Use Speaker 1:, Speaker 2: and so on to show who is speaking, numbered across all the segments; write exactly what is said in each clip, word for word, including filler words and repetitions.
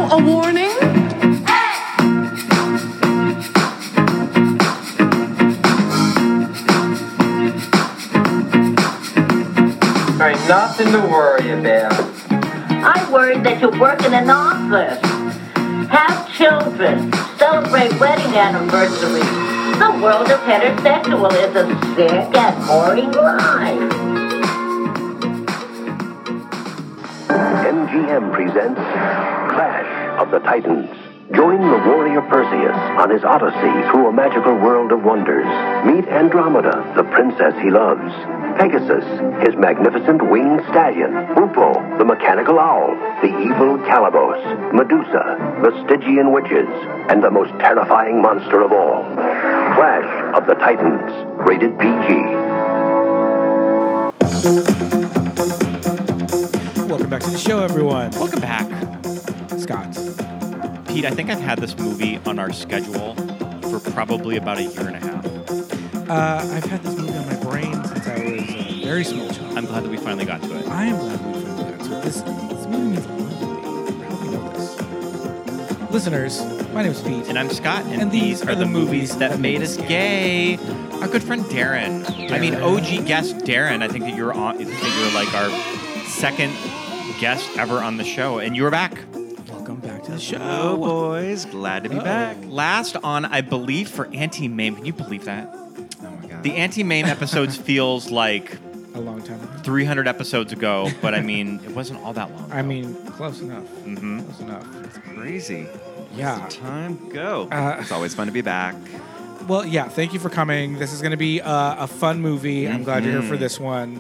Speaker 1: a warning?
Speaker 2: There ain't nothing to worry about.
Speaker 3: I'm worried that you work in an office, have children, celebrate wedding anniversaries. The world of heterosexual is a sick and boring life.
Speaker 4: M G M presents Clash of the Titans. Join the warrior Perseus on his odyssey through a magical world of wonders. Meet Andromeda, the princess he loves. Pegasus, his magnificent winged stallion. Upo, the mechanical owl. The evil Calibos. Medusa, the Stygian witches. And the most terrifying monster of all. Clash of the Titans. Rated P G.
Speaker 5: Welcome back to the show, everyone.
Speaker 6: Welcome back.
Speaker 5: Scott.
Speaker 6: Pete, I think I've had this movie on our schedule for probably about a year and a half.
Speaker 5: Uh, I've had this movie on my brain since I was a very small child.
Speaker 6: I'm glad that we finally got to it.
Speaker 5: I am glad we finally got to it. This, this movie means a lot to me. I hope you know this. Listeners, my name is Pete.
Speaker 6: And I'm Scott, and,
Speaker 5: And
Speaker 6: these are the movies that made us gay. Our good friend Darren. Darren. I mean, O G guest Darren. I think that you're on. I think that you're like our second guest ever on the show, and you're back.
Speaker 5: Welcome back to the show.
Speaker 7: Hello, boys. Glad to be
Speaker 5: Uh-oh.
Speaker 7: back.
Speaker 6: Last on, I believe, for Anti-Mame. Can you believe that?
Speaker 7: Oh, my God.
Speaker 6: The Anti-Mame episodes feels like
Speaker 5: A long time ago.
Speaker 6: three hundred episodes ago, but I mean, it wasn't all that long ago.
Speaker 5: I mean, close enough.
Speaker 6: Mm-hmm.
Speaker 5: Close enough.
Speaker 7: It's crazy.
Speaker 5: Yeah.
Speaker 7: Does the time go.
Speaker 5: Uh,
Speaker 7: it's always fun to be back.
Speaker 5: Well, yeah, thank you for coming. This is going to be uh, a fun movie. I'm glad you're here for this one.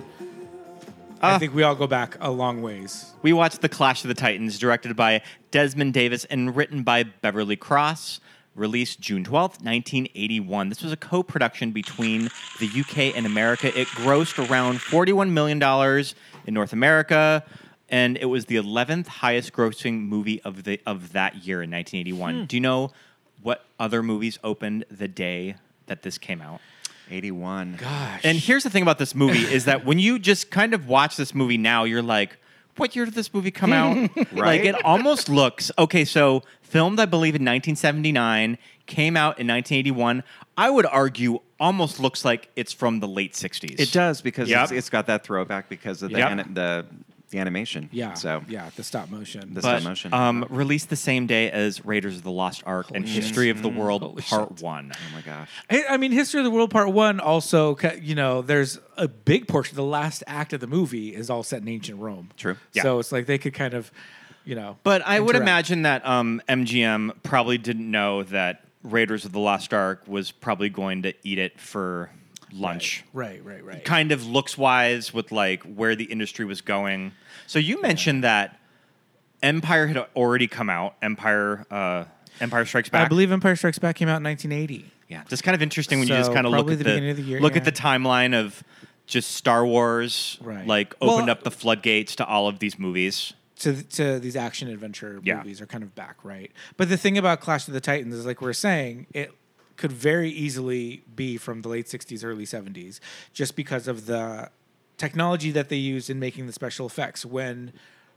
Speaker 5: I
Speaker 6: Uh,
Speaker 5: think we all go back a long ways.
Speaker 6: We watched The Clash of the Titans, directed by Desmond Davis and written by Beverly Cross, released June twelfth, nineteen eighty-one. This was a co-production between the U K and America. It grossed around forty-one million dollars in North America, and it was the eleventh highest grossing movie of the of that year in nineteen eighty-one. Do you know what other movies opened the day that this came out?
Speaker 7: eighty-one.
Speaker 5: Gosh.
Speaker 6: And here's the thing about this movie is that when you just kind of watch this movie now, you're like, what year did this movie come out? Like,
Speaker 7: Right?
Speaker 6: it almost looks, okay, so filmed, I believe, in nineteen seventy-nine, came out in nineteen eighty-one. I would argue almost looks like it's from the late sixties.
Speaker 7: It does because
Speaker 6: Yep.
Speaker 7: it's, it's got that throwback because of the
Speaker 6: Yep.
Speaker 7: ani- the the animation.
Speaker 5: Yeah.
Speaker 7: So
Speaker 5: yeah, the stop motion.
Speaker 7: The
Speaker 6: But,
Speaker 7: stop motion.
Speaker 6: um, released the same day as Raiders of the Lost Ark and
Speaker 5: Holy shit.
Speaker 6: History of the World
Speaker 5: Holy
Speaker 6: Part
Speaker 5: shit.
Speaker 6: one.
Speaker 7: oh my gosh.
Speaker 5: I I mean, History of the World Part One also, ca- you know, there's a big portion. The last act of the movie is all set in ancient Rome.
Speaker 7: True.
Speaker 6: Yeah.
Speaker 5: So it's like they could kind of, you know.
Speaker 6: But I would
Speaker 5: interact.
Speaker 6: imagine that um, M G M probably didn't know that Raiders of the Lost Ark was probably going to eat it for lunch.
Speaker 5: Right, right, right.
Speaker 6: Kind of looks wise with like where the industry was going. So you mentioned that Empire had already come out. Empire, uh, Empire Strikes Back.
Speaker 5: I believe Empire Strikes Back came out in nineteen eighty.
Speaker 6: Yeah, just kind of interesting when you
Speaker 5: So
Speaker 6: just kind of look
Speaker 5: probably
Speaker 6: at
Speaker 5: the
Speaker 6: the,
Speaker 5: beginning of the year,
Speaker 6: look
Speaker 5: yeah.
Speaker 6: at the timeline of just Star Wars.
Speaker 5: Right.
Speaker 6: Like
Speaker 5: Well,
Speaker 6: opened up the floodgates to all of these movies.
Speaker 5: To, to these action adventure
Speaker 6: Yeah.
Speaker 5: movies are kind of back, right? But the thing about Clash of the Titans is, like we're saying, it could very easily be from the late sixties, early seventies, just because of the technology that they used in making the special effects. When,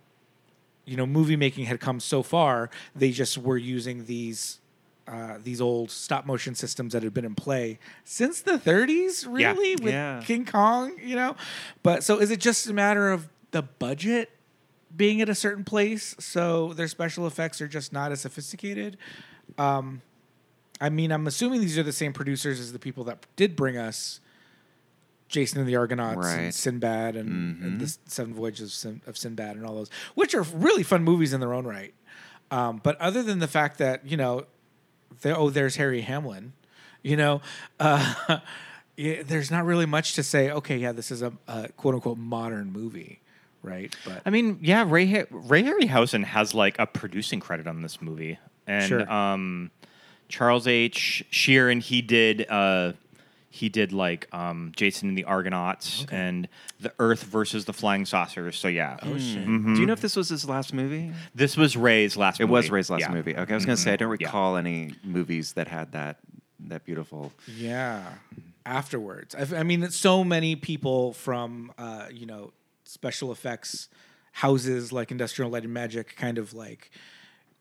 Speaker 5: you know, movie making had come so far, they just were using these uh, these old stop motion systems that had been in play since the thirties,
Speaker 6: Yeah.
Speaker 5: really, with
Speaker 7: Yeah.
Speaker 5: King Kong, you know? But so is it just a matter of the budget being at a certain place, so their special effects are just not as sophisticated? Um, I mean, I'm assuming these are the same producers as the people that did bring us Jason and the Argonauts and
Speaker 7: Right.
Speaker 5: Sinbad and, and the Seven Voyages of, Sin, of Sinbad and all those, which are really fun movies in their own right. Um, but other than the fact that, you know, they, oh, there's Harry Hamlin, you know, uh, yeah, there's not really much to say, okay, yeah, this is a, a quote-unquote modern movie, right? But
Speaker 6: I mean, yeah, Ray ha- Ray Harryhausen has like a producing credit on this movie, and
Speaker 5: Sure.
Speaker 6: um, Charles H. Sheeran, he did uh, he did like um, Jason and the Argonauts and the Earth versus the Flying Saucers. So yeah,
Speaker 5: oh, shit.
Speaker 6: Mhm.
Speaker 7: Do you know if this was his last movie?
Speaker 6: This was Ray's last.
Speaker 7: It
Speaker 6: movie.
Speaker 7: was Ray's last
Speaker 6: Yeah.
Speaker 7: movie. Okay, I was going to say I don't
Speaker 6: Yeah.
Speaker 7: recall any movies that had that that beautiful.
Speaker 5: Yeah. Afterwards, I, I mean, so many people from uh, you know, special effects houses like Industrial Light and Magic kind of like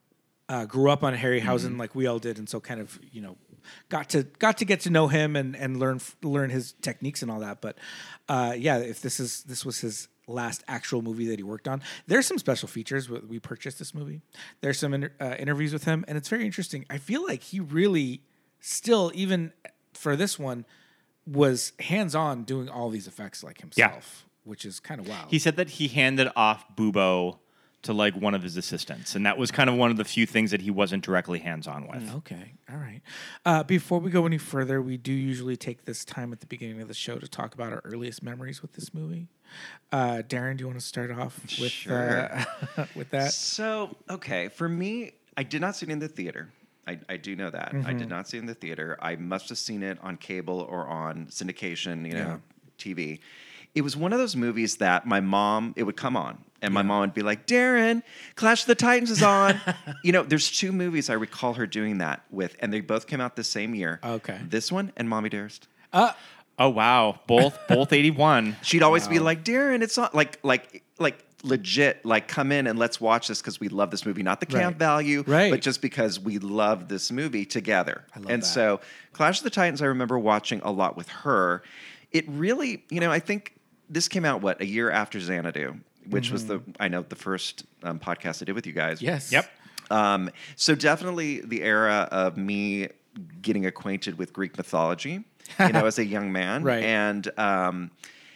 Speaker 5: uh, grew up on Harryhausen mm-hmm. like we all did, and so kind of you know got to got to get to know him and and learn learn his techniques and all that. But uh, yeah, if this is this was his last actual movie that he worked on, there's some special features. We purchased this movie. There's some inter- uh, interviews with him, and it's very interesting. I feel like he really still, even for this one, was hands-on doing all these effects like himself, yeah. which is kind of wild.
Speaker 6: He said that he handed off Bubo to like one of his assistants, and that was kind of one of the few things that he wasn't directly hands-on with.
Speaker 5: Okay, all right. Uh, before we go any further, we do usually take this time at the beginning of the show to talk about our earliest memories with this movie. Uh, Darren, do you want to start off with
Speaker 7: sure.
Speaker 5: uh, with that?
Speaker 7: So, okay, for me, I did not see it in the theater. I, I do know that. Mm-hmm. I did not see it in the theater. I must have seen it on cable or on syndication, you know, yeah. T V. It was one of those movies that my mom, it would come on, and my yeah. mom would be like, Darren, Clash of the Titans is on. You know, there's two movies I recall her doing that with, and they both came out the same year.
Speaker 5: Okay.
Speaker 7: This one and Mommy Dearest.
Speaker 5: Uh,
Speaker 6: oh, wow. Both both eighty-one.
Speaker 7: She'd always
Speaker 5: wow.
Speaker 7: be like, Darren, it's on, like, like, like, legit, like, come in and let's watch this because we love this movie. Not the camp
Speaker 5: right.
Speaker 7: value,
Speaker 5: right.
Speaker 7: but just because we love this movie together.
Speaker 5: I love
Speaker 7: and
Speaker 5: that.
Speaker 7: so Clash of the Titans, I remember watching a lot with her. It really, you know, I think this came out, what, a year after Xanadu, which mm-hmm. was the, I know, the first um, podcast I did with you guys.
Speaker 5: Yes.
Speaker 6: Yep.
Speaker 7: Um, so definitely the era of me getting acquainted with Greek mythology, you know, as a young man.
Speaker 5: Right.
Speaker 7: And um,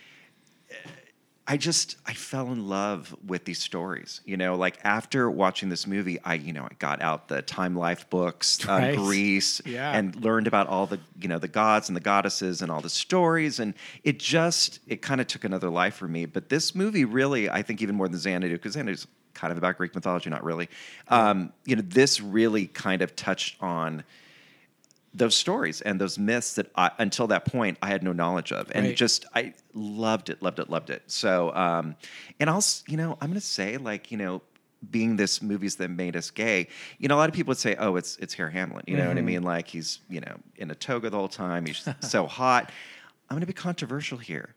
Speaker 7: I just, I fell in love with these stories, you know, like after watching this movie, I, you know, I got out the Time Life books on
Speaker 5: right.
Speaker 7: Greece
Speaker 5: yeah.
Speaker 7: and learned about all the, you know, the gods and the goddesses and all the stories. And it just, it kind of took another life for me. But this movie really, I think even more than Xanadu, because Xanadu's kind of about Greek mythology, not really. Um, you know, this really kind of touched on those stories and those myths that I, until that point I had no knowledge of, and
Speaker 5: right.
Speaker 7: just I loved it, loved it, loved it. So, um, and I'll, you know, I'm gonna say, like, you know, being this movies that made us gay, you know, a lot of people would say, oh, it's it's Harry Hamlin, you know mm-hmm. what I mean? Like he's, you know, in a toga the whole time, he's so hot. I'm gonna be controversial here.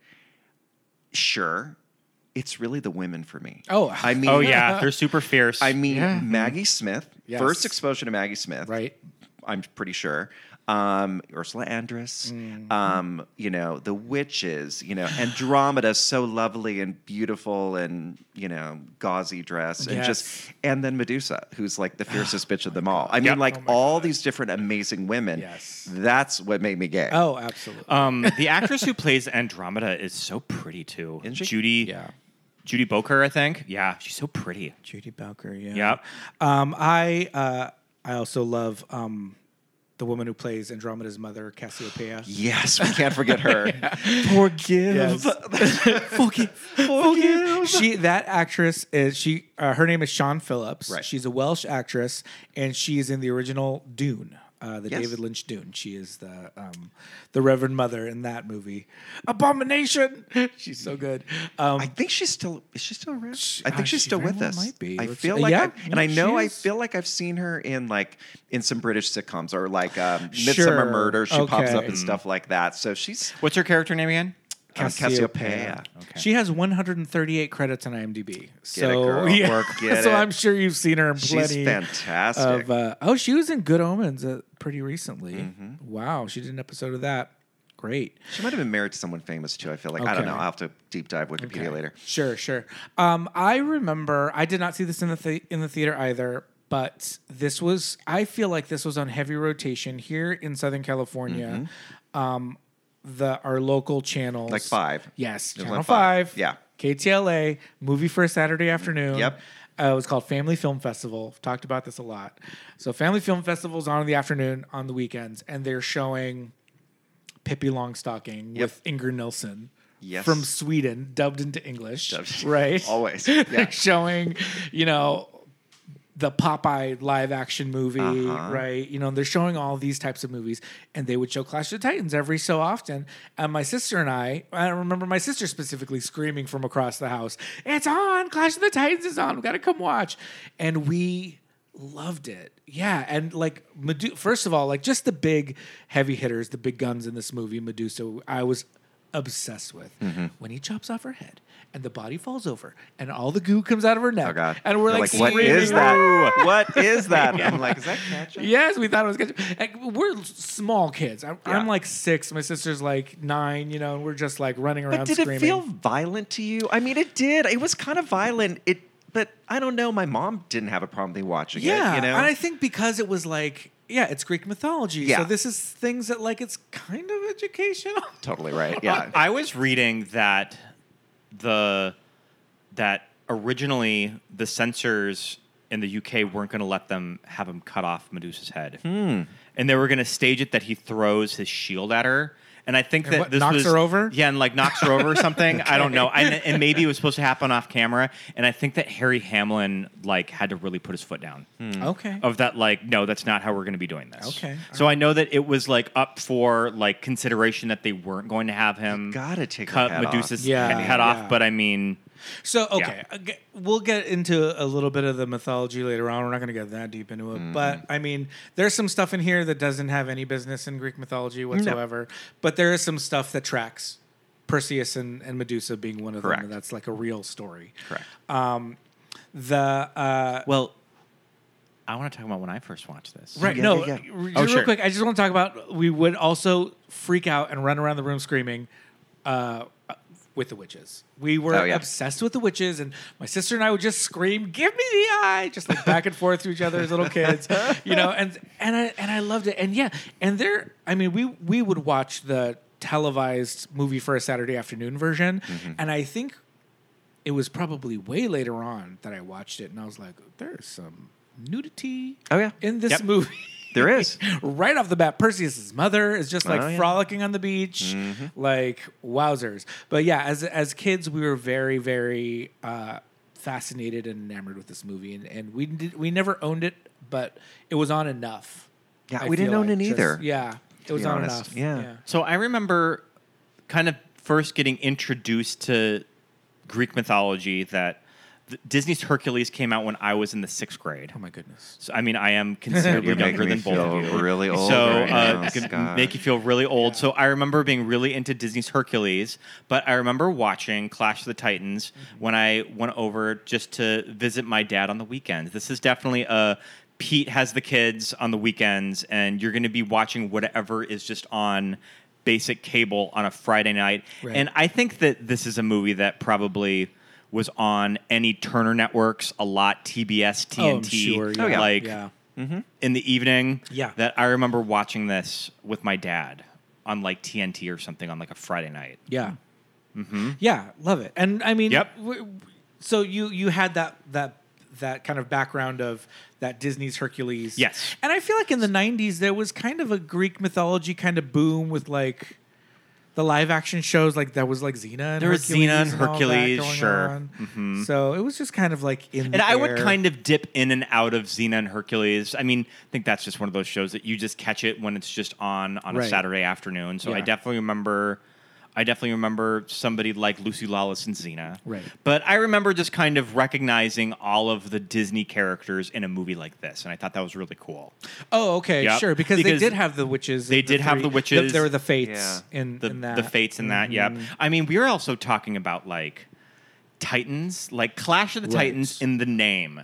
Speaker 7: Sure. It's really the women for me.
Speaker 5: Oh,
Speaker 7: I mean,
Speaker 6: oh yeah, they're super fierce.
Speaker 7: I mean,
Speaker 5: yeah.
Speaker 7: Maggie Smith,
Speaker 5: yes.
Speaker 7: first exposure to Maggie Smith,
Speaker 5: right?
Speaker 7: I'm pretty sure. Um, Ursula Andress, mm-hmm. um, you know, the witches, you know, Andromeda, so lovely and beautiful and, you know, gauzy dress. And
Speaker 5: yes.
Speaker 7: just, and then Medusa, who's like the fiercest bitch of them all. I mean,
Speaker 6: yep.
Speaker 7: like
Speaker 5: oh
Speaker 7: all
Speaker 5: God.
Speaker 7: these different amazing women.
Speaker 5: Yes.
Speaker 7: That's what made me gay.
Speaker 5: Oh, absolutely.
Speaker 6: Um, the actress who plays Andromeda is so pretty too.
Speaker 7: Isn't she?
Speaker 6: Judy.
Speaker 5: Yeah.
Speaker 6: Judy Boker, I think. Yeah, she's so pretty.
Speaker 5: Judy Bowker, yeah.
Speaker 6: Yep.
Speaker 5: Um, I uh, I also love um, the woman who plays Andromeda's mother, Cassiopeia.
Speaker 7: Yes, we can't forget her.
Speaker 5: Forgive.
Speaker 7: Yes.
Speaker 5: Forgive. Forgive. She that actress is she uh, her name is Sian Phillips.
Speaker 7: Right.
Speaker 5: She's a Welsh actress, and she's in the original Dune. Uh, the
Speaker 7: Yes.
Speaker 5: David Lynch Dune. She is the um, the Reverend Mother in that movie. Abomination. She's so good. Um,
Speaker 7: I think she's still, is she still around?
Speaker 5: She-
Speaker 7: I think
Speaker 5: uh,
Speaker 7: she's
Speaker 5: she
Speaker 7: still
Speaker 5: very
Speaker 7: with
Speaker 5: well
Speaker 7: us.
Speaker 5: might be.
Speaker 7: I
Speaker 5: Let's-
Speaker 7: feel
Speaker 5: uh,
Speaker 7: like,
Speaker 5: yeah,
Speaker 7: I, and
Speaker 5: yeah,
Speaker 7: I know,
Speaker 5: she
Speaker 7: I
Speaker 5: is.
Speaker 7: feel like I've seen her in like, in some British sitcoms or like um,
Speaker 5: Sure.
Speaker 7: Midsummer Murder. She pops
Speaker 5: Okay.
Speaker 7: up and stuff like that. So she's
Speaker 6: What's her character name again?
Speaker 7: um, Cassiopeia.
Speaker 6: Okay.
Speaker 5: She has one hundred thirty-eight credits on IMDb. So,
Speaker 7: it, girl.
Speaker 5: yeah.
Speaker 7: Work, get
Speaker 5: so
Speaker 7: it.
Speaker 5: I'm sure you've seen her in
Speaker 7: She's
Speaker 5: plenty
Speaker 7: fantastic.
Speaker 5: of. Uh, oh, she was in Good Omens uh, pretty recently.
Speaker 7: Mm-hmm.
Speaker 5: Wow, she did an episode of that. Great.
Speaker 7: She might have been married to someone famous too. I feel like I don't
Speaker 5: Okay.
Speaker 7: know. I'll have to deep dive Wikipedia
Speaker 5: Okay.
Speaker 7: later.
Speaker 5: Sure, sure. Um, I remember I did not see this in the th- in the theater either, but this was. I feel like this was on heavy rotation here in Southern California. Um, the our local channels,
Speaker 7: Like five.
Speaker 5: Yes,
Speaker 7: It was
Speaker 5: Channel
Speaker 7: on five.
Speaker 5: Five.
Speaker 7: Yeah.
Speaker 5: K T L A movie for a Saturday afternoon.
Speaker 7: Yep.
Speaker 5: Uh, it was called Family Film Festival. I've talked about this a lot. So Family Film Festival's on in the afternoon, on the weekends, and they're showing Pippi Longstocking
Speaker 7: Yep.
Speaker 5: with Ingrid Nilsson.
Speaker 7: Yes.
Speaker 5: From Sweden, dubbed into English.
Speaker 7: Dubbed-
Speaker 5: Right?
Speaker 7: Always.
Speaker 5: They're
Speaker 7: Yeah.
Speaker 5: showing, you know, the Popeye live action movie,
Speaker 7: Uh-huh.
Speaker 5: right? You know, they're showing all these types of movies, and they would show Clash of the Titans every so often. And my sister and I, I remember my sister specifically screaming from across the house, "It's on! Clash of the Titans is on! We got to come watch!" And we loved it. Yeah, and like Medu- first of all, like just the big heavy hitters, the big guns in this movie, Medusa. I was obsessed with.
Speaker 7: Mm-hmm.
Speaker 5: When he chops off her head and the body falls over and all the goo comes out of her neck.
Speaker 7: Oh God!
Speaker 5: And we're
Speaker 7: You're
Speaker 5: like,
Speaker 7: what
Speaker 5: screaming,
Speaker 7: is that? What is that? I'm like, is that ketchup?
Speaker 5: Yes, we thought it was ketchup. And we're small kids. I'm,
Speaker 7: Yeah.
Speaker 5: I'm like six. My sister's like nine. You know, and we're just like running around
Speaker 7: But did
Speaker 5: screaming.
Speaker 7: it feel violent to you? I mean, it did. It was kind of violent. It, but I don't know. My mom didn't have a problem with me watching
Speaker 5: Yeah,
Speaker 7: it. You know,
Speaker 5: and I think because it was like, yeah, it's Greek mythology.
Speaker 7: Yeah.
Speaker 5: So this is things that like it's kind of educational.
Speaker 7: totally right. Yeah.
Speaker 6: I was reading that the that originally the censors in the U K weren't going to let them have him cut off Medusa's head,
Speaker 7: Hmm.
Speaker 6: and they were going to stage it that he throws his shield at her. And I think
Speaker 5: And
Speaker 6: that
Speaker 5: what,
Speaker 6: this
Speaker 5: knocks
Speaker 6: was,
Speaker 5: her over?
Speaker 6: Yeah, and like knocks her over or something. I don't know. And, and maybe it was supposed to happen off camera. And I think that Harry Hamlin like had to really put his foot down.
Speaker 5: Okay.
Speaker 6: Of that, like, no, that's not how we're going to be doing this.
Speaker 5: Okay.
Speaker 6: So I know that it was like up for like consideration that they weren't going to have him
Speaker 7: Gotta take her
Speaker 6: cut
Speaker 7: head off.
Speaker 6: Medusa's
Speaker 5: Yeah,
Speaker 6: head, head
Speaker 5: yeah.
Speaker 6: off. But I mean,
Speaker 5: So okay, uh, ge- we'll get into a little bit of the mythology later on. We're not going to get that deep into it,
Speaker 7: Mm-hmm.
Speaker 5: but I mean, there's some stuff in here that doesn't have any business in Greek mythology whatsoever. But there is some stuff that tracks Perseus and, and Medusa being one of
Speaker 7: Correct.
Speaker 5: them. That's like a real story.
Speaker 7: Correct.
Speaker 5: The uh,
Speaker 6: well, I want to talk about when I first watched this.
Speaker 5: right,
Speaker 7: Yeah,
Speaker 5: no,
Speaker 7: yeah,
Speaker 5: uh,
Speaker 7: yeah.
Speaker 5: r-
Speaker 6: Oh,
Speaker 5: real
Speaker 6: sure.
Speaker 5: quick. I just want to talk about. We would also freak out and run around the room screaming. Uh, with the witches. We were
Speaker 7: Oh, yeah.
Speaker 5: obsessed with the witches, and my sister and I would just scream, "Give me the eye!" just like back and forth to each other as little kids, you know. And and I and I loved it. And yeah, and there, I mean, we we would watch the televised movie for a Saturday afternoon version,
Speaker 7: Mm-hmm.
Speaker 5: and I think it was probably way later on that I watched it, and I was like, "There's some nudity,
Speaker 7: Oh, yeah.
Speaker 5: in this
Speaker 6: Yep.
Speaker 5: movie."
Speaker 7: There is.
Speaker 5: Right off the bat, Perseus's mother is just like
Speaker 7: Oh, yeah.
Speaker 5: frolicking on the beach, like wowzers. But yeah, as as kids, we were very, very uh, fascinated and enamored with this movie, and, and we did, we never owned it, but it was on enough.
Speaker 7: Yeah,
Speaker 5: I
Speaker 7: we didn't
Speaker 5: feel
Speaker 7: own
Speaker 5: like,
Speaker 7: it
Speaker 5: just-
Speaker 7: either,
Speaker 5: yeah, it was
Speaker 7: be
Speaker 5: on
Speaker 7: honest.
Speaker 5: enough.
Speaker 7: Yeah.
Speaker 6: So I remember kind of first getting introduced to Greek mythology that th- Disney's Hercules came out when I was in the sixth grade.
Speaker 5: Oh my goodness.
Speaker 6: So, I mean, I am considerably
Speaker 7: You're making
Speaker 6: younger
Speaker 7: me
Speaker 6: than both
Speaker 7: feel
Speaker 6: of you.
Speaker 7: really old
Speaker 6: So,
Speaker 7: right
Speaker 6: uh,
Speaker 7: now,
Speaker 6: it's gonna
Speaker 7: Scott.
Speaker 6: make you feel really old. So, I remember being really into Disney's Hercules, but I remember watching Clash of the Titans when I went over just to visit my dad on the weekends. This is definitely a Pete has the kids on the weekends, and you're going to be watching whatever is just on basic cable on a Friday night.
Speaker 5: Right.
Speaker 6: And I think that this is a movie that probably was on any Turner networks a lot, T B S, T N T,
Speaker 5: Oh, I'm sure. Yeah.
Speaker 7: Oh, yeah.
Speaker 6: like
Speaker 5: yeah.
Speaker 6: in the evening.
Speaker 5: Yeah.
Speaker 6: That I remember watching this with my dad on like T N T or something on like a Friday night.
Speaker 5: Yeah. Yeah, love it. And I mean,
Speaker 6: Yep.
Speaker 5: w- w- so you you had that that that kind of background of that Disney's Hercules.
Speaker 6: Yes.
Speaker 5: And I feel like in the nineties there was kind of a Greek mythology kind of boom with like the live action shows, like that was like Xena and
Speaker 6: There was
Speaker 5: Hercules
Speaker 6: Xena and
Speaker 5: and all that
Speaker 6: Hercules,
Speaker 5: going
Speaker 6: sure.
Speaker 5: on. So it was just kind of like in
Speaker 6: And
Speaker 5: the
Speaker 6: I would
Speaker 5: air.
Speaker 6: kind of dip in and out of Xena and Hercules. I mean, I think that's just one of those shows that you just catch it when it's just on on a
Speaker 5: Right.
Speaker 6: Saturday afternoon. So I
Speaker 5: Yeah.
Speaker 6: definitely remember I definitely remember somebody like Lucy Lawless and Xena.
Speaker 5: Right.
Speaker 6: But I remember just kind of recognizing all of the Disney characters in a movie like this, and I thought that was really cool.
Speaker 5: Oh, okay,
Speaker 6: Yep.
Speaker 5: sure. Because,
Speaker 6: Because
Speaker 5: they did have the witches.
Speaker 6: they
Speaker 5: in
Speaker 6: did have
Speaker 5: three-
Speaker 6: the witches.
Speaker 5: There were the fates
Speaker 7: Yeah.
Speaker 5: in,
Speaker 6: the
Speaker 5: in that.
Speaker 6: the fates in that. Yep. I mean, we were also talking about like Titans, like Clash of the
Speaker 5: Right.
Speaker 6: Titans in the name.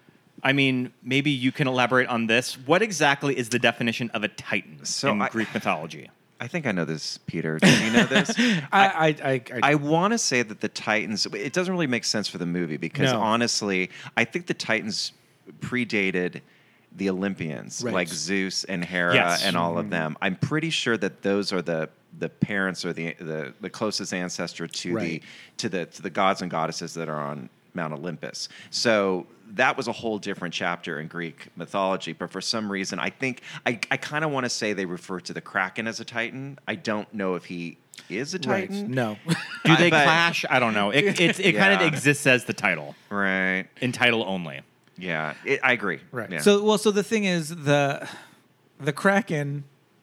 Speaker 6: I mean, maybe you can elaborate on this. What exactly is the definition of a Titan
Speaker 7: So
Speaker 6: in
Speaker 7: I-
Speaker 6: Greek mythology?
Speaker 7: I think I know this, Peter. Do you know this?
Speaker 5: I, I, I, I,
Speaker 7: I want to say that the Titans, it doesn't really make sense for the movie because
Speaker 5: No.
Speaker 7: honestly, I think the Titans predated the Olympians,
Speaker 5: Right.
Speaker 7: like Zeus and Hera
Speaker 6: Yes.
Speaker 7: and all of them. I'm pretty sure that those are the the parents or the the, the closest ancestor to
Speaker 5: Right.
Speaker 7: the to the to the gods and goddesses that are on Mount Olympus. So that was a whole different chapter in Greek mythology. But for some reason, I think I, I kind of want to say they refer to the Kraken as a Titan. I don't know if he is a
Speaker 5: right.
Speaker 7: Titan.
Speaker 5: No.
Speaker 6: Do they
Speaker 7: but-
Speaker 6: clash? I don't know. It it, it kind of
Speaker 7: Yeah.
Speaker 6: exists as the title,
Speaker 7: Right.
Speaker 6: in title only.
Speaker 7: Yeah. It, I agree.
Speaker 5: Right.
Speaker 7: Yeah.
Speaker 5: So well, so the thing is the the Kraken,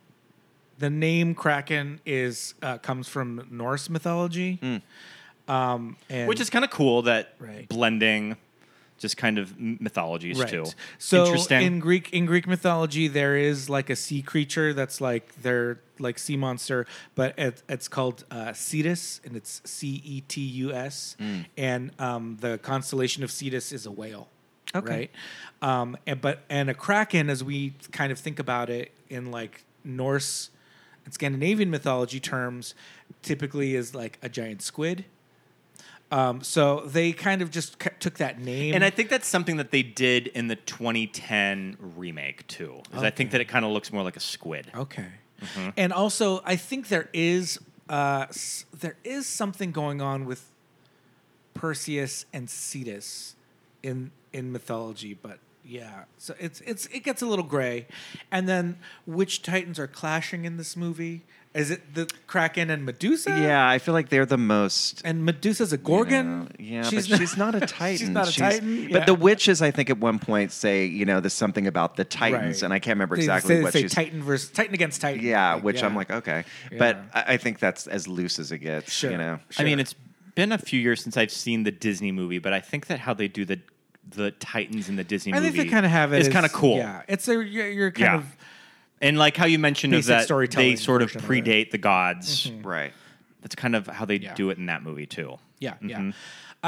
Speaker 5: the name Kraken is uh, comes from Norse mythology,
Speaker 7: Mm.
Speaker 5: um, and
Speaker 6: Which is kind of cool that
Speaker 5: Right.
Speaker 6: blending just kind of m- mythologies
Speaker 5: Right.
Speaker 6: too.
Speaker 5: So
Speaker 6: Interesting.
Speaker 5: in Greek in Greek mythology, there is like a sea creature that's like they're like sea monster, but it, it's called uh, Cetus, and it's C E T U S, and um, the constellation of Cetus is a whale.
Speaker 7: Okay.
Speaker 5: Right. Um, and but and a kraken, as we kind of think about it in like Norse and Scandinavian mythology terms, typically is like a giant squid. Um, so they kind of just c- took that name,
Speaker 6: And I think that's something that they did in the twenty ten remake too. Is I think
Speaker 5: Okay.
Speaker 6: that it kind of looks more like a squid.
Speaker 5: Okay. And also, I think there is uh, s- there is something going on with Perseus and Cetus in in mythology, but yeah, so it's it's it gets a little gray. And then, which titans are clashing in this movie? Is it the Kraken and Medusa?
Speaker 7: Yeah, I feel like they're the most.
Speaker 5: And Medusa's a Gorgon.
Speaker 7: Yeah, but she's not a titan.
Speaker 5: She's not a titan.
Speaker 7: But
Speaker 5: yeah.
Speaker 7: the witches, I think, at one point say, you know, there's something about the titans,
Speaker 5: Right.
Speaker 7: and I can't remember
Speaker 5: They
Speaker 7: exactly
Speaker 5: say,
Speaker 7: what
Speaker 5: they say
Speaker 7: she's.
Speaker 5: Titan versus Titan against Titan.
Speaker 7: Yeah,
Speaker 5: Like,
Speaker 7: which
Speaker 5: yeah.
Speaker 7: I'm like, okay,
Speaker 5: Yeah.
Speaker 7: but I, I think that's as loose as it gets.
Speaker 5: Sure.
Speaker 7: You know,
Speaker 6: I mean,
Speaker 5: Sure.
Speaker 6: it's been a few years since I've seen the Disney movie, but I think that how they do the the Titans in the Disney
Speaker 5: I
Speaker 6: movie
Speaker 5: think they kind of have it.
Speaker 6: is
Speaker 5: as-
Speaker 6: kind of cool.
Speaker 5: Yeah, it's a you're, you're kind
Speaker 6: Yeah.
Speaker 5: of
Speaker 6: And like how you mentioned of
Speaker 5: Basic
Speaker 6: that,
Speaker 5: storytelling
Speaker 6: they sort of
Speaker 5: version of it.
Speaker 6: predate the gods.
Speaker 7: right.
Speaker 6: That's kind of how they
Speaker 5: Yeah.
Speaker 6: do it in that movie too.
Speaker 5: Yeah, yeah.
Speaker 6: Mhm.
Speaker 5: Uh,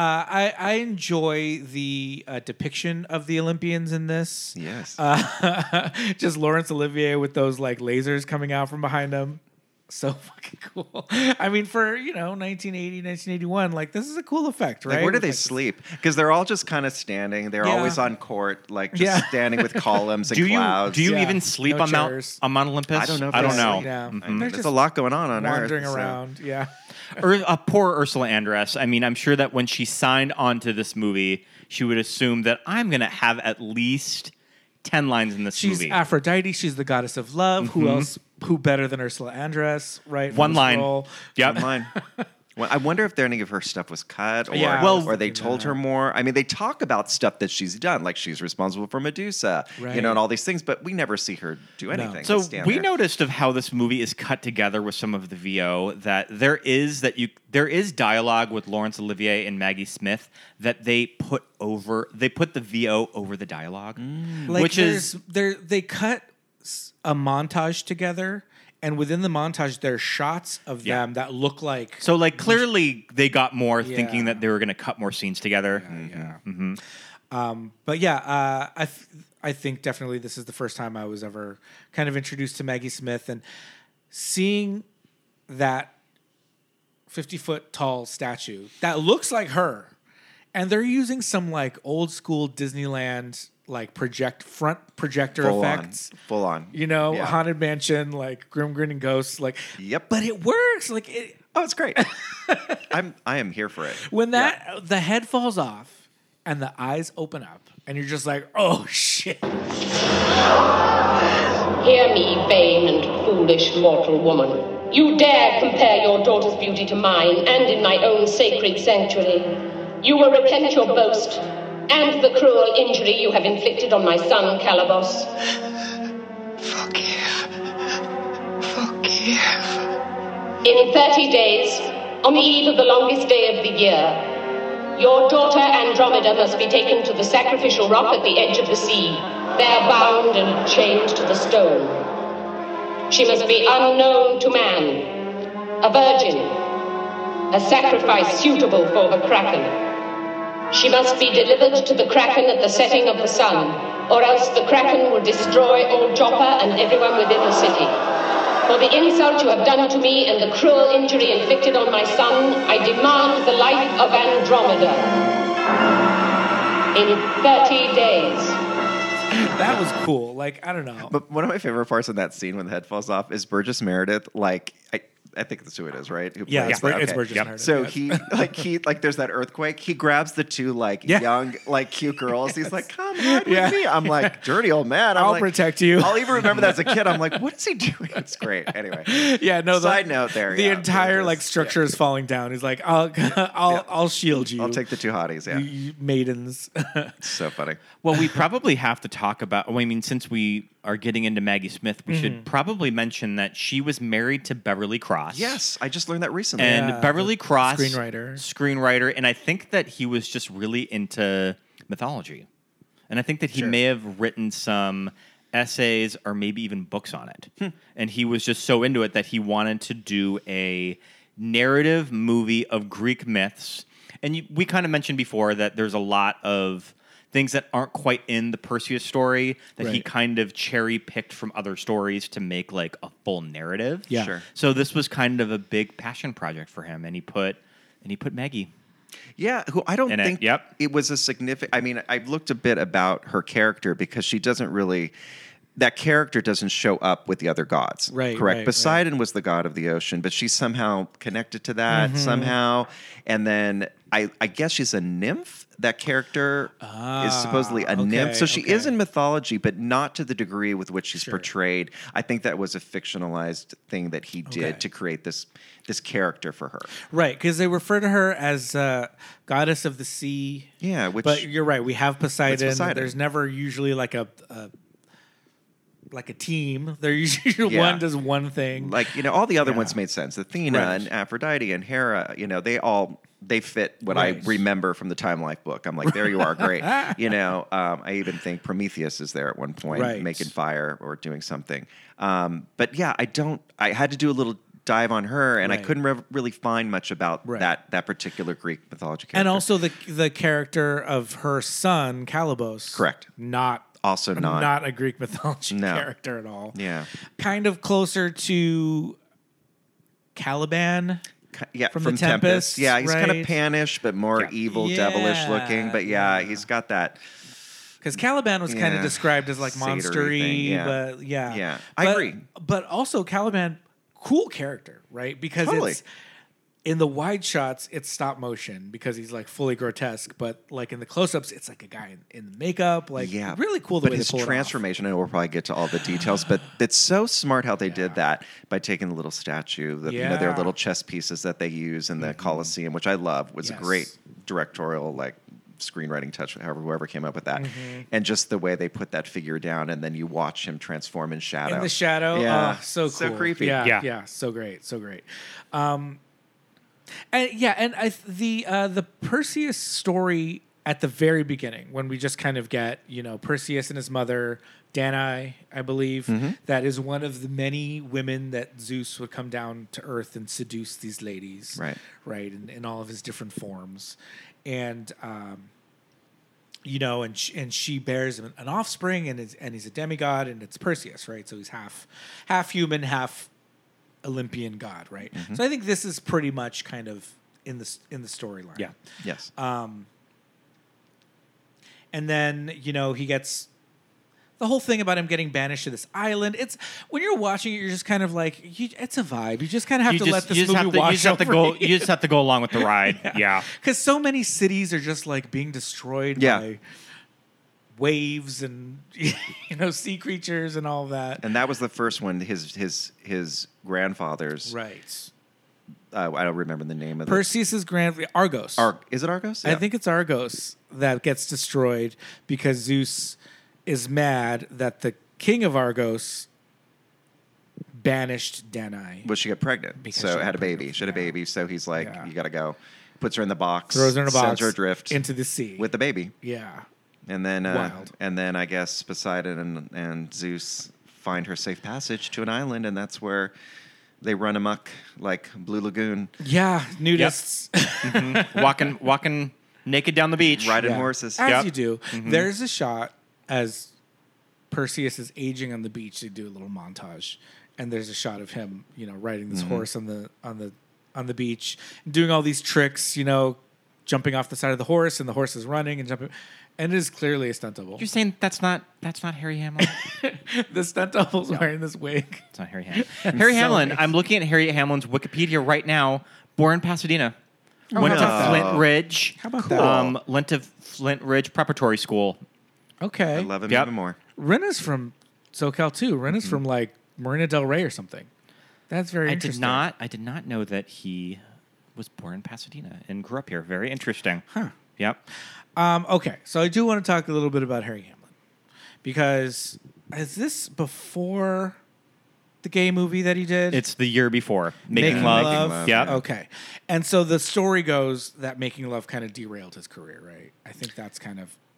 Speaker 5: I I enjoy the uh, depiction of the Olympians in this.
Speaker 7: Yes.
Speaker 5: Uh, just Laurence Olivier with those like lasers coming out from behind him. So fucking cool. I mean, for, you know, nineteen eighty, nineteen eighty-one, like this is a cool effect, right?
Speaker 7: Like, where do
Speaker 5: With,
Speaker 7: they
Speaker 5: like,
Speaker 7: sleep? Because they're all just kind of standing. They're
Speaker 5: Yeah.
Speaker 7: always on court, like just
Speaker 5: Yeah.
Speaker 7: standing with columns and
Speaker 6: Do you
Speaker 7: clouds.
Speaker 6: do you
Speaker 5: Yeah.
Speaker 6: even sleep
Speaker 5: No
Speaker 6: on Mount
Speaker 5: chairs.
Speaker 6: on Mount Olympus?
Speaker 7: I don't know if
Speaker 6: I
Speaker 7: they
Speaker 6: don't know.
Speaker 7: sleep.
Speaker 5: Yeah.
Speaker 7: I
Speaker 5: Mhm.
Speaker 7: mean,
Speaker 5: They're
Speaker 7: there's
Speaker 5: just
Speaker 7: a lot going on on
Speaker 5: wandering
Speaker 7: Earth. so-
Speaker 5: around. Yeah.
Speaker 6: Or uh, poor Ursula Andress. I mean, I'm sure that when she signed on to this movie, she would assume that I'm going to have at least ten lines in this
Speaker 5: She's
Speaker 6: movie.
Speaker 5: Aphrodite. She's the goddess of love. Who else? Who better than Ursula Andress? Right. for
Speaker 6: One
Speaker 5: this
Speaker 6: line.
Speaker 5: role?
Speaker 6: Yep.
Speaker 7: One line. Well, I wonder if any of her stuff was cut, or,
Speaker 5: Yeah, I
Speaker 6: was
Speaker 7: or they
Speaker 5: thinking
Speaker 7: told
Speaker 5: that.
Speaker 7: her more. I mean, they talk about stuff that she's done, like she's responsible for Medusa, you
Speaker 5: Right.
Speaker 7: know, and all these things, but we never see her do anything.
Speaker 6: So
Speaker 7: but stand
Speaker 6: we
Speaker 7: there.
Speaker 6: noticed of how this movie is cut together with some of the V O that there is that you there is dialogue with Laurence Olivier and Maggie Smith that they put over they put the V O over the dialogue,
Speaker 5: Like
Speaker 6: which is
Speaker 5: there's- there they cut s- a montage together, and within the montage there's shots of
Speaker 6: Yeah.
Speaker 5: them that look like
Speaker 6: so like clearly they got more thinking
Speaker 5: Yeah.
Speaker 6: that they were going to cut more scenes together.
Speaker 5: yeah.
Speaker 6: Mm-hmm.
Speaker 5: Um, but yeah, uh, I th- I think definitely this is the first time I was ever kind of introduced to Maggie Smith, and seeing that fifty foot tall statue that looks like her, and they're using some like old school Disneyland like project front projector
Speaker 7: full
Speaker 5: effects.
Speaker 7: on, full on.
Speaker 5: You know,
Speaker 7: Yeah.
Speaker 5: haunted mansion, like grim grinning ghosts, like.
Speaker 7: Yep.
Speaker 5: But it works. Like it,
Speaker 7: Oh, it's great. I'm I am here for it.
Speaker 5: when that the head falls off and the eyes open up, and you're just like, oh shit.
Speaker 1: Hear me, vain and foolish mortal woman. You dare compare your daughter's beauty to mine, and in my own sacred sanctuary. You will repent your boast, and the cruel injury you have inflicted on my son, Calabos.
Speaker 8: Forgive. Forgive.
Speaker 1: In thirty days, on the eve of the longest day of the year, your daughter Andromeda must be taken to the sacrificial rock at the edge of the sea, there bound and chained to the stone. She must be unknown to man, a virgin, a sacrifice suitable for the Kraken. She must be delivered to the Kraken at the setting of the sun, or else the Kraken will destroy all Joppa and everyone within the city. For the insult you have done to me and the cruel injury inflicted on my son, I demand the life of Andromeda. In thirty days.
Speaker 5: That was cool. Like, I don't know.
Speaker 7: But one of my favorite parts in that scene when the head falls off is Burgess Meredith. Like, I, I think that's who it is, right? Who
Speaker 5: Yeah,
Speaker 7: plays
Speaker 5: it's,
Speaker 7: that?
Speaker 5: Bur- it's
Speaker 7: Okay.
Speaker 5: Burgess
Speaker 6: Yep.
Speaker 5: Meredith,
Speaker 7: So
Speaker 5: yes.
Speaker 7: he, like, he, like, there's that earthquake. He grabs the two, like,
Speaker 5: Yeah.
Speaker 7: young, like, cute girls. He's like, come hide
Speaker 5: Yeah.
Speaker 7: with me. I'm like, dirty old man. I'm
Speaker 5: I'll
Speaker 7: like,
Speaker 5: protect you.
Speaker 7: I'll even remember that as a kid. I'm like, what is he doing? It's great. Anyway.
Speaker 5: Yeah, no.
Speaker 7: Side
Speaker 5: the,
Speaker 7: note there,
Speaker 5: The
Speaker 7: yeah,
Speaker 5: entire
Speaker 7: Burgess,
Speaker 5: like structure
Speaker 7: yeah.
Speaker 5: is falling down. He's like, I'll, I'll,
Speaker 7: Yeah.
Speaker 5: I'll shield you.
Speaker 7: I'll take the two hotties. Yeah.
Speaker 5: you, you maidens.
Speaker 7: So funny.
Speaker 6: Well, we probably have to talk about. Well, I mean, since we are getting into Maggie Smith, we
Speaker 5: Mm-hmm.
Speaker 6: should probably mention that she was married to Beverly Cross.
Speaker 7: Yes. I just learned that recently.
Speaker 6: And
Speaker 5: Yeah,
Speaker 6: Beverly
Speaker 5: the
Speaker 6: Cross,
Speaker 5: screenwriter.
Speaker 6: screenwriter, and I think that he was just really into mythology. And I think that he
Speaker 7: Sure.
Speaker 6: may have written some essays or maybe even books on it.
Speaker 7: Hmm.
Speaker 6: And he was just so into it that he wanted to do a narrative movie of Greek myths. And you, we kind of mentioned before that there's a lot of things that aren't quite in the Perseus story that he
Speaker 5: Right.
Speaker 6: kind of cherry picked from other stories to make like a full narrative.
Speaker 5: Yeah.
Speaker 7: Sure.
Speaker 6: So this was kind of a big passion project for him, and he put and he put Maggie.
Speaker 7: Yeah, who I don't
Speaker 6: In it,
Speaker 7: think
Speaker 6: yep.
Speaker 7: it was a significant. I mean, I've looked a bit about her character because she doesn't really. That character doesn't show up with the other gods.
Speaker 5: Right,
Speaker 7: Correct.
Speaker 5: right,
Speaker 7: Poseidon was the god of the ocean, but she's somehow connected to that
Speaker 5: Mm-hmm.
Speaker 7: somehow. And then I, I guess she's a nymph. That character is supposedly a
Speaker 5: Ah, okay,
Speaker 7: nymph. So she is
Speaker 5: okay.
Speaker 7: in mythology, but not to the degree with which she's
Speaker 5: Sure.
Speaker 7: portrayed. I think that was a fictionalized thing that he did
Speaker 5: Okay.
Speaker 7: to create this this character for her.
Speaker 5: Right, because they refer to her as uh, goddess of the sea.
Speaker 7: Yeah, which
Speaker 5: But you're right. We have Poseidon.
Speaker 7: Poseidon.
Speaker 5: There's never usually like a, a like a team. There usually
Speaker 7: Yeah.
Speaker 5: one does one thing.
Speaker 7: like you know all the other
Speaker 5: Yeah.
Speaker 7: ones made sense. Athena
Speaker 5: Right.
Speaker 7: and Aphrodite and Hera, you know, they all they fit what
Speaker 5: Right.
Speaker 7: I remember from the Time Life book. I'm like, there you are, great. You know, um, I even think Prometheus is there at one point,
Speaker 5: Right.
Speaker 7: making fire or doing something. Um, but yeah, I don't. I had to do a little dive on her, and I
Speaker 5: Right.
Speaker 7: couldn't rev- really find much about
Speaker 5: Right.
Speaker 7: that that particular Greek mythology character.
Speaker 5: and also the the character of her son Calibos.
Speaker 7: Correct.
Speaker 5: Not
Speaker 7: Also not-
Speaker 5: not a Greek mythology
Speaker 7: No.
Speaker 5: character at all.
Speaker 7: yeah,
Speaker 5: Kind of closer to Caliban.
Speaker 7: Ki- yeah,
Speaker 5: From
Speaker 7: from,
Speaker 5: the
Speaker 7: Tempest.
Speaker 5: Tempest,
Speaker 7: Yeah, he's kind
Speaker 5: right?
Speaker 7: of pannish, but more
Speaker 6: Yeah.
Speaker 7: evil, devilish
Speaker 5: Yeah,
Speaker 7: looking. But yeah,
Speaker 5: yeah.
Speaker 7: he's got that.
Speaker 5: Because Caliban was kind
Speaker 7: Yeah.
Speaker 5: of described as like
Speaker 7: Satyr-y
Speaker 5: monstery,
Speaker 7: thing, yeah.
Speaker 5: but yeah,
Speaker 7: Yeah. I
Speaker 5: But-
Speaker 7: agree.
Speaker 5: But also Caliban, cool character, right? Because
Speaker 7: Totally.
Speaker 5: it's in the wide shots, it's stop motion because he's like fully grotesque. But like in the close-ups, it's like a guy in, in makeup, like
Speaker 7: Yeah,
Speaker 5: really cool. The
Speaker 7: but
Speaker 5: way
Speaker 7: his
Speaker 5: they pull
Speaker 7: transformation, I know we'll probably get to all the details, but it's so smart how they did that by taking the little statue, the, you know, their
Speaker 5: Yeah. Mm-hmm.
Speaker 7: little chess pieces that they use in the Colosseum, which I love, was
Speaker 5: Yes.
Speaker 7: a great directorial like screenwriting touch, however whoever came up with that,
Speaker 5: Mm-hmm.
Speaker 7: and just the way they put that figure down, and then you watch him transform in shadow.
Speaker 5: in the shadow.
Speaker 7: Yeah,
Speaker 5: Oh, so cool.
Speaker 7: so creepy.
Speaker 5: Yeah, yeah,
Speaker 6: Yeah.
Speaker 5: so great, so great. Um, and yeah, and I th- the uh, the Perseus story at the very beginning, when we just kind of get, you know, Perseus and his mother, Danae, I believe,
Speaker 7: Mm-hmm.
Speaker 5: that is one of the many women that Zeus would come down to earth and seduce these ladies,
Speaker 7: Right.
Speaker 5: right, in, in all of his different forms, and. Um, you know, and she, and she bears an an offspring, and is, and he's a demigod, and it's Perseus, right? So he's half half human, half Olympian god, right?
Speaker 7: Mm-hmm.
Speaker 5: So I think this is pretty much kind of in the s- in the storyline.
Speaker 6: Yeah.
Speaker 7: Yes.
Speaker 5: Um, and then you know he gets the whole thing about him getting banished to this island. It's when you're watching it, you're just kind of like, you, it's a vibe. You just kind of have
Speaker 6: You
Speaker 5: to
Speaker 6: just,
Speaker 5: let this
Speaker 6: you just
Speaker 5: movie
Speaker 6: have to, you
Speaker 5: wash
Speaker 6: just have to
Speaker 5: over
Speaker 6: go.
Speaker 5: you.
Speaker 6: You just have to go along with the ride. Yeah.
Speaker 5: Because so many cities are just like being destroyed
Speaker 7: Yeah.
Speaker 5: by waves and you know sea creatures and all that.
Speaker 7: and that was the first one. His his his grandfather's.
Speaker 5: Right.
Speaker 7: Uh, I don't remember the name of the
Speaker 5: Perseus's grand Argos.
Speaker 7: Ar- is it Argos?
Speaker 5: I
Speaker 7: Yeah.
Speaker 5: think it's Argos that gets destroyed because Zeus is mad that the king of Argos banished Danae.
Speaker 7: Well, she got pregnant,
Speaker 5: Because
Speaker 7: so
Speaker 5: she got
Speaker 7: had a baby.
Speaker 5: pregnant,
Speaker 7: She had a
Speaker 5: yeah.
Speaker 7: baby, so he's like,
Speaker 5: Yeah.
Speaker 7: "You got to go." Puts her in the box,
Speaker 5: Throws her in a box.
Speaker 7: sends her adrift
Speaker 5: into the sea.
Speaker 7: with the baby,
Speaker 5: yeah.
Speaker 7: and then uh,
Speaker 5: Wild.
Speaker 7: and then I guess Poseidon and, and Zeus find her safe passage to an island, and that's where they run amok like Blue Lagoon,
Speaker 5: Yeah. Nudists.
Speaker 6: walking, walking naked down the beach.
Speaker 7: riding
Speaker 5: Yeah.
Speaker 7: horses.
Speaker 5: As
Speaker 6: Yep.
Speaker 5: you do.
Speaker 7: Mm-hmm.
Speaker 5: There's a shot as Perseus is aging on the beach. They do a little montage, and there's a shot of him, you know, riding this
Speaker 7: Mm-hmm.
Speaker 5: horse on the on the on the beach, doing all these tricks, you know, jumping off the side of the horse, and the horse is running and jumping, and it is clearly a stunt double.
Speaker 6: You're saying that's not that's not Harry Hamlin?
Speaker 5: The stunt double's wearing this wig.
Speaker 6: It's not Harry Hamlin. Harry
Speaker 5: so
Speaker 6: Hamlin.
Speaker 5: amazing.
Speaker 6: I'm looking at Harry Hamlin's Wikipedia right now. Born in Pasadena.
Speaker 5: Oh,
Speaker 6: Went
Speaker 5: how
Speaker 6: to
Speaker 5: about that?
Speaker 6: Flint Ridge.
Speaker 5: How about
Speaker 7: Cool.
Speaker 5: that?
Speaker 6: Um, went to Flint Ridge Preparatory School.
Speaker 5: Okay.
Speaker 7: I love him
Speaker 6: Yep.
Speaker 7: even more.
Speaker 5: Rena's from SoCal too. Rena's
Speaker 7: Mm-hmm.
Speaker 5: from like Marina Del Rey or something. That's very
Speaker 6: I
Speaker 5: interesting.
Speaker 6: did not. I did not know that he was born in Pasadena and grew up here. Very interesting.
Speaker 5: Huh.
Speaker 6: Yep.
Speaker 5: Um, okay, so I do want to talk a little bit about Harry Hamlin because is this before the gay movie that he did?
Speaker 6: It's the year before Making,
Speaker 5: Making
Speaker 6: Love.
Speaker 5: Love.
Speaker 7: Love,
Speaker 6: Yep.
Speaker 7: yeah.
Speaker 5: Okay, and so the story goes that Making Love kind of derailed his career, right? I think that's kind of,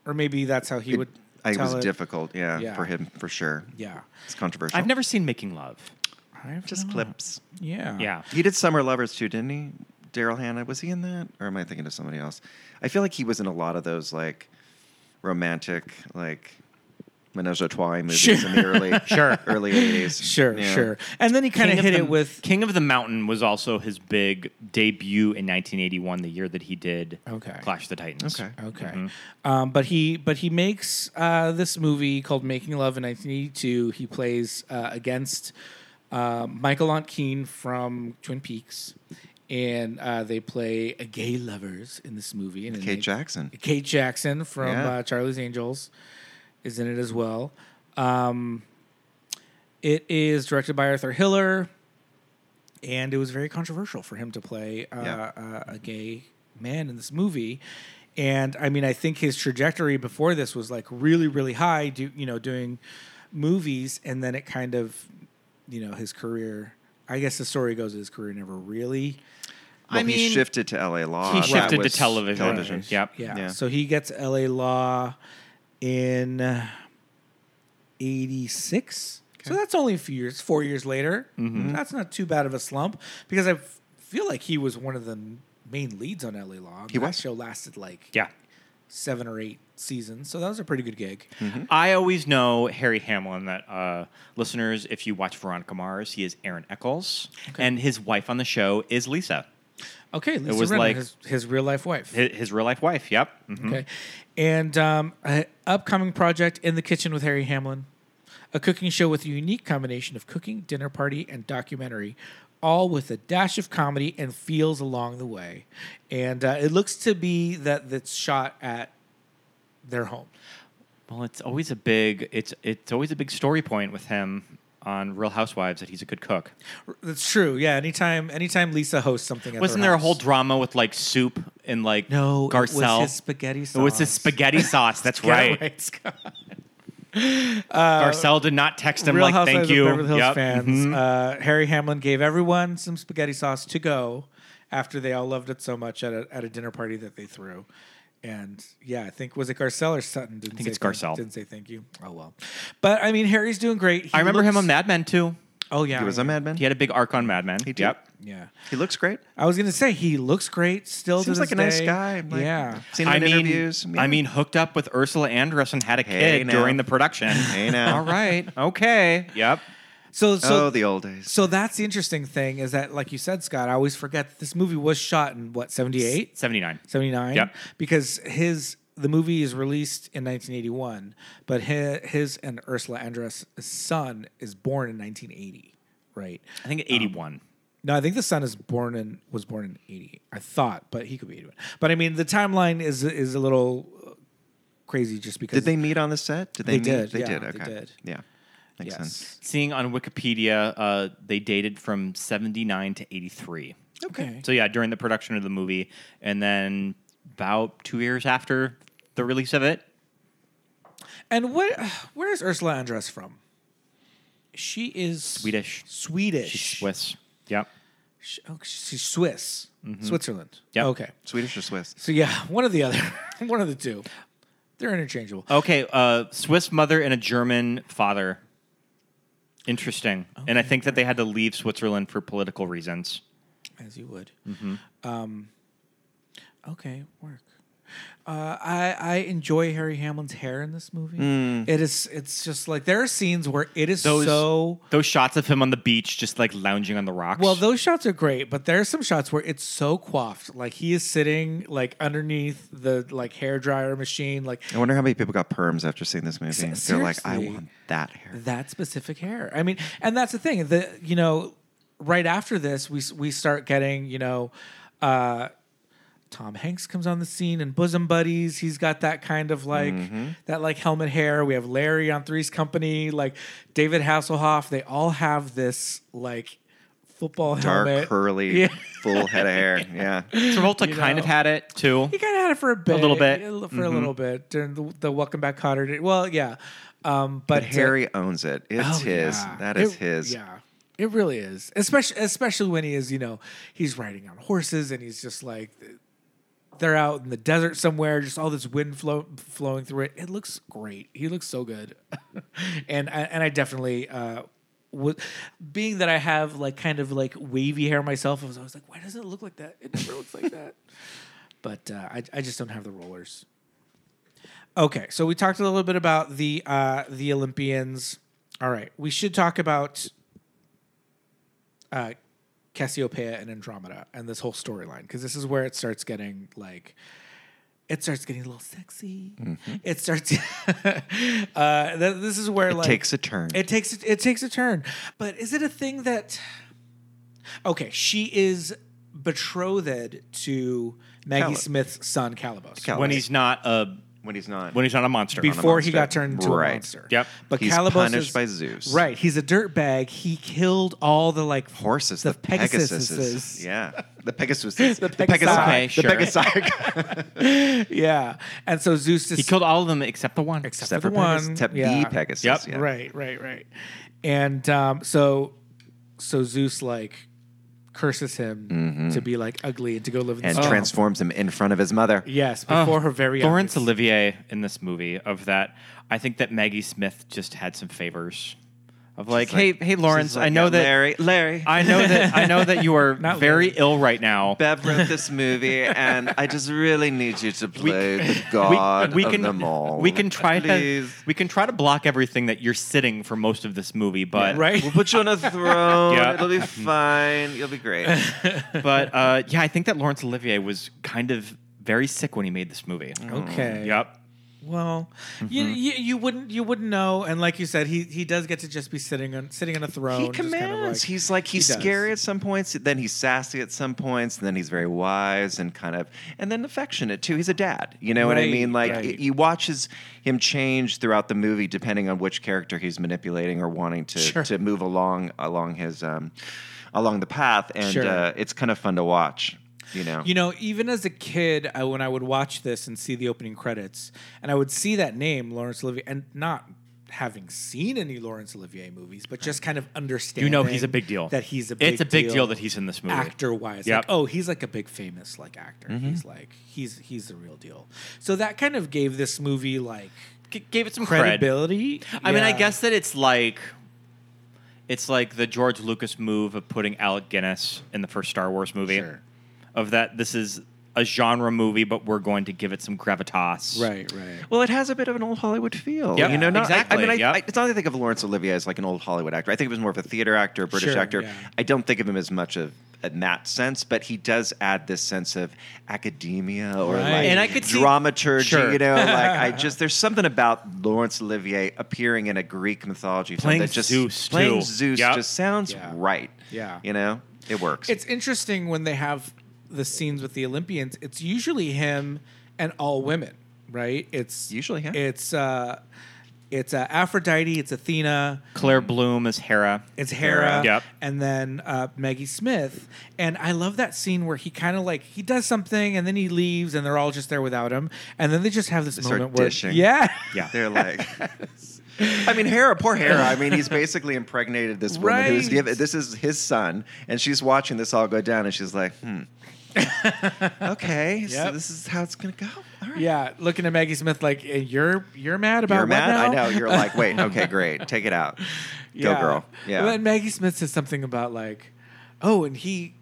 Speaker 5: or maybe that's how he
Speaker 7: It,
Speaker 5: would.
Speaker 7: it
Speaker 5: tell
Speaker 7: was
Speaker 5: it.
Speaker 7: difficult, yeah,
Speaker 5: Yeah.
Speaker 7: for him for sure.
Speaker 5: Yeah,
Speaker 7: It's controversial.
Speaker 6: I've never seen Making Love.
Speaker 5: I've
Speaker 7: just
Speaker 5: not.
Speaker 7: clips.
Speaker 5: Yeah,
Speaker 6: Yeah.
Speaker 7: He did Summer Lovers too, didn't he? Daryl Hannah, was he in that, or am I thinking of somebody else? I feel like he was in a lot of those like romantic, like Menage a Trois movies
Speaker 5: Sure.
Speaker 7: in the early,
Speaker 6: Sure.
Speaker 7: early eighties.
Speaker 5: Sure,
Speaker 7: Yeah.
Speaker 5: sure. And then he kind
Speaker 6: King
Speaker 5: of hit
Speaker 6: the,
Speaker 5: it with.
Speaker 6: King of the Mountain was also his big debut in nineteen eighty-one, the year that he did
Speaker 5: Okay.
Speaker 6: Clash of the Titans.
Speaker 7: Okay.
Speaker 5: Okay,
Speaker 6: Mm-hmm.
Speaker 5: um, but he but he makes uh, this movie called Making Love in nineteen eighty-two. He plays uh, against uh, Michael Aunt Keene from Twin Peaks, and uh, they play a gay lovers in this movie. And
Speaker 7: Kate
Speaker 5: they-
Speaker 7: Jackson.
Speaker 5: Kate Jackson from
Speaker 7: Yeah.
Speaker 5: uh, Charlie's Angels is in it as well. Um, it is directed by Arthur Hiller, and it was very controversial for him to play uh,
Speaker 7: Yeah.
Speaker 5: uh, a gay man in this movie. And I mean, I think his trajectory before this was like really, really high, do, you know, doing movies, and then it kind of, you know, his career. I guess the story goes that his career never really.
Speaker 7: Well,
Speaker 6: I
Speaker 7: he
Speaker 6: mean,
Speaker 7: shifted to L A Law.
Speaker 6: He
Speaker 7: That
Speaker 6: shifted to
Speaker 7: was
Speaker 6: television.
Speaker 7: television.
Speaker 6: Yep.
Speaker 5: Yeah.
Speaker 7: Yeah.
Speaker 5: So he gets L A Law in eighty-six. So that's only a few years, four years later.
Speaker 6: Mm-hmm.
Speaker 5: That's not too bad of a slump because I f- feel like he was one of the main leads on L A Law.
Speaker 7: He
Speaker 5: that
Speaker 7: was.
Speaker 5: show lasted like
Speaker 6: Yeah.
Speaker 5: seven or eight seasons. So that was a pretty good gig.
Speaker 6: I always know Harry Hamlin that uh, listeners, if you watch Veronica Mars, he is Aaron Eccles, and his wife on the show is Lisa,
Speaker 5: Okay, Lisa
Speaker 6: was
Speaker 5: Rinna,
Speaker 6: like-
Speaker 5: his, his real life wife.
Speaker 6: his, his real life wife. Yep. Mhm.
Speaker 5: Okay. And um, an upcoming project, In the Kitchen with Harry Hamlin, a cooking show with a unique combination of cooking, dinner party, and documentary, all with a dash of comedy and feels along the way. And uh, it looks to be that that's shot at their home.
Speaker 6: Well, it's always a big it's it's always a big story point with him on Real Housewives that he's a good cook.
Speaker 5: That's true. Yeah. Anytime, anytime Lisa hosts something, at
Speaker 6: Wasn't
Speaker 5: their
Speaker 6: there a
Speaker 5: house.
Speaker 6: whole drama with like soup and like
Speaker 5: No,
Speaker 6: Garcelle?
Speaker 5: it was his spaghetti sauce.
Speaker 6: It was his spaghetti sauce. That's
Speaker 5: Get it
Speaker 6: right.
Speaker 5: right, Scott.
Speaker 6: Garcelle did not text him
Speaker 5: Real
Speaker 6: like,
Speaker 5: Housewives
Speaker 6: "Thank you."
Speaker 5: of Beverly Hills
Speaker 6: Yep.
Speaker 5: fans.
Speaker 6: Mhm.
Speaker 5: Uh, Harry Hamlin gave everyone some spaghetti sauce to go after they all loved it so much at a, at a dinner party that they threw. And yeah, I think was it Garcelle or Sutton? Didn't
Speaker 6: think
Speaker 5: say
Speaker 6: it's
Speaker 5: thank-
Speaker 6: Garcelle.
Speaker 5: Didn't say thank you. Oh well, but I mean Harry's doing great. He
Speaker 6: I remember him
Speaker 5: looks-
Speaker 6: on Mad Men too.
Speaker 5: Oh yeah,
Speaker 7: He was
Speaker 5: yeah.
Speaker 7: a Mad Men.
Speaker 6: He had a big arc on Mad Men.
Speaker 7: He did.
Speaker 6: Yep.
Speaker 5: Yeah,
Speaker 7: He looks great.
Speaker 5: I was gonna say he looks great still.
Speaker 7: Seems
Speaker 5: to
Speaker 7: like
Speaker 5: this
Speaker 7: a nice
Speaker 5: day.
Speaker 7: guy. Like,
Speaker 5: yeah.
Speaker 7: Seen him
Speaker 6: I
Speaker 7: in
Speaker 6: mean,
Speaker 7: interviews. Yeah.
Speaker 6: I mean, hooked up with Ursula Andress and had a
Speaker 7: Hey,
Speaker 6: kid
Speaker 7: now.
Speaker 6: during the production.
Speaker 7: Hey, now.
Speaker 6: All right. Okay. Yep.
Speaker 5: So so
Speaker 7: oh, the old days.
Speaker 5: so that's the interesting thing is that, like you said, Scott, I always forget that this movie was shot in what seventy-eight.
Speaker 6: seventy-nine.
Speaker 5: seventy-nine.
Speaker 6: Yep.
Speaker 5: Because his the movie is released in nineteen eighty-one, but his, his and Ursula Andress' son is born in nineteen eighty, right?
Speaker 6: I think eighty-one.
Speaker 5: No, I think the son is born in was born in eighty. I thought, but he could be eighty-one. But I mean, the timeline is is a little uh, crazy just because
Speaker 7: Did they meet on the set? Did they?
Speaker 5: They
Speaker 7: meet?
Speaker 5: did,
Speaker 7: They
Speaker 5: yeah,
Speaker 7: did.
Speaker 5: they
Speaker 7: Okay.
Speaker 5: did.
Speaker 7: Yeah. Makes
Speaker 5: Yes.
Speaker 7: sense.
Speaker 6: Seeing on Wikipedia, uh, they dated from seventy-nine to eighty-three.
Speaker 5: Okay.
Speaker 6: So yeah, during the production of the movie, and then about two years after the release of it,
Speaker 5: And what? Where is Ursula Andress from? She is
Speaker 6: Swedish.
Speaker 5: Swedish.
Speaker 6: She's Swiss. Yep.
Speaker 5: Sh- Oh, she's Swiss. Switzerland.
Speaker 6: Yep.
Speaker 5: Okay.
Speaker 7: Swedish or Swiss?
Speaker 5: So yeah, one of the other, one of the two. They're interchangeable.
Speaker 6: Okay. Uh, Swiss mother and a German father. Interesting. And I think that they had to leave Switzerland for political reasons.
Speaker 5: As you would. Um, okay, work. Uh, I I enjoy Harry Hamlin's hair in this movie. It is. It's just like there are scenes where it is
Speaker 6: Those
Speaker 5: so.
Speaker 6: those shots of him on the beach, just like lounging on the rocks.
Speaker 5: Well, those shots are great, but there are some shots where it's so coiffed. Like he is sitting like underneath the like hair dryer machine, like
Speaker 7: I wonder how many people got perms after seeing this movie.
Speaker 5: S-
Speaker 7: They're like, I
Speaker 5: seriously.
Speaker 7: want that hair.
Speaker 5: that specific hair. I mean, and that's the thing. The you know, right after this, we we start getting you know, uh, Tom Hanks comes on the scene in Bosom Buddies. He's got that kind of like that like helmet hair. We have Larry on Three's Company, like David Hasselhoff. They all have this like football
Speaker 7: Dark,
Speaker 5: helmet.
Speaker 7: curly,
Speaker 5: Yeah.
Speaker 7: full head of hair. Yeah.
Speaker 6: Travolta
Speaker 5: you
Speaker 6: kind of
Speaker 5: know.
Speaker 6: had it too.
Speaker 5: He kind of had it for a bit,
Speaker 6: little bit.
Speaker 5: for a little bit during the, the Welcome Back, Kotter. day- Well, yeah, um, but,
Speaker 7: But Harry owns it. It's
Speaker 5: Oh,
Speaker 7: his.
Speaker 5: yeah.
Speaker 7: That is
Speaker 5: It-
Speaker 7: his.
Speaker 5: Yeah, it really is. Especially, especially when he is, you know, he's riding on horses and he's just like, they're out in the desert somewhere, just all this wind flow, flowing through it. It looks great. He looks so good, and I, and I definitely. Uh, With, being that I have like kind of like wavy hair myself, I was always like, why doesn't it look like that? It never looks like that. But uh, I, I just don't have the rollers. Okay, so we talked a little bit about the uh, the Olympians. All right, we should talk about uh, Cassiopeia and Andromeda and this whole storyline, because this is where it starts getting like. It starts getting a little sexy. Mm-hmm. It starts. uh, th- this is where
Speaker 7: It
Speaker 5: like
Speaker 7: takes a turn.
Speaker 5: It takes it takes a turn. But is it a thing that? Okay, she is betrothed to Maggie
Speaker 7: Cali-
Speaker 5: Smith's son Calibos
Speaker 7: Cal-
Speaker 6: When he's not a
Speaker 7: when he's not.
Speaker 6: when he's not a monster.
Speaker 5: before he
Speaker 7: monster.
Speaker 5: got turned into
Speaker 7: Right.
Speaker 5: a monster.
Speaker 6: Yep.
Speaker 5: But
Speaker 7: He's
Speaker 5: Calibos
Speaker 7: punished
Speaker 5: is,
Speaker 7: by Zeus.
Speaker 5: Right. He's a dirtbag. He killed all the like
Speaker 7: Horses,
Speaker 5: the,
Speaker 7: the, Pegasuses.
Speaker 5: Pegasuses.
Speaker 7: Yeah. The Pegasus.
Speaker 5: The
Speaker 7: The
Speaker 5: Pegasi.
Speaker 7: Pegasi.
Speaker 6: Okay,
Speaker 7: The
Speaker 6: sure.
Speaker 7: Pegasi.
Speaker 5: Yeah. And so Zeus is
Speaker 6: He killed all of them except the one.
Speaker 5: except,
Speaker 7: Except
Speaker 5: for
Speaker 7: for
Speaker 5: the one.
Speaker 7: Pegasus. Except
Speaker 5: yeah.
Speaker 7: the Pegasus.
Speaker 6: Yep.
Speaker 7: Yeah.
Speaker 5: Right, right, right. And um, so so Zeus like curses him to be like ugly and to go live in the
Speaker 7: And
Speaker 5: swamp.
Speaker 7: transforms him in front of his mother.
Speaker 5: Yes, before
Speaker 6: Oh,
Speaker 5: her very
Speaker 6: Laurence
Speaker 5: eyes.
Speaker 6: Olivier in this movie of that. I think that Maggie Smith just had some favors of like,
Speaker 7: She's like-
Speaker 6: hey, hey, Lawrence,
Speaker 7: she's like,
Speaker 6: I know
Speaker 7: "Yeah,
Speaker 6: that
Speaker 7: Larry, Larry.
Speaker 6: I know that I know that you are
Speaker 5: Not
Speaker 6: very
Speaker 5: Larry.
Speaker 6: ill right now.
Speaker 7: Bev wrote this movie, and I just really need you to play the god
Speaker 6: we
Speaker 7: of
Speaker 6: can
Speaker 7: them all.
Speaker 6: we can try
Speaker 7: Please.
Speaker 6: to we can try to block everything that you're sitting for most of this movie, but
Speaker 5: Right?
Speaker 7: We'll put you on a throne.
Speaker 6: Yeah.
Speaker 7: It'll be fine. You'll be great.
Speaker 6: but uh, yeah, I think that Laurence Olivier was kind of very sick when he made this movie.
Speaker 5: Okay.
Speaker 6: Yep.
Speaker 5: Well, you, you you wouldn't you wouldn't know, and like you said, he he does get to just be sitting on sitting on a throne.
Speaker 7: He
Speaker 5: just kind of
Speaker 7: commands.
Speaker 5: like-
Speaker 7: he's like he's
Speaker 5: he does.
Speaker 7: scary at some points, then he's sassy at some points, and then he's very wise and kind of, and then affectionate too. He's a dad. You know what I
Speaker 5: Right,
Speaker 7: mean? Like
Speaker 5: right.
Speaker 7: y- you watch his, him change throughout the movie depending on which character he's manipulating or wanting to
Speaker 5: Sure.
Speaker 7: to move along along his um, along the path, and
Speaker 5: Sure.
Speaker 7: uh, it's kind of fun to watch. You know.
Speaker 5: You know, even as a kid, I, when I would watch this and see the opening credits, and I would see that name, Laurence Olivier, and not having seen any Laurence Olivier movies, but just kind of understanding.
Speaker 6: You know he's a big deal.
Speaker 5: That he's a big
Speaker 6: It's a big deal that he's in this movie.
Speaker 5: actor wise.
Speaker 6: Yep.
Speaker 5: Like, oh, he's like a big famous like actor. He's like he's he's the real deal. So that kind of gave this movie like
Speaker 6: G- gave it some cred.
Speaker 5: credibility.
Speaker 6: I mean, I
Speaker 5: Yeah.
Speaker 6: guess that it's like it's like the George Lucas move of putting Alec Guinness in the first Star Wars movie.
Speaker 5: Sure.
Speaker 6: Of that, this is a genre movie, but we're going to give it some gravitas.
Speaker 5: Right, right.
Speaker 7: Well, it has a bit of an old Hollywood feel.
Speaker 6: Yep,
Speaker 7: you know, not,
Speaker 6: exactly,
Speaker 7: I, I mean, I,
Speaker 6: yep.
Speaker 7: I, it's not that I think of Laurence Olivier as like an old Hollywood actor. I think of him as more of a theater actor, a British
Speaker 5: Sure,
Speaker 7: actor.
Speaker 5: yeah.
Speaker 7: I don't think of him as much of in that sense, but he does add this sense of academia or
Speaker 5: Right.
Speaker 7: like
Speaker 6: And I could see-
Speaker 7: dramaturgy.
Speaker 6: Sure.
Speaker 7: You know, like I just there's something about Laurence Olivier appearing in a Greek mythology film
Speaker 6: Playing
Speaker 7: that just
Speaker 6: Zeus,
Speaker 7: playing
Speaker 6: too.
Speaker 7: Zeus
Speaker 6: Yep.
Speaker 7: just sounds
Speaker 5: Yeah.
Speaker 7: right.
Speaker 5: Yeah.
Speaker 7: you know, it works.
Speaker 5: It's interesting when they have the scenes with the Olympians. It's usually him and all women, right? It's
Speaker 7: Usually him.
Speaker 5: It's uh, it's uh, Aphrodite. It's Athena.
Speaker 6: Claire Bloom is Hera.
Speaker 5: It's Hera.
Speaker 6: Yep.
Speaker 5: And then uh, Maggie Smith. And I love that scene where he kind of like he does something and then he leaves and they're all just there without him. And then they just have this
Speaker 7: They start
Speaker 5: moment where
Speaker 7: dishing.
Speaker 5: yeah,
Speaker 6: Yeah.
Speaker 7: They're like, I mean, Hera, poor Hera. I mean, he's basically impregnated this woman who's
Speaker 5: Right.
Speaker 7: given. This is his son, and she's watching this all go down, and she's like, hmm. Okay, so
Speaker 5: Yep.
Speaker 7: this is how it's gonna go. All right.
Speaker 5: yeah, looking at Maggie Smith like "Eh, you're you're mad about
Speaker 7: You're
Speaker 5: what
Speaker 7: mad.
Speaker 5: now?
Speaker 7: I know. You're like, wait. Okay, great. Take it out. Go, girl. Yeah.
Speaker 5: And then Maggie Smith says something about like, oh, and he,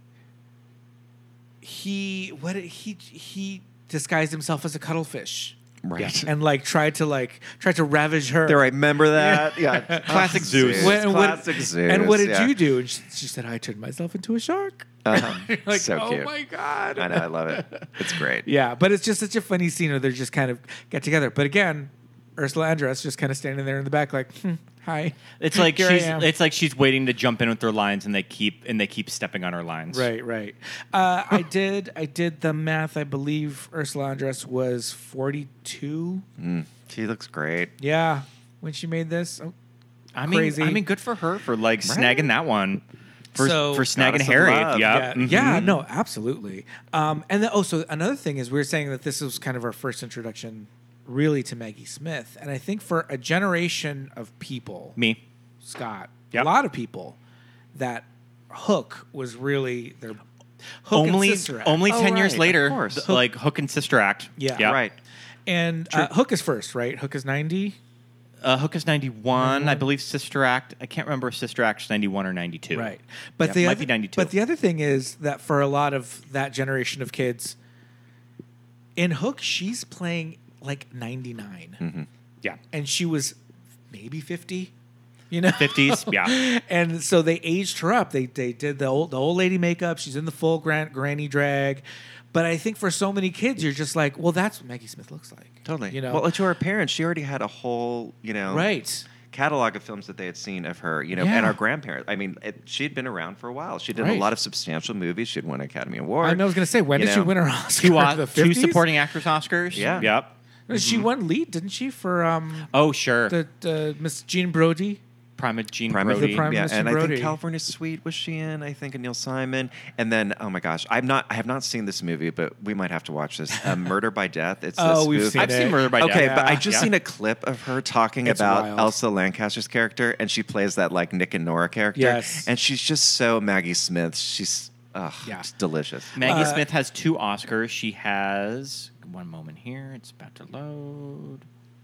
Speaker 5: he, what did he he disguised himself as a cuttlefish,
Speaker 7: Right.
Speaker 5: and like tried to like tried to ravage her.
Speaker 7: There, I remember that. Yeah.
Speaker 6: Classic Zeus.
Speaker 5: When- and what-
Speaker 7: Classic Zeus.
Speaker 5: And what did
Speaker 7: yeah.
Speaker 5: you do? And she, she said, I turned myself into a shark.
Speaker 7: Uh-huh.
Speaker 5: You're like,
Speaker 7: so
Speaker 5: oh
Speaker 7: cute.
Speaker 5: my god.
Speaker 7: I know. I love it. It's great.
Speaker 5: Yeah, but it's just such a funny scene where they just kind of get together. But again, Ursula Andress just kind of standing there in the back, like, hmm, hi.
Speaker 6: It's like
Speaker 5: Here I
Speaker 6: she's
Speaker 5: am.
Speaker 6: it's like she's waiting to jump in with her lines, and they keep and they keep stepping on her lines.
Speaker 5: Right, right. Uh, I did. I did the math. I believe Ursula Andress was forty-two.
Speaker 7: Mm, she looks great.
Speaker 5: Yeah, when she made this. Oh,
Speaker 6: I mean,
Speaker 5: Crazy.
Speaker 6: I mean, good for her for like
Speaker 7: Right.
Speaker 6: snagging that one. For,
Speaker 5: So-
Speaker 6: for snagging
Speaker 7: Goddess of
Speaker 6: Harry.
Speaker 7: Love.
Speaker 6: Yep.
Speaker 5: yeah,
Speaker 6: Mhm.
Speaker 5: yeah. No, absolutely. Um, and then, oh, so another thing is we were saying that this was kind of our first introduction, really, to Maggie Smith, and I think for a generation of people,
Speaker 6: Me.
Speaker 5: Scott,
Speaker 6: Yep.
Speaker 5: a lot of people, that Hook was really their Hook and
Speaker 6: only
Speaker 5: Sister Act.
Speaker 6: only
Speaker 7: Oh,
Speaker 6: ten years
Speaker 7: right, of
Speaker 6: later,
Speaker 7: course.
Speaker 6: th- like Hook and Sister Act.
Speaker 5: Yeah.
Speaker 7: Right.
Speaker 5: And uh, Hook is first, right? Hook is ninety.
Speaker 6: Uh, Hook is ninety-one. I believe Sister Act. I can't remember if Sister Act's ninety-one or ninety-two.
Speaker 5: Right. But
Speaker 6: Yeah,
Speaker 5: the
Speaker 6: might
Speaker 5: other,
Speaker 6: be ninety-two.
Speaker 5: But the other thing is that for a lot of that generation of kids, in Hook, she's playing like ninety-nine.
Speaker 6: Yeah.
Speaker 5: And she was maybe fifty, you know?
Speaker 6: fifties, yeah.
Speaker 5: And so they aged her up. They they did the old the old lady makeup. She's in the full gran- granny drag. But I think for so many kids, you're just like, well, that's what Maggie Smith looks like.
Speaker 7: Totally.
Speaker 5: You know?
Speaker 7: Well, to her parents, she already had a whole, you know,
Speaker 5: Right.
Speaker 7: catalog of films that they had seen of her, you know,
Speaker 5: Yeah.
Speaker 7: and our grandparents. I mean, it, she had been around for a while. She did
Speaker 5: Right.
Speaker 7: a lot of substantial movies. She had won an Academy Award.
Speaker 5: I know, I was going to say, when
Speaker 7: you
Speaker 5: did she
Speaker 7: know.
Speaker 5: win her Oscar?
Speaker 6: Two, uh,
Speaker 5: the
Speaker 6: two
Speaker 5: fifties?
Speaker 6: supporting actress Oscars.
Speaker 7: Yeah.
Speaker 6: Yep.
Speaker 5: She won lead, didn't she, for um,
Speaker 6: Oh, sure.
Speaker 5: the uh, Miss Jean Brody?
Speaker 6: Prime of Gene
Speaker 7: Prime of
Speaker 6: Brody.
Speaker 5: The Prime
Speaker 7: yeah,
Speaker 5: Minister
Speaker 7: and I
Speaker 5: Brody.
Speaker 7: think California Suite was she in? I think and Neil Simon, and then oh my gosh, I'm not. I have not seen this movie, but we might have to watch this. Uh, Murder by Death. It's
Speaker 5: Oh,
Speaker 7: this
Speaker 5: we've
Speaker 7: spoof-
Speaker 5: seen
Speaker 6: I've
Speaker 5: it.
Speaker 6: seen Murder by Death.
Speaker 7: Okay, but I
Speaker 5: Yeah.
Speaker 7: just
Speaker 6: Yeah.
Speaker 7: seen a clip of her talking
Speaker 5: It's
Speaker 7: about
Speaker 5: wild.
Speaker 7: Elsa Lancaster's character, and she plays that like Nick and Nora character.
Speaker 5: Yes.
Speaker 7: and she's just so Maggie Smith. She's ugh,
Speaker 5: Yeah.
Speaker 7: it's delicious.
Speaker 6: Maggie
Speaker 5: Uh,
Speaker 6: Smith has two Oscars. She has one moment here. It's about to load.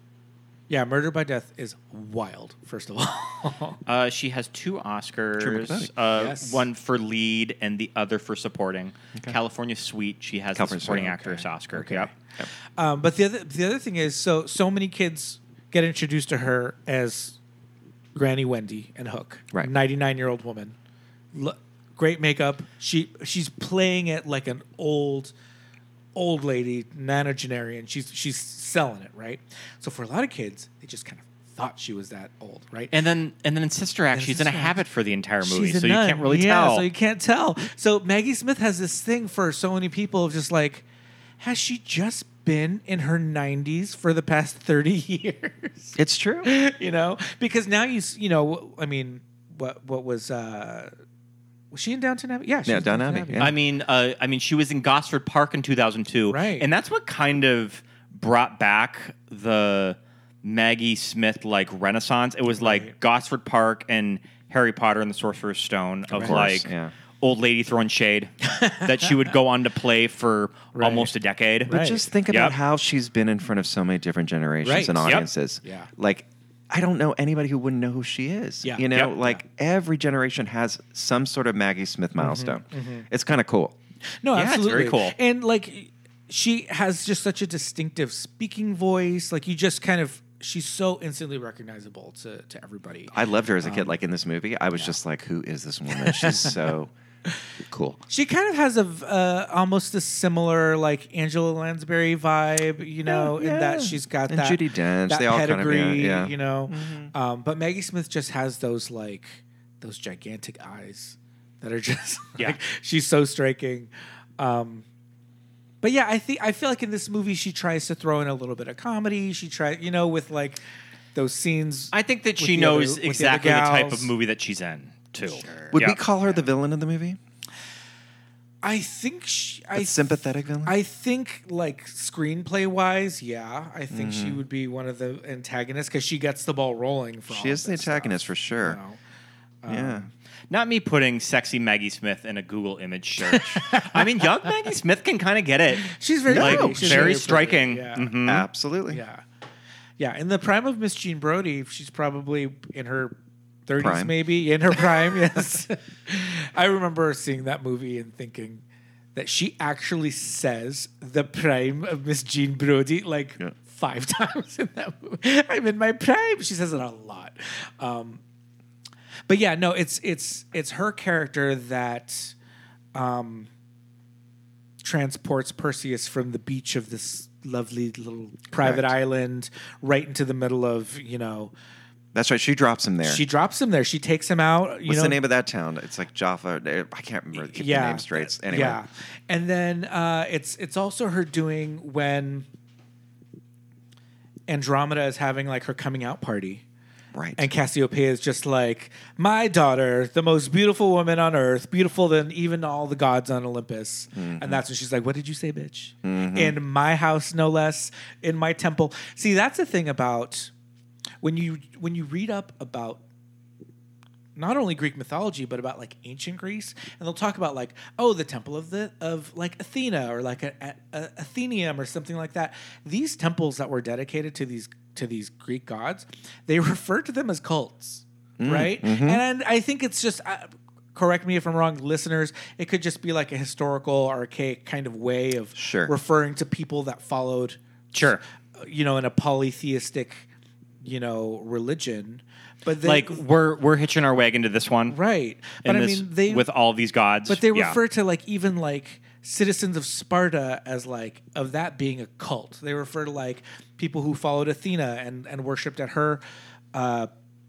Speaker 5: Yeah, Murder by Death is wild, first of all.
Speaker 6: Uh, she has two
Speaker 7: Truman
Speaker 6: Oscars.
Speaker 7: Capote.
Speaker 6: Uh,
Speaker 5: Yes.
Speaker 6: One for lead and the other for supporting. California Suite. She has
Speaker 7: California
Speaker 6: the supporting
Speaker 7: Suite,
Speaker 6: actress
Speaker 5: okay.
Speaker 6: Oscar.
Speaker 5: Okay.
Speaker 6: Yep.
Speaker 5: Um, but the other the other thing is, so so many kids get introduced to her as Granny Wendy and Hook,
Speaker 7: Right.
Speaker 5: ninety-nine year old woman, L- great makeup. She she's playing it like an old old lady, nonagenarian. She's she's selling it, right? So for a lot of kids, they just kind of thought she was that old, right?
Speaker 6: And then and then in Sister Act,
Speaker 5: And
Speaker 6: she's in a
Speaker 5: Sister Act.
Speaker 6: habit for the entire movie,
Speaker 5: She's a
Speaker 6: so you
Speaker 5: nun.
Speaker 6: can't really
Speaker 5: yeah,
Speaker 6: tell.
Speaker 5: So you can't tell. So Maggie Smith has this thing for so many people of just like, has she just been in her nineties for the past thirty years?
Speaker 7: It's true.
Speaker 5: You know, because now you s- you know, I mean, what what was uh was she in Downton Abbey? Yeah, she
Speaker 7: Yeah,
Speaker 5: was in
Speaker 7: Downton Abbey, yeah.
Speaker 6: I mean, uh, I mean, she was in Gosford Park in two thousand two,
Speaker 5: Right.
Speaker 6: And that's what kind of brought back the Maggie Smith like renaissance. It was like
Speaker 5: Right.
Speaker 6: Gosford Park and Harry Potter and the Sorcerer's Stone of
Speaker 7: course,
Speaker 6: like
Speaker 7: yeah.
Speaker 6: old lady throwing shade that she would go on to play for
Speaker 5: Right.
Speaker 6: almost a decade.
Speaker 7: But
Speaker 5: Right.
Speaker 7: just think about
Speaker 6: Yep.
Speaker 7: how she's been in front of so many different generations
Speaker 5: Right.
Speaker 7: and
Speaker 5: Yep.
Speaker 7: audiences.
Speaker 5: Yeah.
Speaker 7: Like, I don't know anybody who wouldn't know who she is.
Speaker 5: Yeah.
Speaker 7: You know,
Speaker 6: Yep.
Speaker 7: like every generation has some sort of Maggie Smith milestone. It's kind of cool.
Speaker 5: No,
Speaker 6: Yeah, it's
Speaker 5: absolutely.
Speaker 6: very cool.
Speaker 5: And like she has just such a distinctive speaking voice. Like you just kind of she's so instantly recognizable to, to everybody.
Speaker 7: I loved her as a
Speaker 5: Um,
Speaker 7: kid. Like in this movie, I was just like, who is this woman? She's so cool.
Speaker 5: She kind of has a v- uh, almost a similar like Angela Lansbury vibe, you know, in that
Speaker 7: yeah.
Speaker 5: she's got
Speaker 7: And
Speaker 5: that
Speaker 7: Judi Dench,
Speaker 5: that
Speaker 7: they all kind of,
Speaker 5: pedigree,
Speaker 7: yeah, yeah.
Speaker 5: you know. Um, but Maggie Smith just has those like those gigantic eyes that are just
Speaker 6: Yeah.
Speaker 5: like, she's so striking. Um, but yeah, I think I feel like in this movie she tries to throw in a little bit of comedy. She tries, you know, with like those scenes.
Speaker 6: I think that
Speaker 5: with
Speaker 6: she
Speaker 5: the other-
Speaker 6: knows
Speaker 5: with the other
Speaker 6: exactly the, type
Speaker 5: gals.
Speaker 6: of movie that she's in too.
Speaker 7: Would we
Speaker 6: Yep.
Speaker 7: call her the villain of the movie?
Speaker 5: I think she,
Speaker 7: A
Speaker 5: I
Speaker 7: sympathetic villain?
Speaker 5: I think like screenplay wise, yeah, I think she
Speaker 7: Mm-hmm.
Speaker 5: would be one of the antagonists because she gets the ball rolling. For
Speaker 7: She
Speaker 5: all
Speaker 7: is
Speaker 5: of
Speaker 7: the
Speaker 5: this
Speaker 7: antagonist
Speaker 5: stuff,
Speaker 7: for sure.
Speaker 5: you know?
Speaker 7: yeah.
Speaker 6: Not me putting sexy Maggie Smith in a Google image search. I mean, young Maggie Smith can kind of get it.
Speaker 5: She's very
Speaker 6: like
Speaker 5: pretty. She's
Speaker 6: very
Speaker 5: very
Speaker 6: striking.
Speaker 5: pretty, yeah.
Speaker 6: Mhm.
Speaker 7: Absolutely.
Speaker 5: Yeah, yeah. In the prime of Miss Jean Brody, she's probably in her thirties,
Speaker 7: Prime.
Speaker 5: maybe in her prime. Yes, I remember seeing that movie and thinking that she actually says the prime of Miss Jean Brody like
Speaker 7: Yeah.
Speaker 5: five times in that movie. I'm in my prime. She says it a lot. Um, but yeah, no, it's it's it's her character that um, transports Perseus from the beach of this lovely little private
Speaker 7: Correct.
Speaker 5: island right into the middle of, you know,
Speaker 7: That's right. She drops him there.
Speaker 5: she drops him there. She takes him out. You
Speaker 7: What's
Speaker 5: know,
Speaker 7: the name of that town? It's like Jaffa. I can't remember. Keep the name straight. Anyway.
Speaker 5: Yeah, and then uh, it's it's also her doing when Andromeda is having like her coming out party,
Speaker 7: Right.
Speaker 5: and Cassiopeia is just like, my daughter, the most beautiful woman on earth, beautiful than even all the gods on Olympus.
Speaker 7: Mm-hmm.
Speaker 5: And that's when she's like, what did you say, bitch? In my house, no less, in my temple. See, that's the thing about when you when you read up about not only Greek mythology, but about like ancient Greece. And they'll talk about like, oh, the temple of the of like Athena or like a, a, a Athenium or something like that. These temples that were dedicated to these to these Greek gods, they refer to them as cults, mm, right? Mm-hmm. And I think it's just. Uh, correct me if I'm wrong, listeners, it could just be like a historical, archaic kind of way of
Speaker 7: sure.
Speaker 5: referring to people that followed,
Speaker 6: sure,
Speaker 5: you know, in a polytheistic, you know, religion. But they,
Speaker 6: like we're we're hitching our wagon to this one,
Speaker 5: right? But I
Speaker 6: this,
Speaker 5: mean, they
Speaker 6: with all these gods,
Speaker 5: but they
Speaker 6: yeah.
Speaker 5: refer to like even like citizens of Sparta as like of that being a cult. They refer to like people who followed Athena and and worshipped at her. Uh,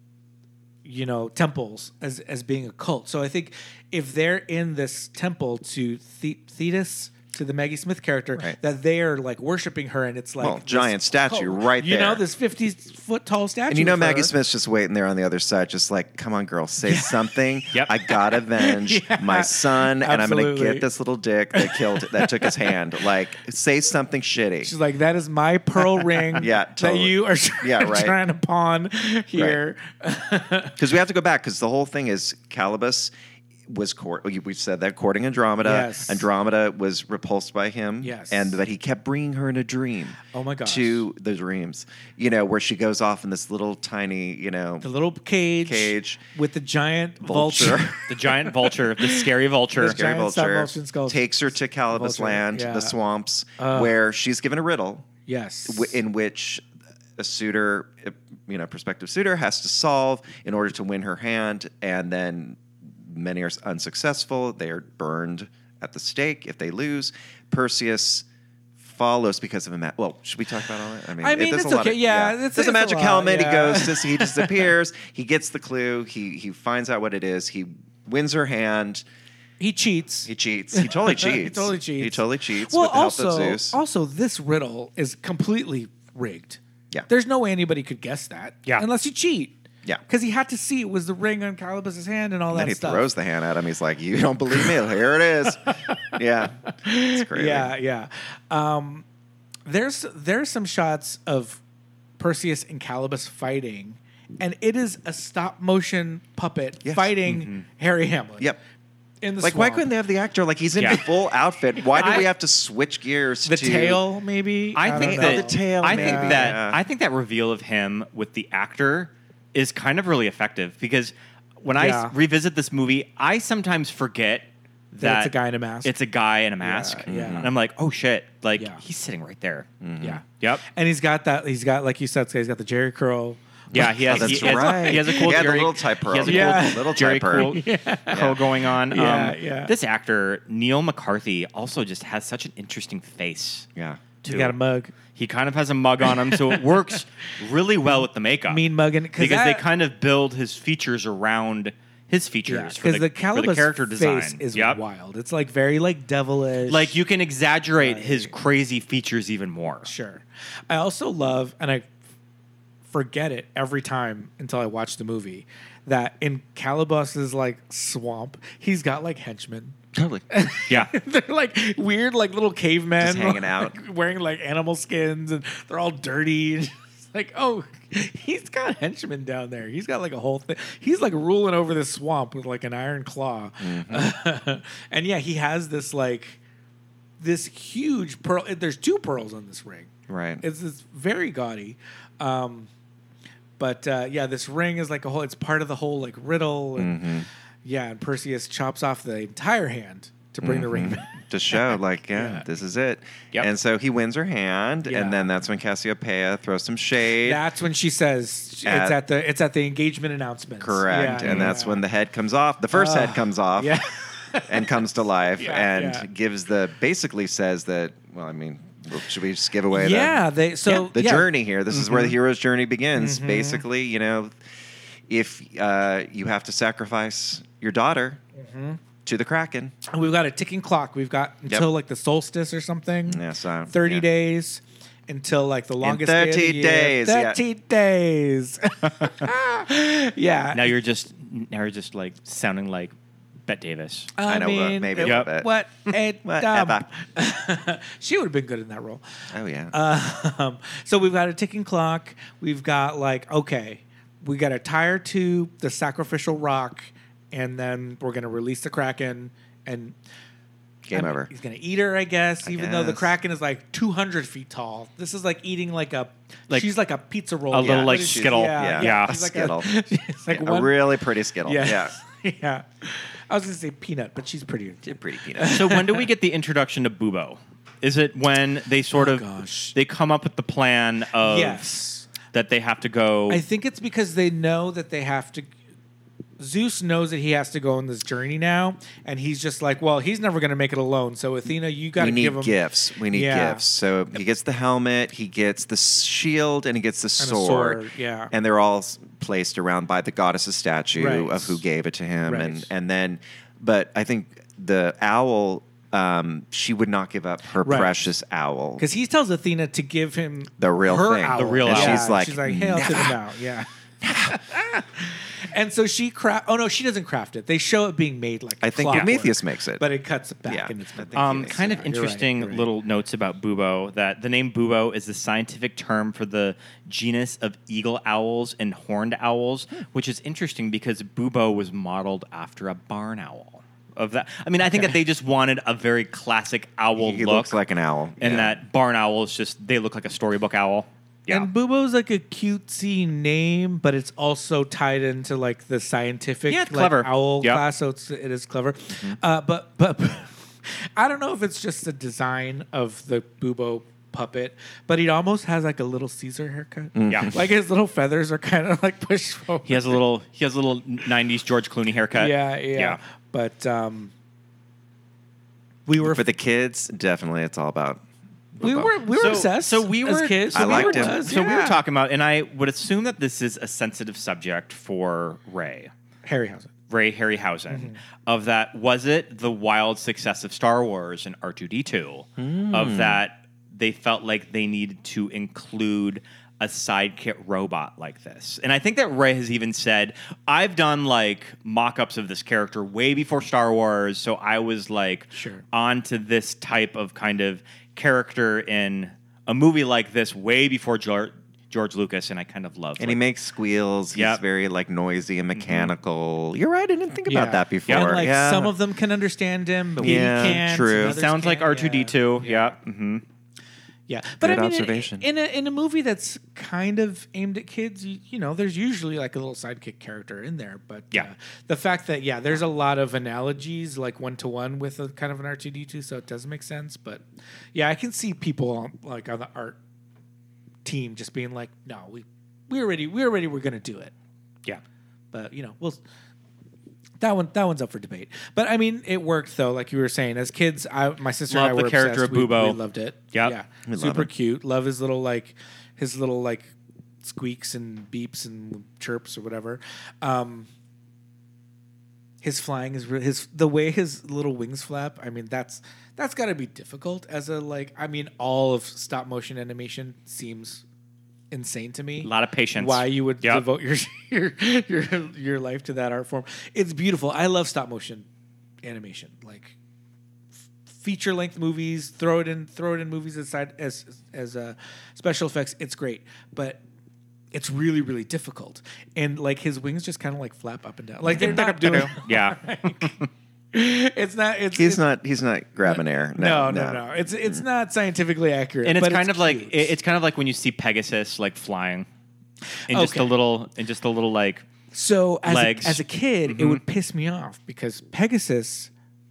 Speaker 5: you know, temples as as being a cult. So I think if they're in this temple to the- Thetis, to the Maggie Smith character,
Speaker 7: right.
Speaker 5: that they are like worshiping her, and it's like
Speaker 7: well, giant statue
Speaker 5: cult.
Speaker 7: right
Speaker 5: you
Speaker 7: there.
Speaker 5: know, this fifty foot tall statue.
Speaker 7: And you know,
Speaker 5: of
Speaker 7: Maggie
Speaker 5: her.
Speaker 7: Smith's just waiting there on the other side, just like, come on, girl, say
Speaker 5: Yeah.
Speaker 7: something.
Speaker 6: Yep.
Speaker 7: I gotta avenge
Speaker 5: Yeah.
Speaker 7: my son, and I'm gonna
Speaker 5: Absolutely.
Speaker 7: get this little dick that killed, that took his hand. Like, say something shitty.
Speaker 5: She's like, that is my pearl ring
Speaker 7: Yeah,
Speaker 5: that
Speaker 7: totally.
Speaker 5: you are
Speaker 7: Yeah, right.
Speaker 5: trying to pawn here.
Speaker 7: Because we have to go back, because the whole thing is Calibus was court. We said that courting Andromeda.
Speaker 5: Yes.
Speaker 7: Andromeda was repulsed by him.
Speaker 5: Yes.
Speaker 7: And that he kept bringing her in a dream.
Speaker 5: Oh my gosh.
Speaker 7: To the dreams, you know, where she goes off in this little tiny, you know,
Speaker 5: The little cage,
Speaker 7: Cage.
Speaker 5: with the giant
Speaker 7: vulture.
Speaker 5: vulture.
Speaker 6: the giant vulture, the scary vulture.
Speaker 5: The
Speaker 7: Scary
Speaker 5: giant stop
Speaker 7: vulture
Speaker 5: motion skull-
Speaker 7: takes her to Calibus
Speaker 5: vulture,
Speaker 7: land,
Speaker 5: yeah.
Speaker 7: the swamps,
Speaker 5: Uh.
Speaker 7: where she's given a riddle.
Speaker 5: Yes.
Speaker 7: w- in which a suitor, you know, prospective suitor has to solve in order to win her hand, and then many are unsuccessful. They are burned at the stake if they lose. Perseus follows because of a ma- well, should we talk about all that? I mean,
Speaker 5: I
Speaker 7: it-
Speaker 5: mean,
Speaker 7: there's
Speaker 5: it's
Speaker 7: a lot
Speaker 5: okay.
Speaker 7: Of,
Speaker 5: Yeah, it's-
Speaker 7: there's a
Speaker 5: it's a
Speaker 7: magic
Speaker 5: lot,
Speaker 7: helmet.
Speaker 5: yeah.
Speaker 7: He goes to, he disappears. He gets the clue. He he finds out what it is. He wins her hand.
Speaker 5: He cheats.
Speaker 7: He cheats. He totally cheats.
Speaker 5: He totally cheats.
Speaker 7: He totally cheats
Speaker 5: Well,
Speaker 7: with the
Speaker 5: also,
Speaker 7: help of Zeus.
Speaker 5: also, this riddle is completely rigged.
Speaker 7: Yeah.
Speaker 5: There's no way anybody could guess that.
Speaker 6: Yeah.
Speaker 5: Unless you cheat.
Speaker 7: Yeah.
Speaker 5: Because he had to see it was the ring on Calibus's hand and all
Speaker 7: And
Speaker 5: that
Speaker 7: then he
Speaker 5: stuff.
Speaker 7: throws the hand at him. He's like, "You don't believe me? Here it is." Yeah, it's crazy.
Speaker 5: Yeah, yeah. Um, there's there's some shots of Perseus and Calibus fighting, and it is a stop motion puppet
Speaker 7: Yes.
Speaker 5: fighting Harry Hamlin.
Speaker 7: Yep.
Speaker 5: In the
Speaker 7: Like, why
Speaker 5: swamp.
Speaker 7: couldn't they have the actor? Like, he's in
Speaker 6: Yeah.
Speaker 7: full outfit. Why do
Speaker 5: I-
Speaker 7: we have to switch gears?
Speaker 5: the
Speaker 7: to
Speaker 5: tail maybe?
Speaker 6: I,
Speaker 5: don't
Speaker 6: think
Speaker 5: know.
Speaker 6: that
Speaker 7: Oh, the tail,
Speaker 6: I
Speaker 7: maybe.
Speaker 6: think that
Speaker 7: Yeah.
Speaker 6: I think that reveal of him with the actor is kind of really effective because when I
Speaker 5: Yeah.
Speaker 6: s- revisit this movie, I sometimes forget that,
Speaker 5: That it's a guy in a mask.
Speaker 6: It's a guy in a mask,
Speaker 5: yeah.
Speaker 6: and I'm like, oh shit, like
Speaker 5: Yeah.
Speaker 6: he's sitting right there.
Speaker 5: Yeah.
Speaker 6: Yep.
Speaker 5: And he's got that. He's got, like you said, he's got the Jerry curl.
Speaker 6: Yeah, he has.
Speaker 7: Oh, that's
Speaker 6: he, has
Speaker 7: right.
Speaker 6: he has a cool
Speaker 7: He had the
Speaker 6: Jerry,
Speaker 7: little type pearl.
Speaker 6: He has a
Speaker 5: Yeah.
Speaker 6: cool
Speaker 7: Little
Speaker 6: Jerry
Speaker 7: type pearl.
Speaker 6: cool co going on.
Speaker 5: Yeah,
Speaker 6: um,
Speaker 5: yeah.
Speaker 6: This actor Neil McCarthy also just has such an interesting face.
Speaker 7: Yeah.
Speaker 5: He
Speaker 6: too.
Speaker 5: got a mug.
Speaker 6: He kind of has a mug on him, so it works really well with the makeup.
Speaker 5: Mean mugging.
Speaker 6: because
Speaker 5: that,
Speaker 6: they kind of build his features around his features for
Speaker 5: because
Speaker 6: the,
Speaker 5: the,
Speaker 6: for the
Speaker 5: Calibus
Speaker 6: character design.
Speaker 5: face is
Speaker 6: Yep.
Speaker 5: wild. It's like very like devilish.
Speaker 6: Like you can exaggerate
Speaker 5: Right.
Speaker 6: his crazy features even more.
Speaker 5: Sure. I also love, and I forget it every time until I watch the movie, that in Calibus's like swamp, he's got like henchmen.
Speaker 7: Totally.
Speaker 6: Yeah.
Speaker 5: They're like weird, like little cavemen,
Speaker 7: Just hanging
Speaker 5: like,
Speaker 7: out.
Speaker 5: wearing like animal skins, and they're all dirty. It's like, oh, he's got henchmen down there. He's got like a whole thing. He's like ruling over this swamp with like an iron claw.
Speaker 7: Mm-hmm.
Speaker 5: And yeah, he has this like this huge pearl. There's two pearls on this ring.
Speaker 7: Right.
Speaker 5: It's, it's very gaudy. Um, but uh, yeah, this ring is like a whole. It's part of the whole like riddle. And
Speaker 7: Mm-hmm.
Speaker 5: yeah, and Perseus chops off the entire hand to bring the ring back.
Speaker 7: to show, like, yeah,
Speaker 5: Yeah.
Speaker 7: this is it.
Speaker 6: Yep.
Speaker 7: And so he wins her hand,
Speaker 5: Yeah.
Speaker 7: and then that's when Cassiopeia throws some shade.
Speaker 5: That's when she says it's
Speaker 7: At-
Speaker 5: at the it's at the engagement announcement.
Speaker 7: Correct.
Speaker 5: Yeah,
Speaker 7: and
Speaker 5: yeah.
Speaker 7: that's when the head comes off. The first
Speaker 5: Uh,
Speaker 7: head comes off
Speaker 5: yeah.
Speaker 7: and comes to life
Speaker 5: Yeah,
Speaker 7: and
Speaker 5: yeah.
Speaker 7: gives the, basically says that, well, I mean, well, should we just give away
Speaker 5: yeah,
Speaker 7: the,
Speaker 5: they so
Speaker 7: the
Speaker 5: yeah.
Speaker 7: journey here? This is where the
Speaker 5: Mhm.
Speaker 7: hero's journey begins.
Speaker 5: Mhm.
Speaker 7: Basically, you know, if uh, you have to sacrifice your daughter
Speaker 5: Mm-hmm.
Speaker 7: to the Kraken.
Speaker 5: And we've got a ticking clock. We've got until like the solstice or something.
Speaker 7: Yeah, so,
Speaker 5: thirty
Speaker 7: yeah.
Speaker 5: days until like the longest day of
Speaker 7: thirty
Speaker 5: the year.
Speaker 7: days, yeah.
Speaker 5: Thirty days. yeah.
Speaker 6: Now you're just now you're just like sounding like Bette Davis.
Speaker 5: I,
Speaker 7: I know,
Speaker 5: mean,
Speaker 7: uh, maybe a
Speaker 5: it-
Speaker 7: little bit.
Speaker 5: What a
Speaker 7: Whatever.
Speaker 5: dump. She would have been good in that role.
Speaker 7: Oh, yeah.
Speaker 5: Um, so we've got a ticking clock. We've got like, okay, we got to tie her to the sacrificial rock, and then we're gonna release the Kraken, and
Speaker 7: Game
Speaker 5: I mean,
Speaker 7: over.
Speaker 5: He's gonna eat her, I guess.
Speaker 7: I
Speaker 5: even though the
Speaker 7: guess.
Speaker 5: Kraken is like two hundred feet tall. This is like eating like a.
Speaker 6: Like
Speaker 5: she's like a pizza roll.
Speaker 6: a little,
Speaker 5: Yeah.
Speaker 6: like,
Speaker 5: What is she?
Speaker 6: Skittle.
Speaker 5: Yeah,
Speaker 6: Yeah.
Speaker 5: She's like
Speaker 7: Skittle.
Speaker 5: A, she's like
Speaker 7: Yeah,
Speaker 5: one,
Speaker 7: a really pretty Skittle.
Speaker 5: Yeah.
Speaker 7: Yeah.
Speaker 5: yeah. I was gonna say peanut, but she's prettier.
Speaker 7: She's pretty peanut.
Speaker 6: So when do we get the introduction to Bubo? Is it when they sort
Speaker 5: Oh,
Speaker 6: of
Speaker 5: gosh.
Speaker 6: they come up with the plan of
Speaker 5: Yes.
Speaker 6: that they have to go?
Speaker 5: I think it's because they know that they have to. Zeus knows that he has to go on this journey now, and he's just like, well, he's never going to make it alone. So Athena, you got
Speaker 7: We
Speaker 5: to
Speaker 7: need
Speaker 5: give him
Speaker 7: gifts. We need
Speaker 5: Yeah.
Speaker 7: gifts. So he gets the helmet, he gets the shield, and he gets the
Speaker 5: And a
Speaker 7: sword.
Speaker 5: sword, yeah.
Speaker 7: And they're all s- placed around by the goddess's statue
Speaker 5: Right.
Speaker 7: of who gave it to him.
Speaker 5: Right.
Speaker 7: And and then, but I think the owl, um, she would not give up her
Speaker 5: Right.
Speaker 7: precious owl.
Speaker 5: because he tells Athena to give him
Speaker 7: The real
Speaker 5: her
Speaker 7: thing.
Speaker 5: owl.
Speaker 6: The real
Speaker 5: yeah.
Speaker 6: owl.
Speaker 7: She's like,
Speaker 5: she's like, hail to the now, yeah. And so she craft. Oh no, she doesn't craft it. They show it being made like
Speaker 7: I think
Speaker 5: clockwork,
Speaker 7: Prometheus makes it.
Speaker 5: but it cuts it back
Speaker 7: Yeah,
Speaker 5: and it's
Speaker 7: I think
Speaker 6: Um,
Speaker 7: he makes
Speaker 6: kind
Speaker 7: it.
Speaker 6: of
Speaker 5: You're right,
Speaker 6: interesting
Speaker 5: you're right.
Speaker 6: little notes about Bubo that the name Bubo is the scientific term for the genus of eagle owls and horned owls,
Speaker 5: Hmm.
Speaker 6: which is interesting because Bubo was modeled after a barn owl. Of that, I mean, I think that they just wanted a very classic owl
Speaker 7: He
Speaker 6: look,
Speaker 7: looks like an owl.
Speaker 6: and
Speaker 7: Yeah.
Speaker 6: that barn owl is just they look like a storybook owl. Yeah,
Speaker 5: And Bubo's like a cutesy name, but it's also tied into like the scientific
Speaker 6: Yeah, it's
Speaker 5: like,
Speaker 6: clever.
Speaker 5: owl
Speaker 6: Yep.
Speaker 5: class, so it's, it is clever. Uh, but but I don't know if it's just the design of the Bubo puppet, but he almost has like a little Caesar haircut.
Speaker 6: Yeah.
Speaker 5: Like his little feathers are kind of like pushed forward.
Speaker 6: he has a little he has a little nineties George Clooney haircut.
Speaker 5: yeah, yeah,
Speaker 6: yeah.
Speaker 5: But um, we were
Speaker 7: For the kids, definitely it's all about
Speaker 5: we
Speaker 7: Bubo.
Speaker 5: were we were
Speaker 6: so,
Speaker 5: obsessed.
Speaker 6: So we
Speaker 5: as
Speaker 6: were
Speaker 5: kids.
Speaker 7: I
Speaker 5: So we
Speaker 7: liked
Speaker 5: were
Speaker 7: him.
Speaker 5: obsessed,
Speaker 6: So we were
Speaker 5: yeah.
Speaker 6: talking about, and I would assume that this is a sensitive subject for Ray.
Speaker 5: Harryhausen.
Speaker 6: Ray Harryhausen
Speaker 5: Mm-hmm.
Speaker 6: of that. Was it the wild success of Star Wars and R two D two
Speaker 5: Hmm.
Speaker 6: of that they felt like they needed to include a sidekick robot like this? And I think that Ray has even said, I've done like mock-ups of this character way before Star Wars, so I was like
Speaker 5: Sure.
Speaker 6: onto this type of kind of character in a movie like this way before George, George Lucas, and I kind of love
Speaker 7: And he makes squeals. He's
Speaker 6: Yep.
Speaker 7: very like noisy and mechanical. You're right. I didn't think about
Speaker 5: Yeah.
Speaker 7: that before.
Speaker 5: And like
Speaker 7: yeah.
Speaker 5: some of them can understand him, but
Speaker 7: Yeah,
Speaker 5: we can't.
Speaker 7: true.
Speaker 5: and others
Speaker 6: Sounds like
Speaker 5: can't.
Speaker 6: R two D two.
Speaker 5: Yeah.
Speaker 6: Yeah. Mm-hmm.
Speaker 5: Yeah, but
Speaker 7: Good
Speaker 5: I mean,
Speaker 7: observation.
Speaker 5: In, in a in a movie that's kind of aimed at kids, you, you know, there's usually like a little sidekick character in there. But
Speaker 6: Yeah.
Speaker 5: uh, the fact that yeah, there's a lot of analogies like one to one with a kind of an R two D two, so it does make sense. But yeah, I can see people on, like on the art team just being like, no, we we already we already were gonna do it.
Speaker 6: Yeah.
Speaker 5: But you know, we'll. That one, that one's up for debate. But I mean, it worked though. Like you were saying, as kids, I, my sister
Speaker 6: Love
Speaker 5: and I
Speaker 6: the
Speaker 5: were
Speaker 6: character
Speaker 5: obsessed.
Speaker 6: of
Speaker 5: We-
Speaker 6: Bubo.
Speaker 5: We, loved it.
Speaker 6: Yep.
Speaker 5: Yeah,
Speaker 7: We love
Speaker 5: super
Speaker 7: him.
Speaker 5: cute. Love his little like, his little like squeaks and beeps and chirps or whatever. Um, his flying is re- his the way his little wings flap. I mean, that's that's got to be difficult as a like. I mean, all of stop motion animation seems insane to me.
Speaker 6: A lot of patience.
Speaker 5: Why you would
Speaker 6: Yep.
Speaker 5: devote your, your your your life to that art form? It's beautiful. I love stop motion animation, like f- feature length movies. Throw it in, throw it in movies aside as as uh, special effects. It's great, but it's really really difficult. And like his wings just kind of like flap up and down, like they're not doing.
Speaker 6: Yeah.
Speaker 5: It's not. It's
Speaker 7: He's
Speaker 5: it's,
Speaker 7: not. He's not grabbing air.
Speaker 5: No,
Speaker 7: No,
Speaker 5: no, no. It's it's not scientifically accurate,
Speaker 6: And it's
Speaker 5: but
Speaker 6: kind of like
Speaker 5: cute.
Speaker 6: it- it's kind of like when you see Pegasus like flying, and just a
Speaker 5: Okay.
Speaker 6: little, and just a little like
Speaker 5: So as
Speaker 6: legs.
Speaker 5: a, as a kid, it
Speaker 6: Mhm.
Speaker 5: would piss me off because Pegasus,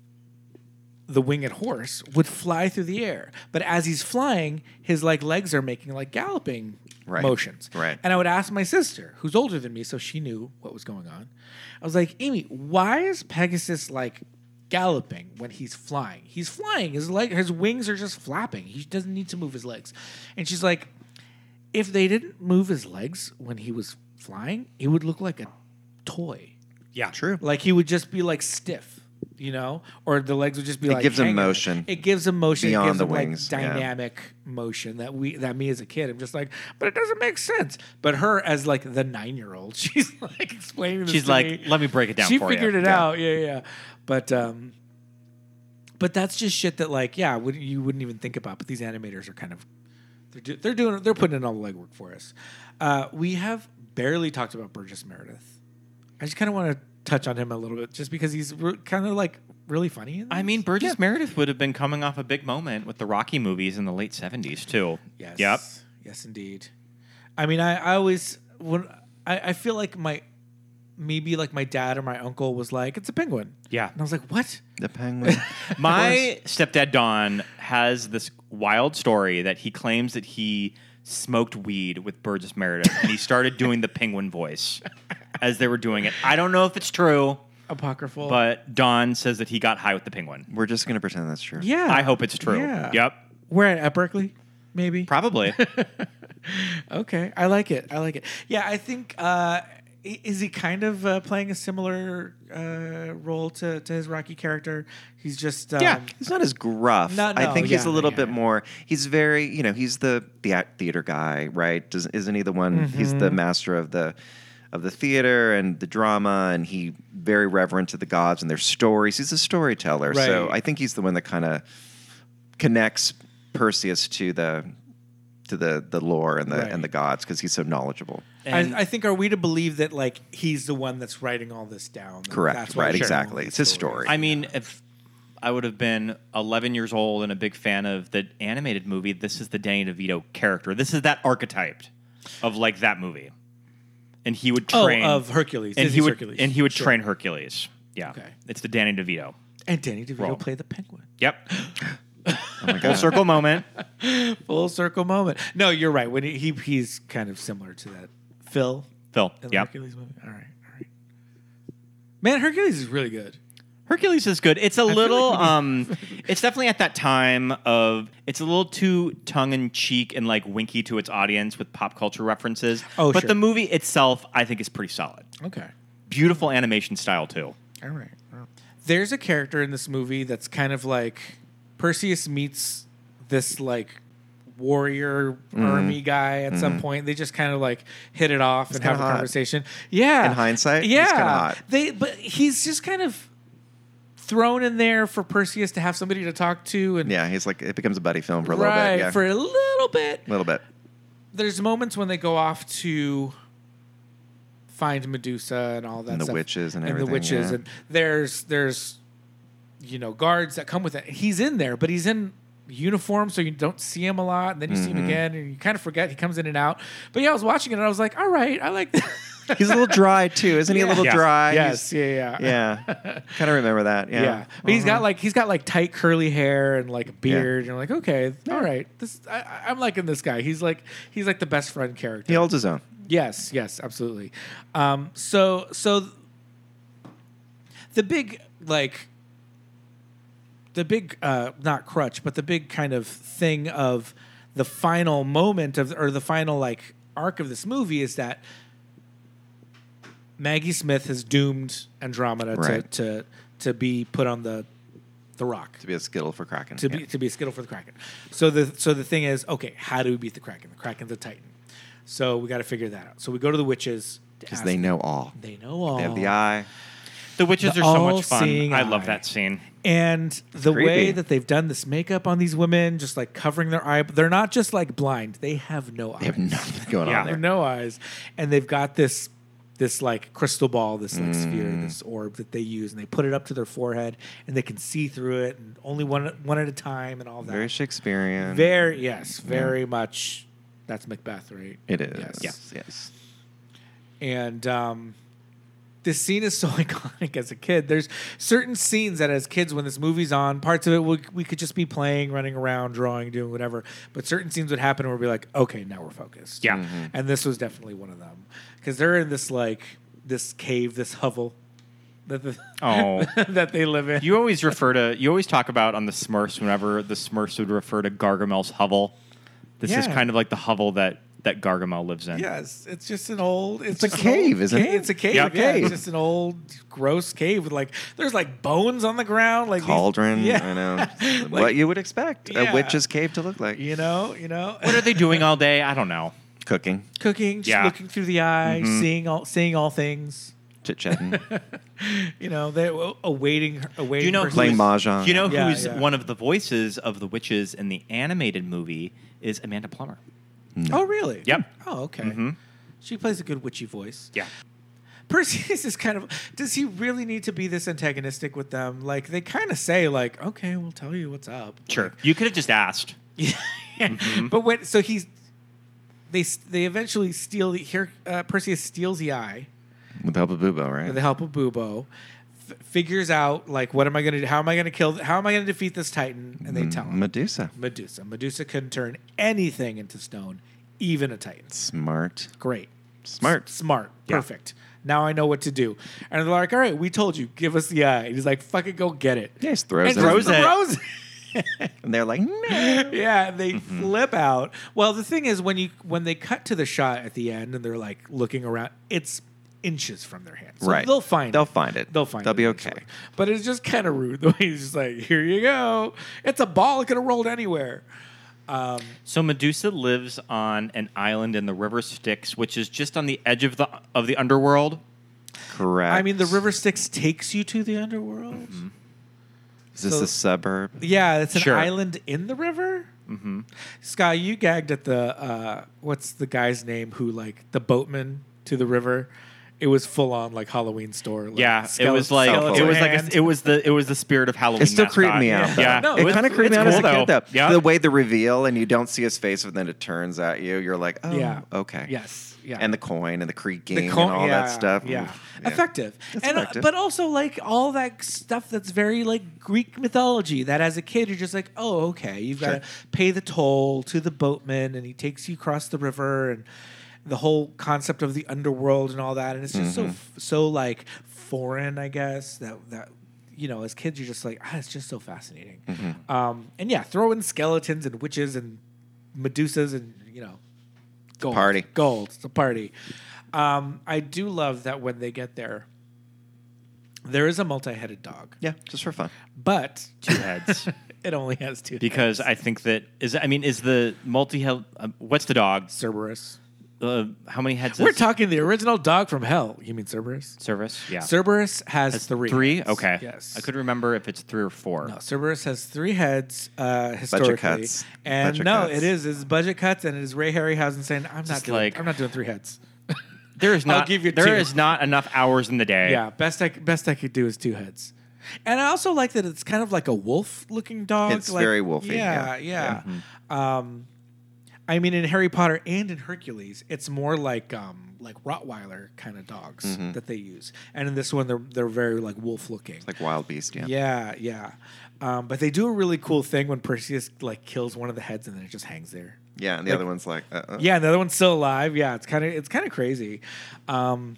Speaker 5: the winged horse, would fly through the air. But as he's flying, his like legs are making like galloping
Speaker 7: Right.
Speaker 5: motions.
Speaker 7: Right.
Speaker 5: And I would ask my sister, who's older than me, so she knew what was going on. I was like, Amy, why is Pegasus like galloping when he's flying? He's flying. His leg, his wings are just flapping. He doesn't need to move his legs. And she's like, if they didn't move his legs when he was flying, it would look like a toy.
Speaker 6: yeah,
Speaker 7: True.
Speaker 5: Like he would just be like stiff, you know, or the legs would just be
Speaker 7: It
Speaker 5: like
Speaker 7: gives him
Speaker 5: hanging.
Speaker 7: motion
Speaker 5: It gives him motion.
Speaker 7: beyond
Speaker 5: it gives
Speaker 7: the
Speaker 5: him
Speaker 7: wings,
Speaker 5: like
Speaker 7: yeah.
Speaker 5: dynamic motion that we that me as a kid. I'm just like, but it doesn't make sense. But her as like the nine year old, she's like explaining this
Speaker 6: She's
Speaker 5: to
Speaker 6: like,
Speaker 5: me.
Speaker 6: let me break it down
Speaker 5: She
Speaker 6: for
Speaker 5: figured
Speaker 6: you.
Speaker 5: it
Speaker 7: Yeah.
Speaker 5: out. Yeah, yeah. But um, but that's just shit that like yeah, would you wouldn't even think about. But these animators are kind of they're do, they're doing they're putting in all the legwork for us. Uh, we have barely talked about Burgess Meredith. I just kind of want to touch on him a little bit, just because he's re- kind of like really funny. In
Speaker 6: I
Speaker 5: this.
Speaker 6: mean, Burgess
Speaker 5: Yeah.
Speaker 6: Meredith would have been coming off a big moment with the Rocky movies in the late seventies too.
Speaker 5: Yes.
Speaker 6: Yep.
Speaker 5: Yes, indeed. I mean, I, I always when I, I feel like my maybe like my dad or my uncle was like, it's a penguin.
Speaker 6: Yeah.
Speaker 5: And I was like, what?
Speaker 7: The penguin.
Speaker 6: My stepdad Don has this wild story that he claims that he smoked weed with Burgess Meredith and he started doing the penguin voice as they were doing it. I don't know if it's true,
Speaker 5: Apocryphal.
Speaker 6: but Don says that he got high with the penguin.
Speaker 7: We're just going to pretend that's true.
Speaker 5: yeah.
Speaker 6: I hope it's true.
Speaker 5: Yeah.
Speaker 6: Yep.
Speaker 5: We're at, at Berkeley, maybe.
Speaker 6: Probably.
Speaker 5: Okay, I like it. I like it. Yeah, I think uh, i- is he kind of uh, playing a similar uh, role to, to his Rocky character? He's just um,
Speaker 6: Yeah.
Speaker 7: He's not as gruff.
Speaker 5: No,
Speaker 7: I
Speaker 5: no,
Speaker 7: think he's
Speaker 5: yeah,
Speaker 7: a little
Speaker 5: yeah,
Speaker 7: bit
Speaker 5: yeah.
Speaker 7: more. He's very, you know, he's the the theater guy, right? Does, isn't he the one? He's the master of the of the theater and the drama, and he very reverent to the gods and their stories. He's a storyteller, so
Speaker 5: Right.
Speaker 7: I think he's the one that kind of connects Perseus to the to the the lore and the
Speaker 5: Right.
Speaker 7: and the gods because he's so knowledgeable.
Speaker 6: And
Speaker 5: I, I think, are we to believe that like he's the one that's writing all this down? That
Speaker 7: Correct.
Speaker 5: that's why
Speaker 7: Right,
Speaker 5: he's telling
Speaker 7: exactly.
Speaker 5: all
Speaker 7: It's
Speaker 5: these
Speaker 7: his
Speaker 5: stories?
Speaker 7: story.
Speaker 6: I mean, if I would have been eleven years old and a big fan of the animated movie, this is the Danny DeVito character. This is that archetype of like that movie. And he would
Speaker 5: Oh,
Speaker 6: train
Speaker 5: of Hercules.
Speaker 6: And
Speaker 5: Disney's
Speaker 6: he would
Speaker 5: Hercules.
Speaker 6: and he would
Speaker 5: Sure.
Speaker 6: train Hercules. Yeah.
Speaker 5: Okay.
Speaker 6: It's the Danny DeVito.
Speaker 5: And Danny DeVito
Speaker 6: Roll.
Speaker 5: played the penguin.
Speaker 6: Yep.
Speaker 7: Oh my
Speaker 6: Full
Speaker 7: God.
Speaker 6: circle moment.
Speaker 5: Full circle moment. No, you're right. When he, he he's kind of similar to that Phil
Speaker 6: Phil.
Speaker 5: in the
Speaker 6: Yep.
Speaker 5: Hercules movie. All right, all right. Man, Hercules is really good.
Speaker 6: Hercules is good. It's a
Speaker 5: feel
Speaker 6: little
Speaker 5: like we-
Speaker 6: um it's definitely at that time of it's a little too tongue in cheek and like winky to its audience with pop culture references.
Speaker 5: Oh,
Speaker 6: but
Speaker 5: sure.
Speaker 6: the movie itself I think is pretty solid.
Speaker 5: Okay.
Speaker 6: Beautiful animation style too.
Speaker 5: All right. There's a character in this movie that's kind of like Perseus meets this like warrior army guy at some point. They just kind of like hit it off and have a
Speaker 7: kinda hot.
Speaker 5: conversation. Yeah.
Speaker 7: In hindsight, he's
Speaker 5: yeah.
Speaker 7: kinda hot.
Speaker 5: They but he's just kind of thrown in there for Perseus to have somebody to talk to and
Speaker 7: Yeah, he's like it becomes a buddy film for a
Speaker 5: right,
Speaker 7: little bit. Yeah,
Speaker 5: for a little bit.
Speaker 7: a little bit.
Speaker 5: There's moments when they go off to find Medusa and all that
Speaker 7: And the
Speaker 5: stuff.
Speaker 7: witches and
Speaker 5: the
Speaker 7: everything,
Speaker 5: witches
Speaker 7: yeah.
Speaker 5: and there's there's you know guards that come with it. He's in there, but he's in uniform, so you don't see him a lot, and then you see
Speaker 7: Mm-hmm.
Speaker 5: him again, and you kind of forget he comes in and out. But yeah, I was watching it, and I was like, all right, I like that.
Speaker 7: He's a little dry too, isn't he? A
Speaker 5: Yeah.
Speaker 7: little
Speaker 6: Yes.
Speaker 7: dry.
Speaker 5: Yes,
Speaker 7: He's-
Speaker 5: yeah, yeah.
Speaker 7: yeah. Kind of remember that. Yeah.
Speaker 5: Yeah, but he's got like he's got like tight curly hair and like a beard. And you're like, okay, all right, this I, I- I'm liking this guy. He's like he's like the best friend character.
Speaker 7: He holds his own.
Speaker 5: Yes, yes, absolutely. Um, so, so the big like the big uh, not crutch, but the big kind of thing of the final moment of or the final like arc of this movie is that Maggie Smith has doomed Andromeda
Speaker 7: Right.
Speaker 5: to, to to be put on the the rock
Speaker 7: To be a skittle for Kraken.
Speaker 5: to
Speaker 7: yeah.
Speaker 5: be to be a skittle for the Kraken. So the so the thing is, okay, how do we beat the Kraken? The Kraken's a Titan. So we got to figure that out. So we go to the witches to
Speaker 7: because
Speaker 5: ask
Speaker 7: they
Speaker 5: them.
Speaker 7: know all.
Speaker 5: They know all.
Speaker 7: They have the eye.
Speaker 6: The witches
Speaker 5: The
Speaker 6: are so much fun.
Speaker 5: all-seeing
Speaker 6: I love
Speaker 5: eye.
Speaker 6: that scene.
Speaker 5: And the
Speaker 7: creepy.
Speaker 5: way that they've done this makeup on these women, just like covering their eye, they're not just like blind. They have no eyes.
Speaker 7: They have nothing going
Speaker 6: Yeah.
Speaker 7: on
Speaker 5: They have
Speaker 7: there.
Speaker 5: no eyes, and they've got this this like crystal ball, this like sphere,
Speaker 7: Mm.
Speaker 5: this orb that they use, and they put it up to their forehead, and they can see through it, and only one one at a time, and all that.
Speaker 7: Very Shakespearean.
Speaker 5: Very yes, very much. That's Macbeth, right?
Speaker 7: It is.
Speaker 5: Yes.
Speaker 7: Yes. Yes.
Speaker 5: And um, this scene is so iconic as a kid. There's certain scenes that as kids, when this movie's on, parts of it we, we could just be playing, running around, drawing, doing whatever. But certain scenes would happen where we'd be like, okay, now we're focused.
Speaker 6: Yeah.
Speaker 7: Mm-hmm.
Speaker 5: And this was definitely one of them. Because they're in this like this cave, this hovel that the,
Speaker 6: Oh.
Speaker 5: that they live in.
Speaker 6: You always refer to you always talk about on the Smurfs whenever the Smurfs would refer to Gargamel's hovel. This is
Speaker 5: Yeah.
Speaker 6: kind of like the hovel that that Gargamel lives in.
Speaker 5: Yes, it's just an old. It's,
Speaker 7: It's a
Speaker 5: just an old
Speaker 7: cave, isn't
Speaker 5: ca-
Speaker 7: it?
Speaker 5: It's a cave.
Speaker 6: Yeah,
Speaker 5: Yeah,
Speaker 7: cave.
Speaker 5: it's just an old, gross cave with like there's like bones on the ground, like these-
Speaker 7: Cauldron.
Speaker 5: yeah,
Speaker 7: I know.
Speaker 5: Like,
Speaker 7: what you would expect
Speaker 5: Yeah.
Speaker 7: a witch's cave to look like.
Speaker 5: you know, you know,
Speaker 6: What are they doing all day? I don't know.
Speaker 7: Cooking,
Speaker 5: cooking, just
Speaker 6: Yeah.
Speaker 5: looking through the eye,
Speaker 7: Mm-hmm.
Speaker 5: seeing all, seeing all things.
Speaker 7: chit chatting,
Speaker 5: You know, they awaiting, awaiting.
Speaker 6: Do you know
Speaker 5: Perseus.
Speaker 7: playing mahjong.
Speaker 6: Do you know
Speaker 5: Yeah,
Speaker 6: who's
Speaker 5: yeah.
Speaker 6: one of the voices of the witches in the animated movie is Amanda Plummer.
Speaker 5: Oh, really?
Speaker 6: Yep.
Speaker 5: Oh, okay.
Speaker 6: Mhm.
Speaker 5: She plays a good witchy voice.
Speaker 6: Yeah.
Speaker 5: Perseus is kind of. Does he really need to be this antagonistic with them? Like they kind of say, like, "Okay, we'll tell you what's up."
Speaker 6: Sure.
Speaker 5: Like,
Speaker 6: You could have just asked.
Speaker 5: yeah.
Speaker 6: Mm-hmm.
Speaker 5: But when so he's they they eventually steal the here. Uh, Perseus steals the eye
Speaker 7: With the help of Bubo, right?
Speaker 5: with the help of Bubo. F- figures out like what am I going to do? How am I going to kill? How am I going to defeat this Titan? And they tell him
Speaker 7: Medusa.
Speaker 5: Medusa. Medusa can turn anything into stone, even a Titan.
Speaker 7: Smart.
Speaker 5: Great.
Speaker 7: Smart.
Speaker 5: S- smart.
Speaker 6: Yeah.
Speaker 5: Perfect. Now I know what to do. And they're like, all right, we told you, give us the eye. And he's like, fucking go get it.
Speaker 7: Yeah, he just throws
Speaker 5: and
Speaker 7: it.
Speaker 6: throws it.
Speaker 5: throws it.
Speaker 7: And they're like, no.
Speaker 5: Yeah, and they
Speaker 6: Mm-hmm.
Speaker 5: flip out. Well, the thing is, when you when they cut to the shot at the end and they're like looking around, it's inches from their hands. So
Speaker 7: Right.
Speaker 5: They'll find
Speaker 7: They'll
Speaker 5: it.
Speaker 7: find it.
Speaker 5: They'll find
Speaker 7: They'll
Speaker 5: it.
Speaker 7: be
Speaker 5: eventually.
Speaker 7: okay.
Speaker 5: But it's just kind of rude the way he's just like, here you go. It's a ball. It could have rolled anywhere.
Speaker 6: So Medusa lives on an island in the River Styx, which is just on the edge of the of the underworld.
Speaker 7: Correct.
Speaker 5: I mean, the River Styx takes you to the underworld.
Speaker 6: Mm-hmm.
Speaker 7: Is this
Speaker 5: so-
Speaker 7: a suburb?
Speaker 5: Yeah, it's an
Speaker 6: Sure.
Speaker 5: island in the river. Mm-hmm. Sky, you gagged at the uh, what's the guy's name who like the boatman to the river. It was full on like Halloween store. Like,
Speaker 6: Yeah, it
Speaker 5: skele-
Speaker 6: was like
Speaker 5: skeleton
Speaker 6: it was like
Speaker 5: hand.
Speaker 6: a, it was the it was the spirit of Halloween.
Speaker 7: It still
Speaker 6: mascot.
Speaker 7: creeped me out. Though.
Speaker 6: Yeah,
Speaker 5: No,
Speaker 7: it
Speaker 5: it's-
Speaker 7: kind of creeped me
Speaker 6: it's
Speaker 7: out as a
Speaker 6: cool,
Speaker 7: kid, though.
Speaker 6: though. Yeah.
Speaker 7: The way the reveal and you don't see his face, and then it turns at you. You're like, oh,
Speaker 5: Yeah.
Speaker 7: okay.
Speaker 5: Yes. Yeah.
Speaker 7: And the coin and the creaking
Speaker 5: The co-
Speaker 7: and all
Speaker 5: yeah,
Speaker 7: that stuff.
Speaker 5: Yeah.
Speaker 7: Oof. Yeah.
Speaker 5: Effective.
Speaker 7: It's
Speaker 5: and, uh,
Speaker 7: effective.
Speaker 5: But also like all that stuff that's very like Greek mythology that as a kid you're just like, oh, okay, you've got
Speaker 7: Sure.
Speaker 5: to pay the toll to the boatman and he takes you across the river and the whole concept of the underworld and all that. And it's just
Speaker 7: Mm-hmm.
Speaker 5: so, so like foreign, I guess, that, that, you know, as kids, you're just like, ah, it's just so fascinating.
Speaker 7: Mm-hmm.
Speaker 5: Um, and yeah, throw in skeletons and witches and Medusas and, you know, gold.
Speaker 7: party.
Speaker 5: Gold. It's a party. Um, I do love that when they get there, there is a multi-headed dog,
Speaker 7: Yeah, just for fun.
Speaker 5: but
Speaker 6: two heads.
Speaker 5: it only has two.
Speaker 6: Because I think that is I mean is the multi head uh, what's the dog?
Speaker 5: Cerberus.
Speaker 6: Uh, how many heads?
Speaker 5: We're
Speaker 6: is
Speaker 5: talking the original dog from hell. You mean Cerberus?
Speaker 6: Cerberus? Yeah.
Speaker 5: Cerberus has
Speaker 6: Has
Speaker 5: three.
Speaker 6: Three?
Speaker 5: heads.
Speaker 6: Okay.
Speaker 5: Yes.
Speaker 6: I could remember if it's three or four.
Speaker 5: No, Cerberus has three heads uh, historically,
Speaker 7: cuts.
Speaker 5: and
Speaker 7: Budget
Speaker 5: no,
Speaker 7: cuts.
Speaker 5: it is it's budget cuts, and it is Ray Harryhausen saying, "I'm not
Speaker 6: Just
Speaker 5: doing,
Speaker 6: like-
Speaker 5: I'm not doing three heads."
Speaker 6: There is
Speaker 5: I'll
Speaker 6: not
Speaker 5: give you
Speaker 6: there
Speaker 5: two.
Speaker 6: is not enough hours in the day.
Speaker 5: Yeah, best I best I could do is two heads. And I also like that it's kind of like a wolf-looking dog.
Speaker 7: It's
Speaker 5: like-
Speaker 7: very wolfy,
Speaker 5: Yeah,
Speaker 7: yeah.
Speaker 5: yeah. Um, I mean, in Harry Potter and in Hercules, it's more like um, like Rottweiler kind of dogs
Speaker 7: Mm-hmm.
Speaker 5: that they use. And in this one, they're they're very like wolf-looking.
Speaker 7: Like Wild Beast, yeah.
Speaker 5: yeah, yeah. Um, but they do a really cool thing when Perseus like kills one of the heads and then it just hangs there.
Speaker 7: Yeah, and the
Speaker 5: Like-
Speaker 7: other one's like, uh, uh.
Speaker 5: Yeah, and the other one's still alive. Yeah, it's kind of it's kind of crazy. Um,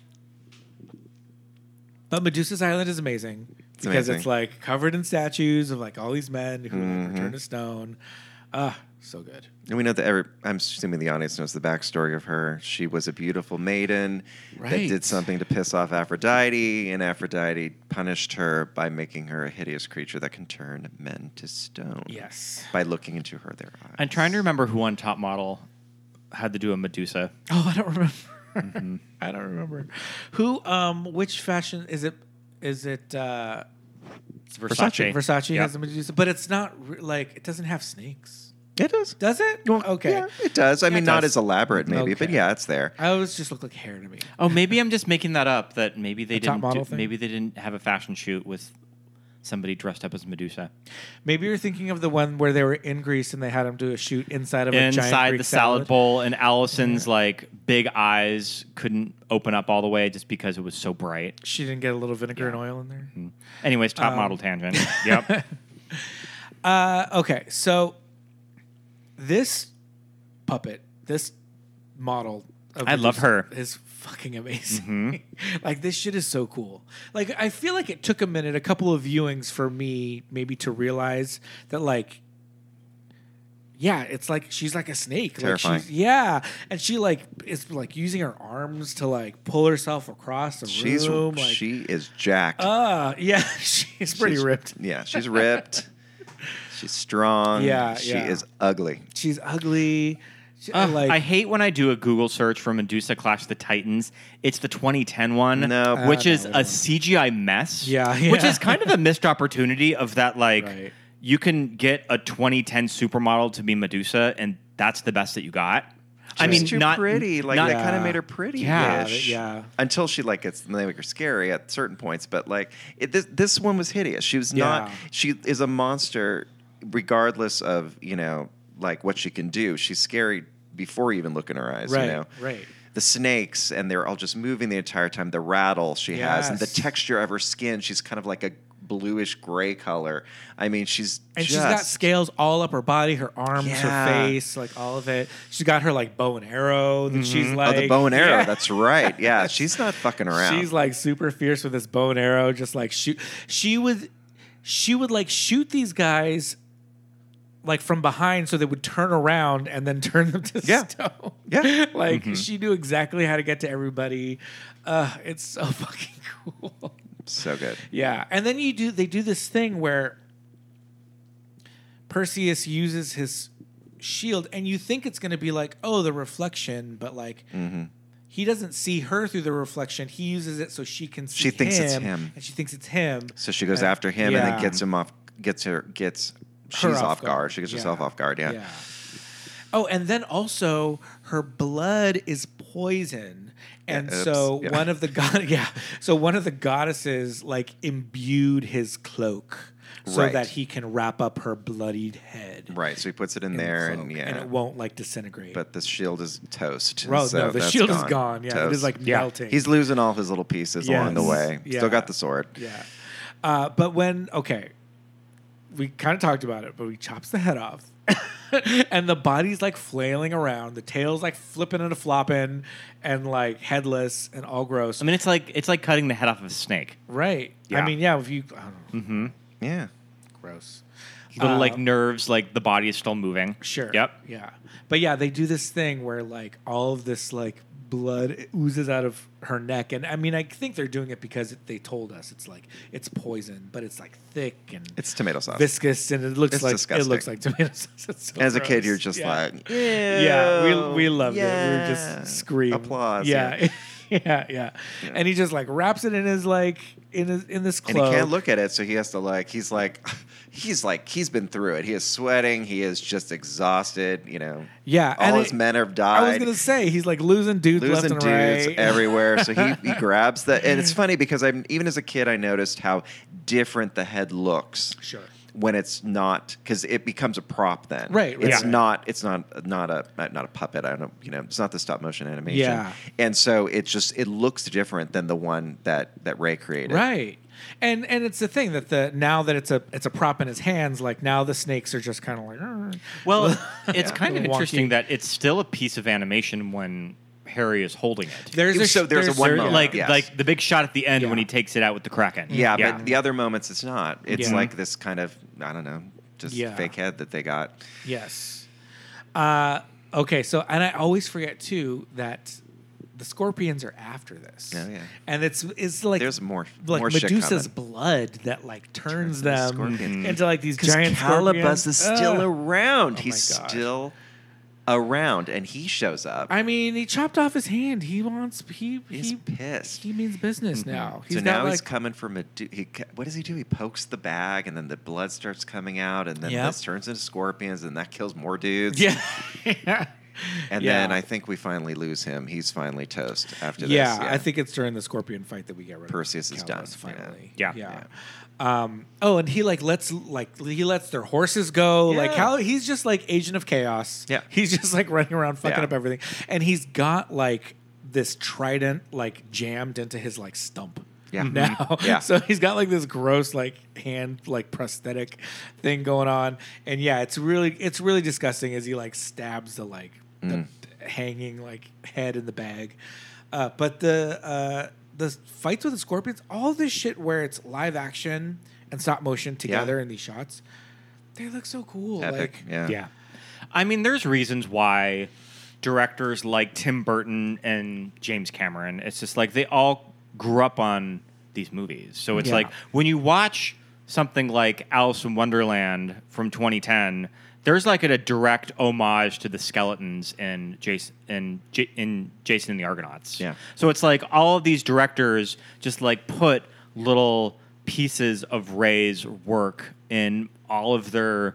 Speaker 5: but Medusa's Island is amazing because
Speaker 7: amazing.
Speaker 5: it's like covered in statues of like all these men who
Speaker 7: Mm-hmm.
Speaker 5: like, return to stone. Ah, so good.
Speaker 7: And we know that every, I'm assuming the audience knows the backstory of her. She was a beautiful maiden that
Speaker 5: Right.
Speaker 7: did something to piss off Aphrodite, and Aphrodite punished her by making her a hideous creature that can turn men to stone.
Speaker 5: Yes.
Speaker 7: By looking into her their eyes.
Speaker 6: I'm trying to remember who on Top Model had to do a Medusa.
Speaker 5: Oh, I don't remember.
Speaker 7: Mm-hmm.
Speaker 5: I don't remember. Who? Um, which fashion is it? Is it uh,
Speaker 6: It's Versace.
Speaker 5: Versace
Speaker 6: Yep.
Speaker 5: has a Medusa? But it's not re- like it doesn't have snakes.
Speaker 7: It does.
Speaker 5: Does it? okay.
Speaker 7: Yeah, it does. I
Speaker 6: Yeah,
Speaker 7: mean,
Speaker 6: it
Speaker 7: not
Speaker 6: does.
Speaker 7: as elaborate, maybe, but
Speaker 5: Okay.
Speaker 7: yeah, it's there.
Speaker 5: I always just look like hair to me.
Speaker 6: Oh, maybe I'm just making that up. That maybe they
Speaker 5: The top
Speaker 6: didn't.
Speaker 5: model
Speaker 6: Do,
Speaker 5: thing?
Speaker 6: maybe they didn't have a fashion shoot with somebody dressed up as Medusa
Speaker 5: Maybe you're thinking of the one where they were in Greece and they had them do a shoot inside of a giant
Speaker 6: inside
Speaker 5: Greek
Speaker 6: the salad, bowl, and Allison's like big eyes couldn't open up all the way just because it was so bright.
Speaker 5: She didn't get a little vinegar and oil in there.
Speaker 6: Anyways, top
Speaker 5: Um,
Speaker 6: model tangent. Yep.
Speaker 5: Uh, okay, so this puppet, this model, of
Speaker 6: I love
Speaker 5: Medusa
Speaker 6: her.
Speaker 5: is fucking amazing. Like this shit is so cool. Like I feel like it took a minute, a couple of viewings for me, maybe to realize that like. Yeah, it's like she's like a snake.
Speaker 7: Terrifying.
Speaker 5: Like she's, yeah, and she like is like using her arms to like pull herself across the
Speaker 7: She's
Speaker 5: room. Like,
Speaker 7: she is jacked.
Speaker 5: uh, yeah, she's pretty
Speaker 7: She's-
Speaker 5: ripped.
Speaker 7: Yeah, she's ripped. She's strong.
Speaker 5: Yeah,
Speaker 7: she
Speaker 5: yeah.
Speaker 7: is ugly.
Speaker 5: She's ugly. She,
Speaker 6: Ugh,
Speaker 5: like
Speaker 6: I hate when I do a Google search for Medusa Clash of the Titans. It's the twenty ten one,
Speaker 7: No.
Speaker 6: which
Speaker 5: Uh,
Speaker 6: is
Speaker 5: no,
Speaker 6: a C G I mess.
Speaker 5: Yeah,
Speaker 6: which
Speaker 5: yeah.
Speaker 6: is kind of a missed opportunity of that. Like,
Speaker 5: Right.
Speaker 6: you can get a twenty ten supermodel to be Medusa, and that's the best that you got. I mean,
Speaker 7: She's too
Speaker 6: not
Speaker 7: pretty. Like
Speaker 6: not,
Speaker 7: they kind
Speaker 5: Yeah.
Speaker 7: of made her pretty.
Speaker 5: Yeah, yeah.
Speaker 7: Until she like gets they make her scary at certain points, but like it, this this one was hideous. She was not.
Speaker 5: Yeah.
Speaker 7: She is a monster, regardless of you know like what she can do. She's scary before you even look in her eyes.
Speaker 5: Right,
Speaker 7: You know.
Speaker 5: right.
Speaker 7: The snakes, and they're all just moving the entire time. The rattle she has, and the
Speaker 5: Yes.
Speaker 7: texture of her skin. She's kind of like a bluish gray color. I mean, she's
Speaker 5: And
Speaker 7: just,
Speaker 5: she's got scales all up her body, her arms,
Speaker 7: Yeah.
Speaker 5: her face, like all of it. She's got her like bow and arrow that she's
Speaker 7: Oh,
Speaker 5: like
Speaker 7: the bow and arrow.
Speaker 5: Yeah.
Speaker 7: That's right. Yeah, she's not fucking around.
Speaker 5: She's like super fierce with this bow and arrow, just like shoot. She would, she would like shoot these guys, like from behind, so they would turn around and then turn them to
Speaker 7: Yeah.
Speaker 5: stone.
Speaker 7: Yeah.
Speaker 5: like
Speaker 7: Mm-hmm.
Speaker 5: she knew exactly how to get to everybody. Uh, it's so fucking cool.
Speaker 7: so good.
Speaker 5: Yeah, and then you do they do this thing where Perseus uses his shield, and you think it's going to be like, oh, the reflection, but like
Speaker 7: Mm-hmm.
Speaker 5: he doesn't see her through the reflection. He uses it so she can see
Speaker 7: She thinks
Speaker 5: him,
Speaker 7: it's him.
Speaker 5: and she thinks it's him.
Speaker 7: So she goes
Speaker 5: And-
Speaker 7: after him and
Speaker 5: yeah.
Speaker 7: then gets him off. Gets her. Gets.
Speaker 5: Her
Speaker 7: She's off guard. She gets
Speaker 5: Yeah.
Speaker 7: herself off guard. Yeah.
Speaker 5: Yeah. Oh, and then also her blood is poison. And
Speaker 7: Yeah, oops.
Speaker 5: so
Speaker 7: Yeah.
Speaker 5: one of the god yeah, so one of the goddesses like imbued his cloak so
Speaker 7: Right.
Speaker 5: that he can wrap up her bloodied head.
Speaker 7: Right. So he puts it in,
Speaker 5: in the
Speaker 7: there,
Speaker 5: cloak,
Speaker 7: and yeah.
Speaker 5: and it won't like disintegrate.
Speaker 7: But the shield is toast.
Speaker 5: Bro,
Speaker 7: so
Speaker 5: no, the
Speaker 7: that's
Speaker 5: shield is gone. Yeah, it is like
Speaker 6: Yeah.
Speaker 5: melting.
Speaker 7: He's losing all his little pieces along the
Speaker 5: Yes.
Speaker 7: way.
Speaker 5: Yeah.
Speaker 7: Still got the sword.
Speaker 5: Yeah. Uh, but when, okay, we kind of talked about it, but he chops the head off. And the body's like flailing around. The tail's like flipping and flopping and like headless and all gross.
Speaker 6: I mean, it's like it's like cutting the head off of a snake.
Speaker 5: right.
Speaker 6: Yeah.
Speaker 5: I mean, yeah, if you, I don't know.
Speaker 7: Yeah.
Speaker 5: Gross.
Speaker 6: Little
Speaker 5: Uh,
Speaker 6: like nerves, like the body is still moving.
Speaker 5: Sure.
Speaker 6: Yep.
Speaker 5: Yeah. But yeah, they do this thing where like all of this like blood oozes out of her neck, and I mean, I think they're doing it because it, they told us it's like it's poison, but it's like thick and
Speaker 7: It's tomato sauce.
Speaker 5: viscous, and it looks
Speaker 7: It's
Speaker 5: like
Speaker 7: disgusting.
Speaker 5: it looks like tomato sauce. It's so
Speaker 7: As a kid,
Speaker 5: gross.
Speaker 7: you're just
Speaker 5: Yeah.
Speaker 7: like,
Speaker 5: yeah, we we loved it. We
Speaker 7: yeah.
Speaker 5: were just screaming
Speaker 7: Applause,
Speaker 5: Yeah. yeah, yeah, And he just like wraps it in his like in his in this
Speaker 7: and
Speaker 5: cloak.
Speaker 7: he can't look at it, so he has to like. He's like, he's like, he's been through it. He is sweating. He is just exhausted. You know.
Speaker 5: Yeah,
Speaker 7: All
Speaker 5: and
Speaker 7: his
Speaker 5: it-
Speaker 7: men have
Speaker 5: I
Speaker 7: died.
Speaker 5: was gonna say he's like losing dudes
Speaker 7: losing
Speaker 5: left
Speaker 7: dudes
Speaker 5: and right
Speaker 7: everywhere. So he, he grabs the, and it's funny because I'm even as a kid I noticed how different the head looks.
Speaker 5: Sure.
Speaker 7: When it's not, because it becomes a prop then.
Speaker 5: Right, right,
Speaker 7: It's
Speaker 5: right.
Speaker 7: not. It's not. Not a. Not a puppet. I don't know. You know. It's not the stop motion animation.
Speaker 5: Yeah.
Speaker 7: And so it just it looks different than the one that that Ray created.
Speaker 5: Right. And and it's the thing that the now that it's a it's a prop in his hands, like now the snakes are just kind of like "Arr."
Speaker 6: Well, it's kind of
Speaker 5: Wonky.
Speaker 6: interesting that it's still a piece of animation when Harry is holding it.
Speaker 5: There's a
Speaker 7: So there's a one
Speaker 6: There-
Speaker 7: moment,
Speaker 6: like
Speaker 7: yes.
Speaker 6: like the big shot at the end
Speaker 5: Yeah.
Speaker 6: when he takes it out with the Kraken.
Speaker 7: Yeah,
Speaker 6: yeah.
Speaker 7: but the other moments it's not. It's
Speaker 5: Yeah.
Speaker 7: like this kind of I don't know, just
Speaker 5: Yeah.
Speaker 7: fake head that they got.
Speaker 5: Yes. Uh, okay, so and I always forget too that the scorpions are after this.
Speaker 7: Oh, yeah.
Speaker 5: And it's it's like
Speaker 7: There's more
Speaker 5: like
Speaker 7: more shit
Speaker 5: Medusa's
Speaker 7: coming.
Speaker 5: blood that like turns
Speaker 7: Turns into
Speaker 5: them
Speaker 7: scorpions.
Speaker 5: into like these
Speaker 7: Because
Speaker 5: giant
Speaker 7: Calibus
Speaker 5: scorpions.
Speaker 7: is still
Speaker 5: Ugh.
Speaker 7: around.
Speaker 5: Oh
Speaker 7: He's
Speaker 5: my gosh.
Speaker 7: still around, and he shows up.
Speaker 5: I mean, he chopped off his hand. He wants he
Speaker 7: He's
Speaker 5: he,
Speaker 7: pissed.
Speaker 5: he means business now. He's
Speaker 7: so
Speaker 5: got
Speaker 7: now
Speaker 5: like
Speaker 7: he's coming for Medu- he ca- What does he do? He pokes the bag, and then the blood starts coming out, and then
Speaker 5: Yep.
Speaker 7: this turns into scorpions, and that kills more dudes.
Speaker 5: yeah. yeah.
Speaker 7: And
Speaker 5: Yeah.
Speaker 7: then I think we finally lose him. He's finally toast after
Speaker 5: Yeah,
Speaker 7: this.
Speaker 5: I think it's during the scorpion fight that we get rid of
Speaker 7: Perseus is done,
Speaker 5: Calibus finally.
Speaker 6: yeah.
Speaker 5: yeah. Um, oh, and he like lets like he lets their horses go. Like
Speaker 7: Yeah.
Speaker 5: how he's just like agent of chaos.
Speaker 7: Yeah.
Speaker 5: he's just like running around fucking
Speaker 7: Yeah.
Speaker 5: up everything, and he's got like this trident like jammed into his like stump.
Speaker 7: Yeah.
Speaker 5: Now,
Speaker 7: Yeah.
Speaker 5: so he's got like this gross like hand like prosthetic thing going on, and yeah, it's really it's really disgusting as he like stabs the like the hanging like head in the bag. Uh, but the uh, the fights with the scorpions, all this shit where it's live action and stop motion together in these shots, they look so cool.
Speaker 7: Epic.
Speaker 5: Like,
Speaker 7: yeah.
Speaker 6: Yeah. I mean, there's reasons why directors like Tim Burton and James Cameron, it's just like they all grew up on these movies. So it's
Speaker 5: Yeah.
Speaker 6: like when you watch something like Alice in Wonderland from twenty ten, there's like a, a direct homage to the skeletons in Jason in, J- in Jason and the Argonauts.
Speaker 7: Yeah.
Speaker 6: So it's like all of these directors just like put little pieces of Ray's work in all of their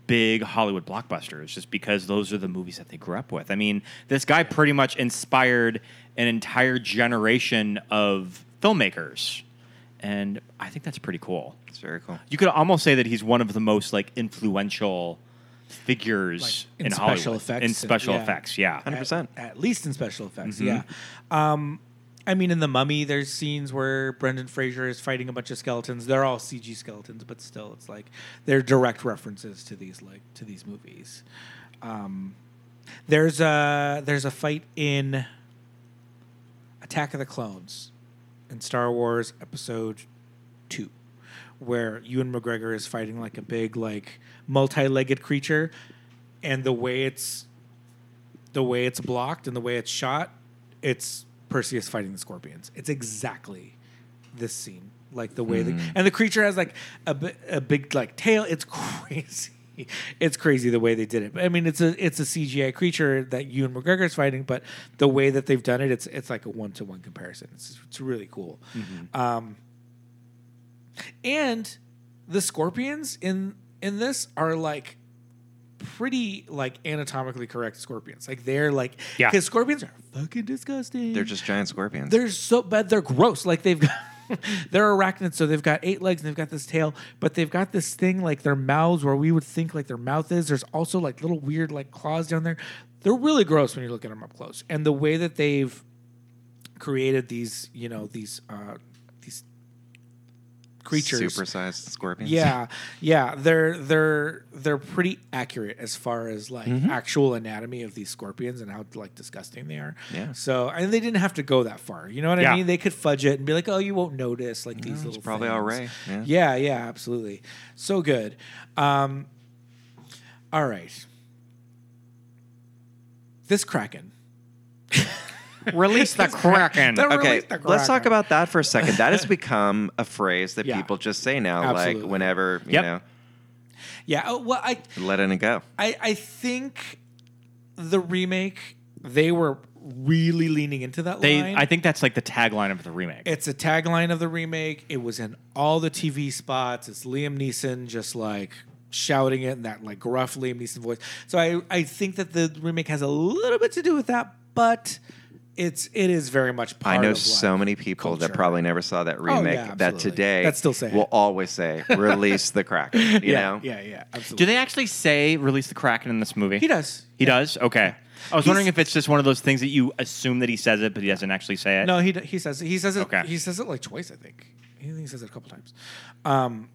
Speaker 6: big Hollywood blockbusters just because those are the movies that they grew up with. I mean, this guy pretty much inspired an entire generation of filmmakers. And I think that's pretty cool.
Speaker 7: It's very cool.
Speaker 6: You could almost say that he's one of the most like influential figures
Speaker 5: Like, in
Speaker 6: in,
Speaker 5: special
Speaker 6: Hollywood.
Speaker 5: effects
Speaker 6: In
Speaker 5: and-
Speaker 6: special
Speaker 5: yeah.
Speaker 6: effects, yeah.
Speaker 7: one hundred percent.
Speaker 5: At, at least in special effects,
Speaker 6: Mm-hmm.
Speaker 5: yeah. Um, I mean, in The Mummy, there's scenes where Brendan Fraser is fighting a bunch of skeletons. They're all C G skeletons, but still, it's like they're direct references to these like to these movies. Um, there's a there's a fight in Attack of the Clones in Star Wars Episode Two, where Ewan McGregor is fighting like a big like multi-legged creature, and the way it's the way it's blocked and the way it's shot, it's Perseus fighting the scorpions. It's exactly this scene, like the way the and the creature has like a bi- a big like tail. It's crazy. It's crazy the way they did it. I mean, it's a it's a C G I creature that Ewan McGregor's fighting, but the way that they've done it, it's it's like a one to one comparison. It's it's really cool. Um, and the scorpions in in this are like pretty like anatomically correct scorpions. Like they're like
Speaker 6: Yeah.
Speaker 5: because scorpions are fucking disgusting.
Speaker 7: They're just giant scorpions.
Speaker 5: They're so bad. They're gross. Like they've got they're arachnids, so they've got eight legs and they've got this tail, but they've got this thing like their mouths where we would think like their mouth is. There's also like little weird like claws down there. They're really gross when you look at them up close. And the way that they've created these, you know, these uh, these creatures,
Speaker 7: Supersized scorpions.
Speaker 5: yeah, yeah, they're they're they're pretty accurate as far as like actual anatomy of these scorpions and how like disgusting they are.
Speaker 7: Yeah.
Speaker 5: So and they didn't have to go that far. You know what
Speaker 6: Yeah.
Speaker 5: I mean? They could fudge it and be like, oh, you won't notice like these
Speaker 7: it's
Speaker 5: little.
Speaker 7: probably
Speaker 5: things.
Speaker 7: all right, yeah.
Speaker 5: Yeah, yeah, absolutely. So good. Um, all right. This Kraken.
Speaker 6: Release the Kraken.
Speaker 5: The-
Speaker 7: Okay,
Speaker 5: Release the
Speaker 7: let's talk
Speaker 5: Kraken.
Speaker 7: about that for a second. That has become a phrase that
Speaker 5: Yeah.
Speaker 7: people just say now,
Speaker 5: Absolutely.
Speaker 7: like whenever, you
Speaker 6: Yep.
Speaker 7: know,
Speaker 5: Yeah. Oh, well, I.
Speaker 7: letting it go.
Speaker 5: I, I think the remake, they were really leaning into that
Speaker 6: They,
Speaker 5: line.
Speaker 6: I think that's like the tagline of the remake.
Speaker 5: It's a tagline of the remake. It was in all the T V spots. It's Liam Neeson just like shouting it in that like gruff Liam Neeson voice. So I, I think that the remake has a little bit to do with that, but it's it is very much part
Speaker 7: I know
Speaker 5: of
Speaker 7: so
Speaker 5: like,
Speaker 7: many people
Speaker 5: culture.
Speaker 7: that probably never saw that remake
Speaker 5: yeah,
Speaker 7: that
Speaker 5: absolutely.
Speaker 7: today
Speaker 5: That still say it.
Speaker 7: will always say, release the Kraken, you
Speaker 5: yeah,
Speaker 7: know?
Speaker 5: yeah, yeah, absolutely.
Speaker 6: Do they actually say release the Kraken in this movie?
Speaker 5: He does.
Speaker 6: He does? Okay. I was
Speaker 5: He's-
Speaker 6: wondering if it's just one of those things that you assume that he says it, but he doesn't actually say it.
Speaker 5: No, he d- he says he says it.
Speaker 6: Okay.
Speaker 5: He says it like twice, I think. I think he says it a couple times. Um,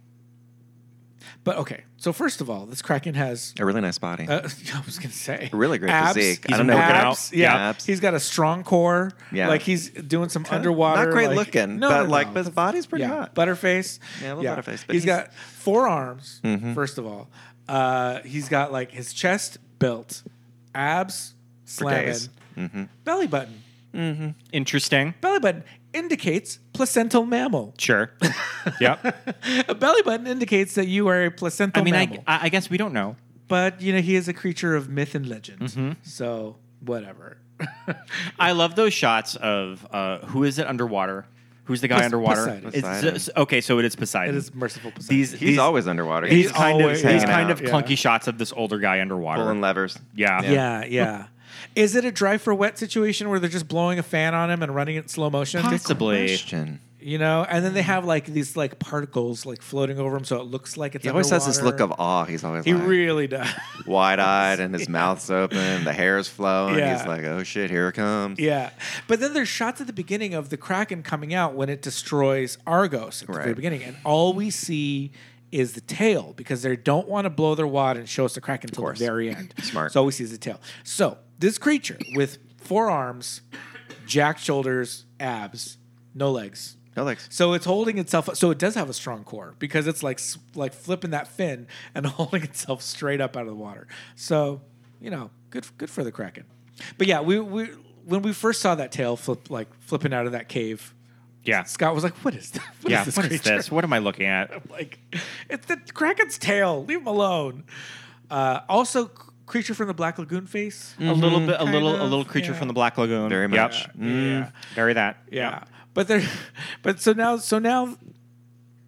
Speaker 5: but okay, so first of all, this Kraken has.
Speaker 7: A really nice body.
Speaker 5: Uh, I was gonna say
Speaker 7: A really great
Speaker 5: abs.
Speaker 7: physique. I
Speaker 5: He's
Speaker 7: don't know.
Speaker 6: working
Speaker 5: abs.
Speaker 6: out.
Speaker 5: Yeah,
Speaker 7: Yeah, abs.
Speaker 5: he's got a strong core.
Speaker 7: Yeah.
Speaker 5: like he's doing some underwater.
Speaker 7: Not great
Speaker 5: like-
Speaker 7: looking,
Speaker 5: No,
Speaker 7: but
Speaker 5: no,
Speaker 7: like,
Speaker 5: no.
Speaker 7: but his body's pretty
Speaker 5: yeah.
Speaker 7: hot.
Speaker 5: Butterface.
Speaker 7: Yeah, a little butterface, but
Speaker 5: he's
Speaker 7: he's-
Speaker 5: got four arms.
Speaker 7: Mhm.
Speaker 5: First of all, uh, he's got like his chest built, abs slamming,
Speaker 7: days. Mm-hmm.
Speaker 5: belly button.
Speaker 6: Interesting.
Speaker 5: Belly button indicates placental mammal.
Speaker 6: Sure. Yep.
Speaker 5: A belly button indicates that you are a placental
Speaker 6: I mean, I,
Speaker 5: mammal.
Speaker 6: I I guess we don't know.
Speaker 5: but you know, he is a creature of myth and legend.
Speaker 6: Mm-hmm.
Speaker 5: So whatever.
Speaker 6: I love those shots of uh, who is it underwater? Who's the guy
Speaker 5: Pos-
Speaker 6: underwater?
Speaker 5: Poseidon.
Speaker 6: It's,
Speaker 7: Poseidon.
Speaker 6: s- okay, so it is Poseidon.
Speaker 5: It is merciful Poseidon.
Speaker 6: These,
Speaker 7: He's
Speaker 6: these,
Speaker 7: always underwater.
Speaker 6: These
Speaker 5: He's
Speaker 6: kind
Speaker 5: always
Speaker 6: of these
Speaker 7: hanging
Speaker 6: kind
Speaker 7: out.
Speaker 6: of
Speaker 5: Yeah.
Speaker 6: clunky shots of this older guy underwater.
Speaker 7: pulling levers.
Speaker 6: Yeah.
Speaker 5: Yeah, yeah. Is it a dry for wet situation where they're just blowing a fan on him and running it in slow motion?
Speaker 6: Possibly.
Speaker 7: Question.
Speaker 5: You know, and then they have like these like particles like floating over him, so it looks like it's.
Speaker 7: He always has this look
Speaker 5: underwater.
Speaker 7: of awe. He's always
Speaker 5: He
Speaker 7: like
Speaker 5: really does.
Speaker 7: wide-eyed and his mouth's open, the hair's flowing.
Speaker 5: Yeah.
Speaker 7: He's like, "Oh shit, here it comes."
Speaker 5: Yeah, but then there's shots at the beginning of the Kraken coming out when it destroys Argos at the very
Speaker 7: Right.
Speaker 5: beginning, and all we see is the tail because they don't want to blow their wad and show us the Kraken until the
Speaker 7: course.
Speaker 5: very end.
Speaker 7: Smart.
Speaker 5: So all we see is the tail. So this creature with four arms, jacked shoulders, abs, no legs.
Speaker 7: No legs.
Speaker 5: So it's holding itself up. So it does have a strong core because it's like s- like flipping that fin and holding itself straight up out of the water. So, you know, good good for the Kraken. But yeah, we we when we first saw that tail flip like flipping out of that cave,
Speaker 6: Yeah.
Speaker 5: Scott was like, "What is that? What
Speaker 6: Yeah.
Speaker 5: is this
Speaker 6: What is
Speaker 5: creature?"
Speaker 6: this? What am I looking at?
Speaker 5: I'm like, it's the Kraken's tail. Leave him alone. Uh, also, c- creature from the Black Lagoon face.
Speaker 6: A little bit, a
Speaker 5: Kind
Speaker 6: little, a
Speaker 5: of,
Speaker 6: little creature
Speaker 5: yeah.
Speaker 6: from the Black Lagoon.
Speaker 7: Very much.
Speaker 6: Yep.
Speaker 5: Yeah, yeah.
Speaker 6: Very that.
Speaker 5: Yeah. But there but so now so now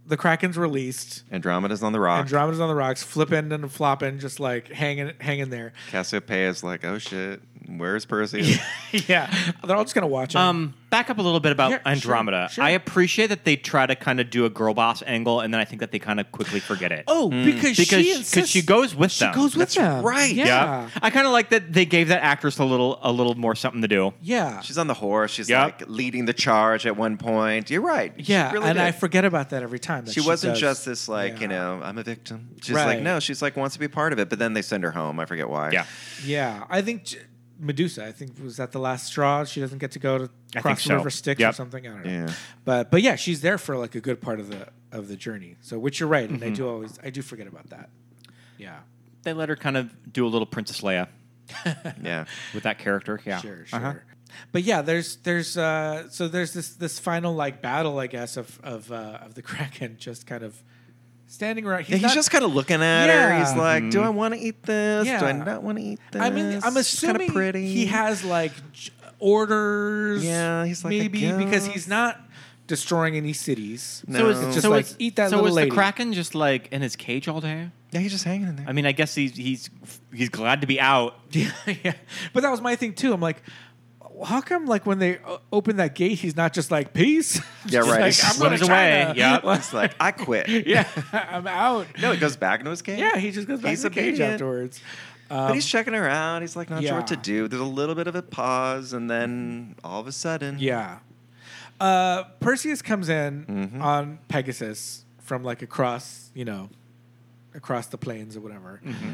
Speaker 5: the Kraken's released.
Speaker 7: Andromeda's on the rock.
Speaker 5: Andromeda's on the rocks, flipping and flopping, just like hanging, hanging there.
Speaker 7: Cassiopeia's like, oh shit, where's Perseus?
Speaker 5: Yeah, they're all just gonna watch him.
Speaker 6: Um, back up a little bit about
Speaker 5: Yeah, sure,
Speaker 6: Andromeda.
Speaker 5: sure.
Speaker 6: I appreciate that they try to kind of do a girl boss angle, and then I think that they kind of quickly forget it.
Speaker 5: oh, because,
Speaker 6: because
Speaker 5: she
Speaker 6: because
Speaker 5: insists,
Speaker 6: she goes with
Speaker 5: she
Speaker 6: them.
Speaker 5: goes with
Speaker 7: That's
Speaker 5: them.
Speaker 7: right.
Speaker 5: Yeah.
Speaker 6: Yeah, I kind of like that they gave that actress a little a little more something to do.
Speaker 5: Yeah.
Speaker 7: She's on the horse. She's
Speaker 6: Yep.
Speaker 7: like leading the charge at one point. You're right. She
Speaker 5: Yeah,
Speaker 7: really
Speaker 5: and
Speaker 7: did.
Speaker 5: I forget about that every time. That
Speaker 7: She wasn't
Speaker 5: does.
Speaker 7: just this like,
Speaker 5: Yeah.
Speaker 7: you know, I'm a victim. She's
Speaker 5: Right.
Speaker 7: like, no, she's like wants to be part of it. But then they send her home. I forget why.
Speaker 6: Yeah,
Speaker 5: Yeah, I think J- Medusa. I think was that the last straw. She doesn't get to go to
Speaker 6: I
Speaker 5: cross
Speaker 6: think
Speaker 5: the
Speaker 6: so.
Speaker 5: river Styx or
Speaker 6: Yep.
Speaker 5: something. I don't know.
Speaker 7: Yeah.
Speaker 5: But but yeah, she's there for like a good part of the of the journey. So which you're right, and I
Speaker 6: Mm-hmm.
Speaker 5: do always I do forget about that. Yeah.
Speaker 6: they let her kind of do a little Princess Leia
Speaker 7: Yeah.
Speaker 6: with that character. Yeah,
Speaker 5: Sure, sure.
Speaker 6: Uh-huh.
Speaker 5: But yeah, there's there's uh so there's this this final like battle, I guess, of of uh, of the Kraken just kind of standing around.
Speaker 7: Yeah, he's
Speaker 5: not-
Speaker 7: just kind of looking at her.
Speaker 5: Yeah.
Speaker 7: He's like, do I want to eat this? Do I
Speaker 5: Yeah.
Speaker 7: not want to eat this?
Speaker 5: I mean, I'm
Speaker 7: It's kinda
Speaker 5: assuming
Speaker 7: pretty.
Speaker 5: he has like j- orders.
Speaker 7: Yeah, he's like, I
Speaker 5: maybe because
Speaker 7: guess.
Speaker 5: he's not destroying any cities.
Speaker 7: No.
Speaker 6: So is,
Speaker 5: It's just
Speaker 6: so
Speaker 5: like,
Speaker 6: is,
Speaker 5: eat that
Speaker 6: so
Speaker 5: little
Speaker 6: is
Speaker 5: lady.
Speaker 6: the Kraken just like in his cage all day?
Speaker 7: Yeah, he's just hanging in there.
Speaker 6: I mean, I guess he's he's he's glad to be out.
Speaker 5: Yeah, yeah. But that was my thing too. I'm like, how come like when they o- open that gate, he's not just like peace?
Speaker 7: Yeah,
Speaker 5: Just
Speaker 7: right.
Speaker 5: Like,
Speaker 7: He
Speaker 5: I'm going
Speaker 6: swims
Speaker 5: to
Speaker 6: away.
Speaker 5: China.
Speaker 6: Yep.
Speaker 7: It's like, I quit.
Speaker 5: Yeah, I'm out.
Speaker 7: No, he goes back into his cage.
Speaker 5: Yeah, he just goes back
Speaker 7: He's
Speaker 5: to the cage
Speaker 7: obedient.
Speaker 5: afterwards.
Speaker 7: But he's checking her out. He's like not sure what to
Speaker 5: Yeah.
Speaker 7: do. There's a little bit of a pause, and then all of a sudden,
Speaker 5: Yeah. Uh, Perseus comes in
Speaker 7: Mhm.
Speaker 5: on Pegasus from like across, you know, across the plains or whatever.
Speaker 7: Mm-hmm.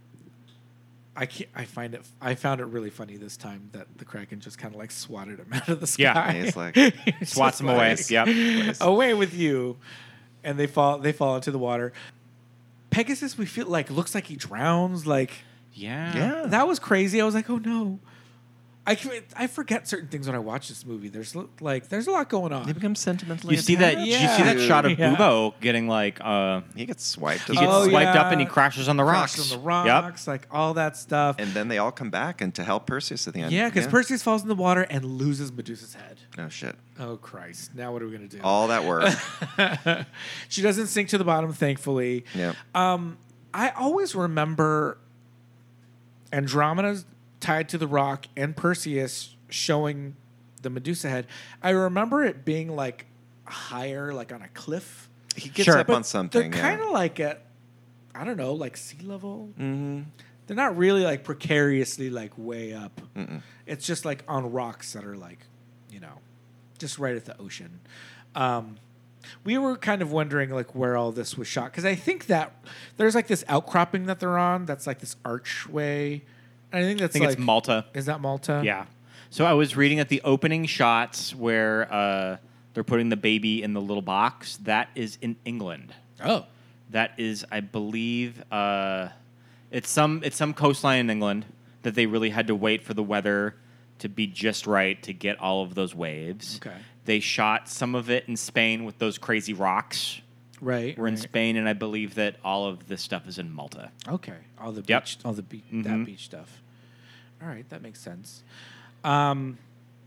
Speaker 5: I can't, I find it. I found it really funny this time that the Kraken just kind of like swatted him out of the sky.
Speaker 6: Yeah,
Speaker 7: he's like-
Speaker 5: He's
Speaker 6: Swats
Speaker 5: just
Speaker 6: him away.
Speaker 5: like,
Speaker 6: Yep.
Speaker 5: away with you, and they fall. They fall into the water. Pegasus, we feel like looks like he drowns. Like
Speaker 6: Yeah.
Speaker 7: yeah,
Speaker 5: that was crazy. I was like, oh no. I, can- I forget certain things when I watch this movie. There's like there's a lot going on.
Speaker 7: He becomes sentimentally.
Speaker 6: You see that?
Speaker 7: attached.
Speaker 6: You see that
Speaker 5: Yeah.
Speaker 6: shot of
Speaker 5: Yeah.
Speaker 6: Bubo getting like uh,
Speaker 7: He gets swiped.
Speaker 6: he
Speaker 7: as
Speaker 6: gets
Speaker 7: well.
Speaker 5: Oh,
Speaker 6: swiped up
Speaker 5: yeah.
Speaker 6: and he crashes on the rocks.
Speaker 5: Crashed on the
Speaker 6: Yep.
Speaker 5: rocks, like all that stuff.
Speaker 7: And then they all come back and to help Perseus at the end.
Speaker 5: Yeah, because Perseus falls in the water and loses Medusa's head.
Speaker 7: Oh shit!
Speaker 5: Oh Christ! Now what are we gonna do?
Speaker 7: All that work.
Speaker 5: She doesn't sink to the bottom, thankfully.
Speaker 7: yeah.
Speaker 5: Um, I always remember Andromeda's tied to the rock and Perseus showing the Medusa head. I remember it being like higher, like on a cliff.
Speaker 7: He gets
Speaker 6: Sure.
Speaker 7: up
Speaker 5: But
Speaker 7: on something.
Speaker 5: They're kind of like at, I don't know, like sea level.
Speaker 7: Mm-hmm.
Speaker 5: They're not really like precariously like way up.
Speaker 7: Mm-mm.
Speaker 5: It's just like on rocks that are like, you know, just right at the ocean. Um, we were kind of wondering like where all this was shot because I think that there's like this outcropping that they're on that's like this archway. And I think that's
Speaker 6: I think
Speaker 5: like
Speaker 6: it's Malta.
Speaker 5: Is that Malta?
Speaker 6: Yeah. So I was reading at the opening shots where uh, they're putting the baby in the little box. That is in England.
Speaker 5: Oh.
Speaker 6: That is, I believe, uh, it's some it's some coastline in England that they really had to wait for the weather to be just right to get all of those waves.
Speaker 5: Okay.
Speaker 6: They shot some of it in Spain with those crazy rocks.
Speaker 5: Right.
Speaker 6: We're in
Speaker 5: right.
Speaker 6: Spain, and I believe that all of this stuff is in Malta.
Speaker 5: Okay. All the
Speaker 6: Yep.
Speaker 5: beach, all the beach, that
Speaker 6: Mhm.
Speaker 5: beach stuff. All right, that makes sense. Um,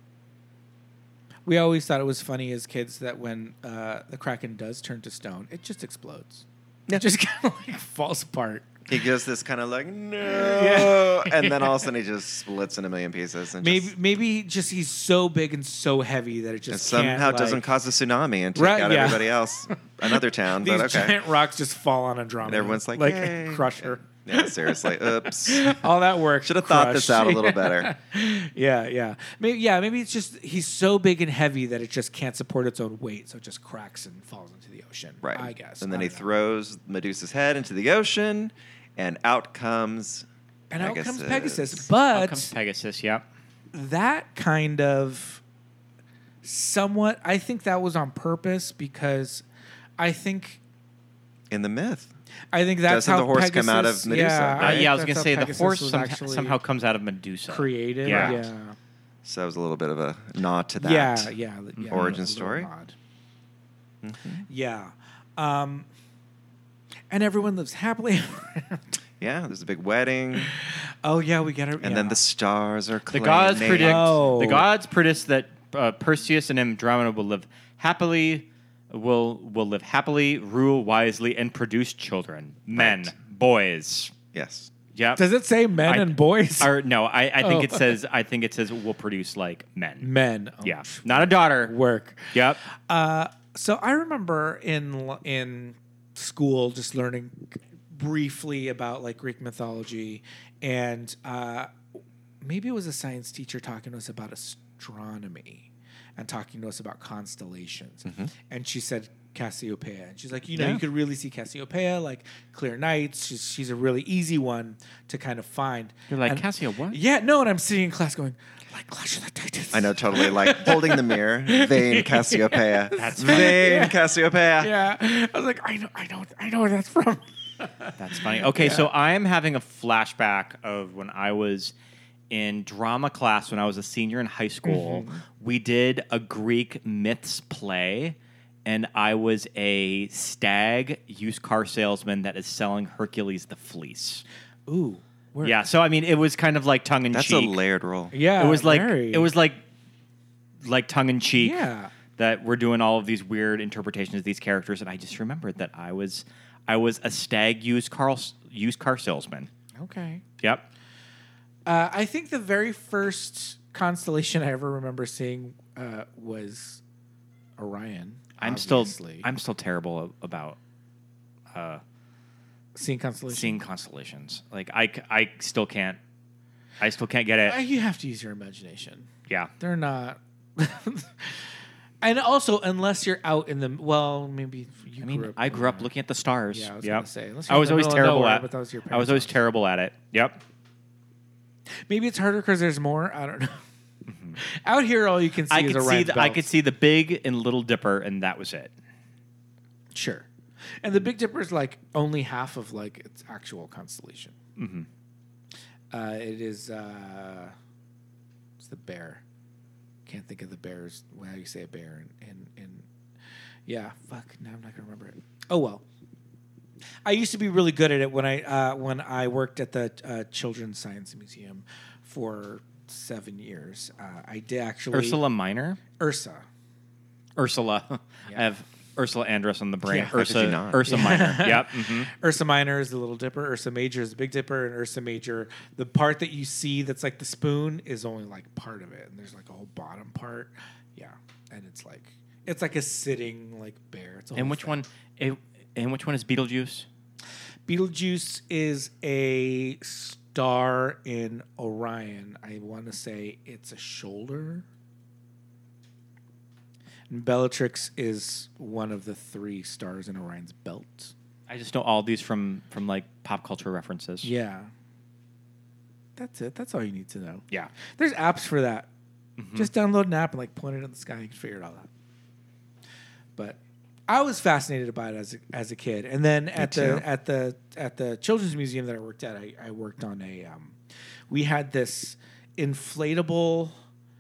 Speaker 5: we always thought it was funny as kids that when uh, the Kraken does turn to stone, it just explodes. It just kind of like falls apart.
Speaker 7: He goes this kind of like no,
Speaker 5: Yeah.
Speaker 7: and then all of a sudden he just splits in a million pieces. And
Speaker 5: Maybe
Speaker 7: just,
Speaker 5: maybe just he's so big and so heavy that it just
Speaker 7: and somehow
Speaker 5: can't,
Speaker 7: doesn't
Speaker 5: like-
Speaker 7: cause a tsunami and take
Speaker 5: Right,
Speaker 7: out
Speaker 5: yeah.
Speaker 7: everybody else, another town.
Speaker 5: These
Speaker 7: But okay,
Speaker 5: giant rocks just fall on Andromeda.
Speaker 7: and everyone's like,
Speaker 5: like
Speaker 7: Yay.
Speaker 5: crush her.
Speaker 7: Yeah, seriously. Oops.
Speaker 5: All that work.
Speaker 7: Should have thought this
Speaker 5: crushed.
Speaker 7: out a little better.
Speaker 5: Yeah, yeah. Maybe yeah, maybe it's just he's so big and heavy that it just can't support its own weight, so it just cracks and falls into the ocean.
Speaker 7: Right.
Speaker 5: I guess.
Speaker 7: And then
Speaker 5: I
Speaker 7: he
Speaker 5: don't know.
Speaker 7: throws Medusa's head into the ocean, and out comes.
Speaker 5: And out comes
Speaker 7: Pegasus.
Speaker 5: Pegasus.
Speaker 6: Out
Speaker 5: But
Speaker 6: comes Pegasus, yep.
Speaker 5: that kind of somewhat I think that was on purpose because I think
Speaker 7: In the myth.
Speaker 5: I think that's
Speaker 7: Doesn't
Speaker 5: how
Speaker 7: the horse
Speaker 5: Pegasus,
Speaker 7: come out of Medusa,
Speaker 5: Yeah,
Speaker 6: Uh,
Speaker 7: right?
Speaker 6: yeah, I was
Speaker 5: think
Speaker 6: going to
Speaker 5: that's
Speaker 6: say
Speaker 5: how
Speaker 6: the
Speaker 5: Pegasus
Speaker 6: horse
Speaker 5: was
Speaker 6: some,
Speaker 5: actually
Speaker 6: somehow comes out of Medusa.
Speaker 5: created.
Speaker 6: Yeah.
Speaker 5: Yeah.
Speaker 7: So that was a little bit of a nod to that.
Speaker 5: Yeah, yeah, yeah.
Speaker 7: Origin
Speaker 5: a little
Speaker 7: story.
Speaker 5: nod.
Speaker 7: Mm-hmm.
Speaker 5: Yeah. Um, and everyone lives happily.
Speaker 7: Yeah, there's a big wedding,
Speaker 5: Oh yeah, we get it.
Speaker 7: and then the stars are
Speaker 6: The gods
Speaker 7: claiming-
Speaker 6: predict
Speaker 5: Oh.
Speaker 6: the gods predict that uh, Perseus and Andromeda will live happily will will live happily, rule wisely, and produce children, men,
Speaker 7: Right.
Speaker 6: boys.
Speaker 7: Yes.
Speaker 6: Yep.
Speaker 5: Does it say men
Speaker 6: I-
Speaker 5: and boys?
Speaker 6: Or no, I, I think
Speaker 5: Oh.
Speaker 6: it says I think it says will produce like men.
Speaker 5: Men. Oh,
Speaker 6: Yeah, not a daughter.
Speaker 5: Work.
Speaker 6: Yep.
Speaker 5: Uh, so I remember in in school just learning briefly about like Greek mythology, and uh, maybe it was a science teacher talking to us about astronomy and talking to us about constellations. And she said Cassiopeia, and she's like, you know,
Speaker 7: Yeah.
Speaker 5: you could really see Cassiopeia, like clear nights. She's she's a really easy one to kind of find.
Speaker 6: You're like,
Speaker 5: And-
Speaker 6: Cassio, what?
Speaker 5: Yeah, no, and I'm sitting in class going, like Clash of the Titans.
Speaker 7: I know, totally. Like holding the mirror, vein Cassiopeia. That's vein Cassiopeia.
Speaker 5: Yeah, I was like, I know, I know, I know where that's from.
Speaker 6: That's funny. Okay, so I'm having a flashback of when I was in drama class when I was a senior in high school.
Speaker 5: Mm-hmm.
Speaker 6: We did a Greek myths play, and I was a stag used car salesman that is selling Hercules the Fleece.
Speaker 5: Ooh, where-
Speaker 6: Yeah, so I mean, it was kind of like tongue in
Speaker 7: That's a
Speaker 6: cheek.
Speaker 7: layered role.
Speaker 5: yeah.
Speaker 6: It was like
Speaker 5: very.
Speaker 6: it was like like tongue in cheek.
Speaker 5: Yeah.
Speaker 6: That we're doing all of these weird interpretations of these characters, and I just remembered that I was I was a stag used car used car salesman.
Speaker 5: okay.
Speaker 6: Yep.
Speaker 5: Uh, I think the very first constellation I ever remember seeing uh, was Orion.
Speaker 6: I'm
Speaker 5: obviously.
Speaker 6: still I'm still terrible a- about uh,
Speaker 5: seeing constellations.
Speaker 6: seeing constellations. Like I, c- I still can't I still can't get it.
Speaker 5: Uh, you have to use your imagination.
Speaker 6: Yeah.
Speaker 5: They're not. And also, unless you're out in the well, maybe you
Speaker 6: I mean,
Speaker 5: grew up
Speaker 6: I grew up
Speaker 5: around-
Speaker 6: looking at the stars.
Speaker 5: Yeah, I was
Speaker 6: yep.
Speaker 5: gonna say, unless
Speaker 6: I
Speaker 5: you're
Speaker 6: was
Speaker 5: in the
Speaker 6: always
Speaker 5: middle of
Speaker 6: terrible
Speaker 5: nowhere,
Speaker 6: at.
Speaker 5: but that was your
Speaker 6: I was
Speaker 5: parents'
Speaker 6: always
Speaker 5: house.
Speaker 6: terrible at it. Yep.
Speaker 5: Maybe it's harder because there's more. I don't know. Out here, all you can see
Speaker 6: I
Speaker 5: is
Speaker 6: could see
Speaker 5: Orion's
Speaker 6: the, I
Speaker 5: belt.
Speaker 6: could see the Big and Little Dipper, and that was it.
Speaker 5: Sure. And the Big Dipper is like only half of like its actual constellation.
Speaker 6: Mm-hmm.
Speaker 5: Uh, it is. Uh, it's the bear. Can't think of the bears. How you say a bear? And in, in, in, yeah. Fuck. Now I'm not gonna remember it. Oh well. I used to be really good at it when I uh, when I worked at the uh, Children's Science Museum for seven years. Uh, I did actually
Speaker 6: Ursula Minor,
Speaker 5: Ursa.
Speaker 6: Ursula.
Speaker 5: Yeah.
Speaker 6: I have Ursula Andress on the brain.
Speaker 5: Yeah, how
Speaker 7: could you
Speaker 6: Ursa,
Speaker 7: not?
Speaker 6: Ursa Minor. Yep. hmm
Speaker 5: Ursa Minor is the Little Dipper. Ursa Major is the Big Dipper, and Ursa Major, the part that you see that's like the spoon, is only like part of it, and there's like a whole bottom part. Yeah, and it's like it's like a sitting like bear. It's a
Speaker 6: And
Speaker 5: whole
Speaker 6: which
Speaker 5: thing.
Speaker 6: one? eh, And which one is Beetlejuice?
Speaker 5: Betelgeuse is a star in Orion. I want to say it's a shoulder. And Bellatrix is one of the three stars in Orion's belt.
Speaker 6: I just know all these from from like pop culture references.
Speaker 5: Yeah. That's it. That's all you need to know.
Speaker 6: Yeah.
Speaker 5: There's apps for that. Just download an app and like point it in the sky. You can figure it all out. But I was fascinated by it as a, as a kid. And then at
Speaker 7: too.
Speaker 5: the at the at the Children's Museum that I worked at, I, I worked on a. Um, we had this inflatable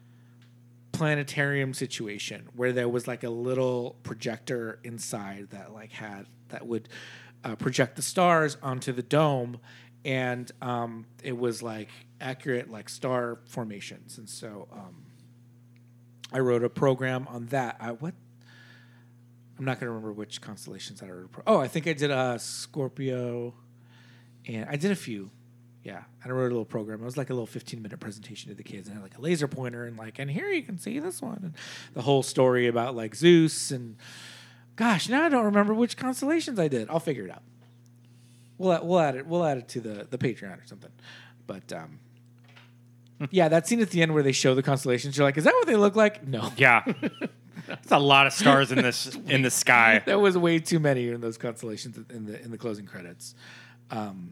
Speaker 5: planetarium situation where there was like a little projector inside that like had that would uh, project the stars onto the dome, and um, it was like accurate like star formations. And so um, I wrote a program on that. I what I'm not going to remember which constellations that I wrote. a Pro- oh, I think I did a Scorpio, and I did a few. Yeah, and I wrote a little program. It was like a little fifteen minute presentation to the kids, and I had like a laser pointer, and like, and here you can see this one, and the whole story about like Zeus, and gosh, now I don't remember which constellations I did. I'll figure it out. We'll add, we'll add it. We'll add it to the the Patreon or something. But um, yeah, that scene at the end where they show the constellations, you're like, is that what they look like? No.
Speaker 6: Yeah. That's a lot of stars in this in the sky.
Speaker 5: There was way too many in those constellations in the in the closing credits. Um,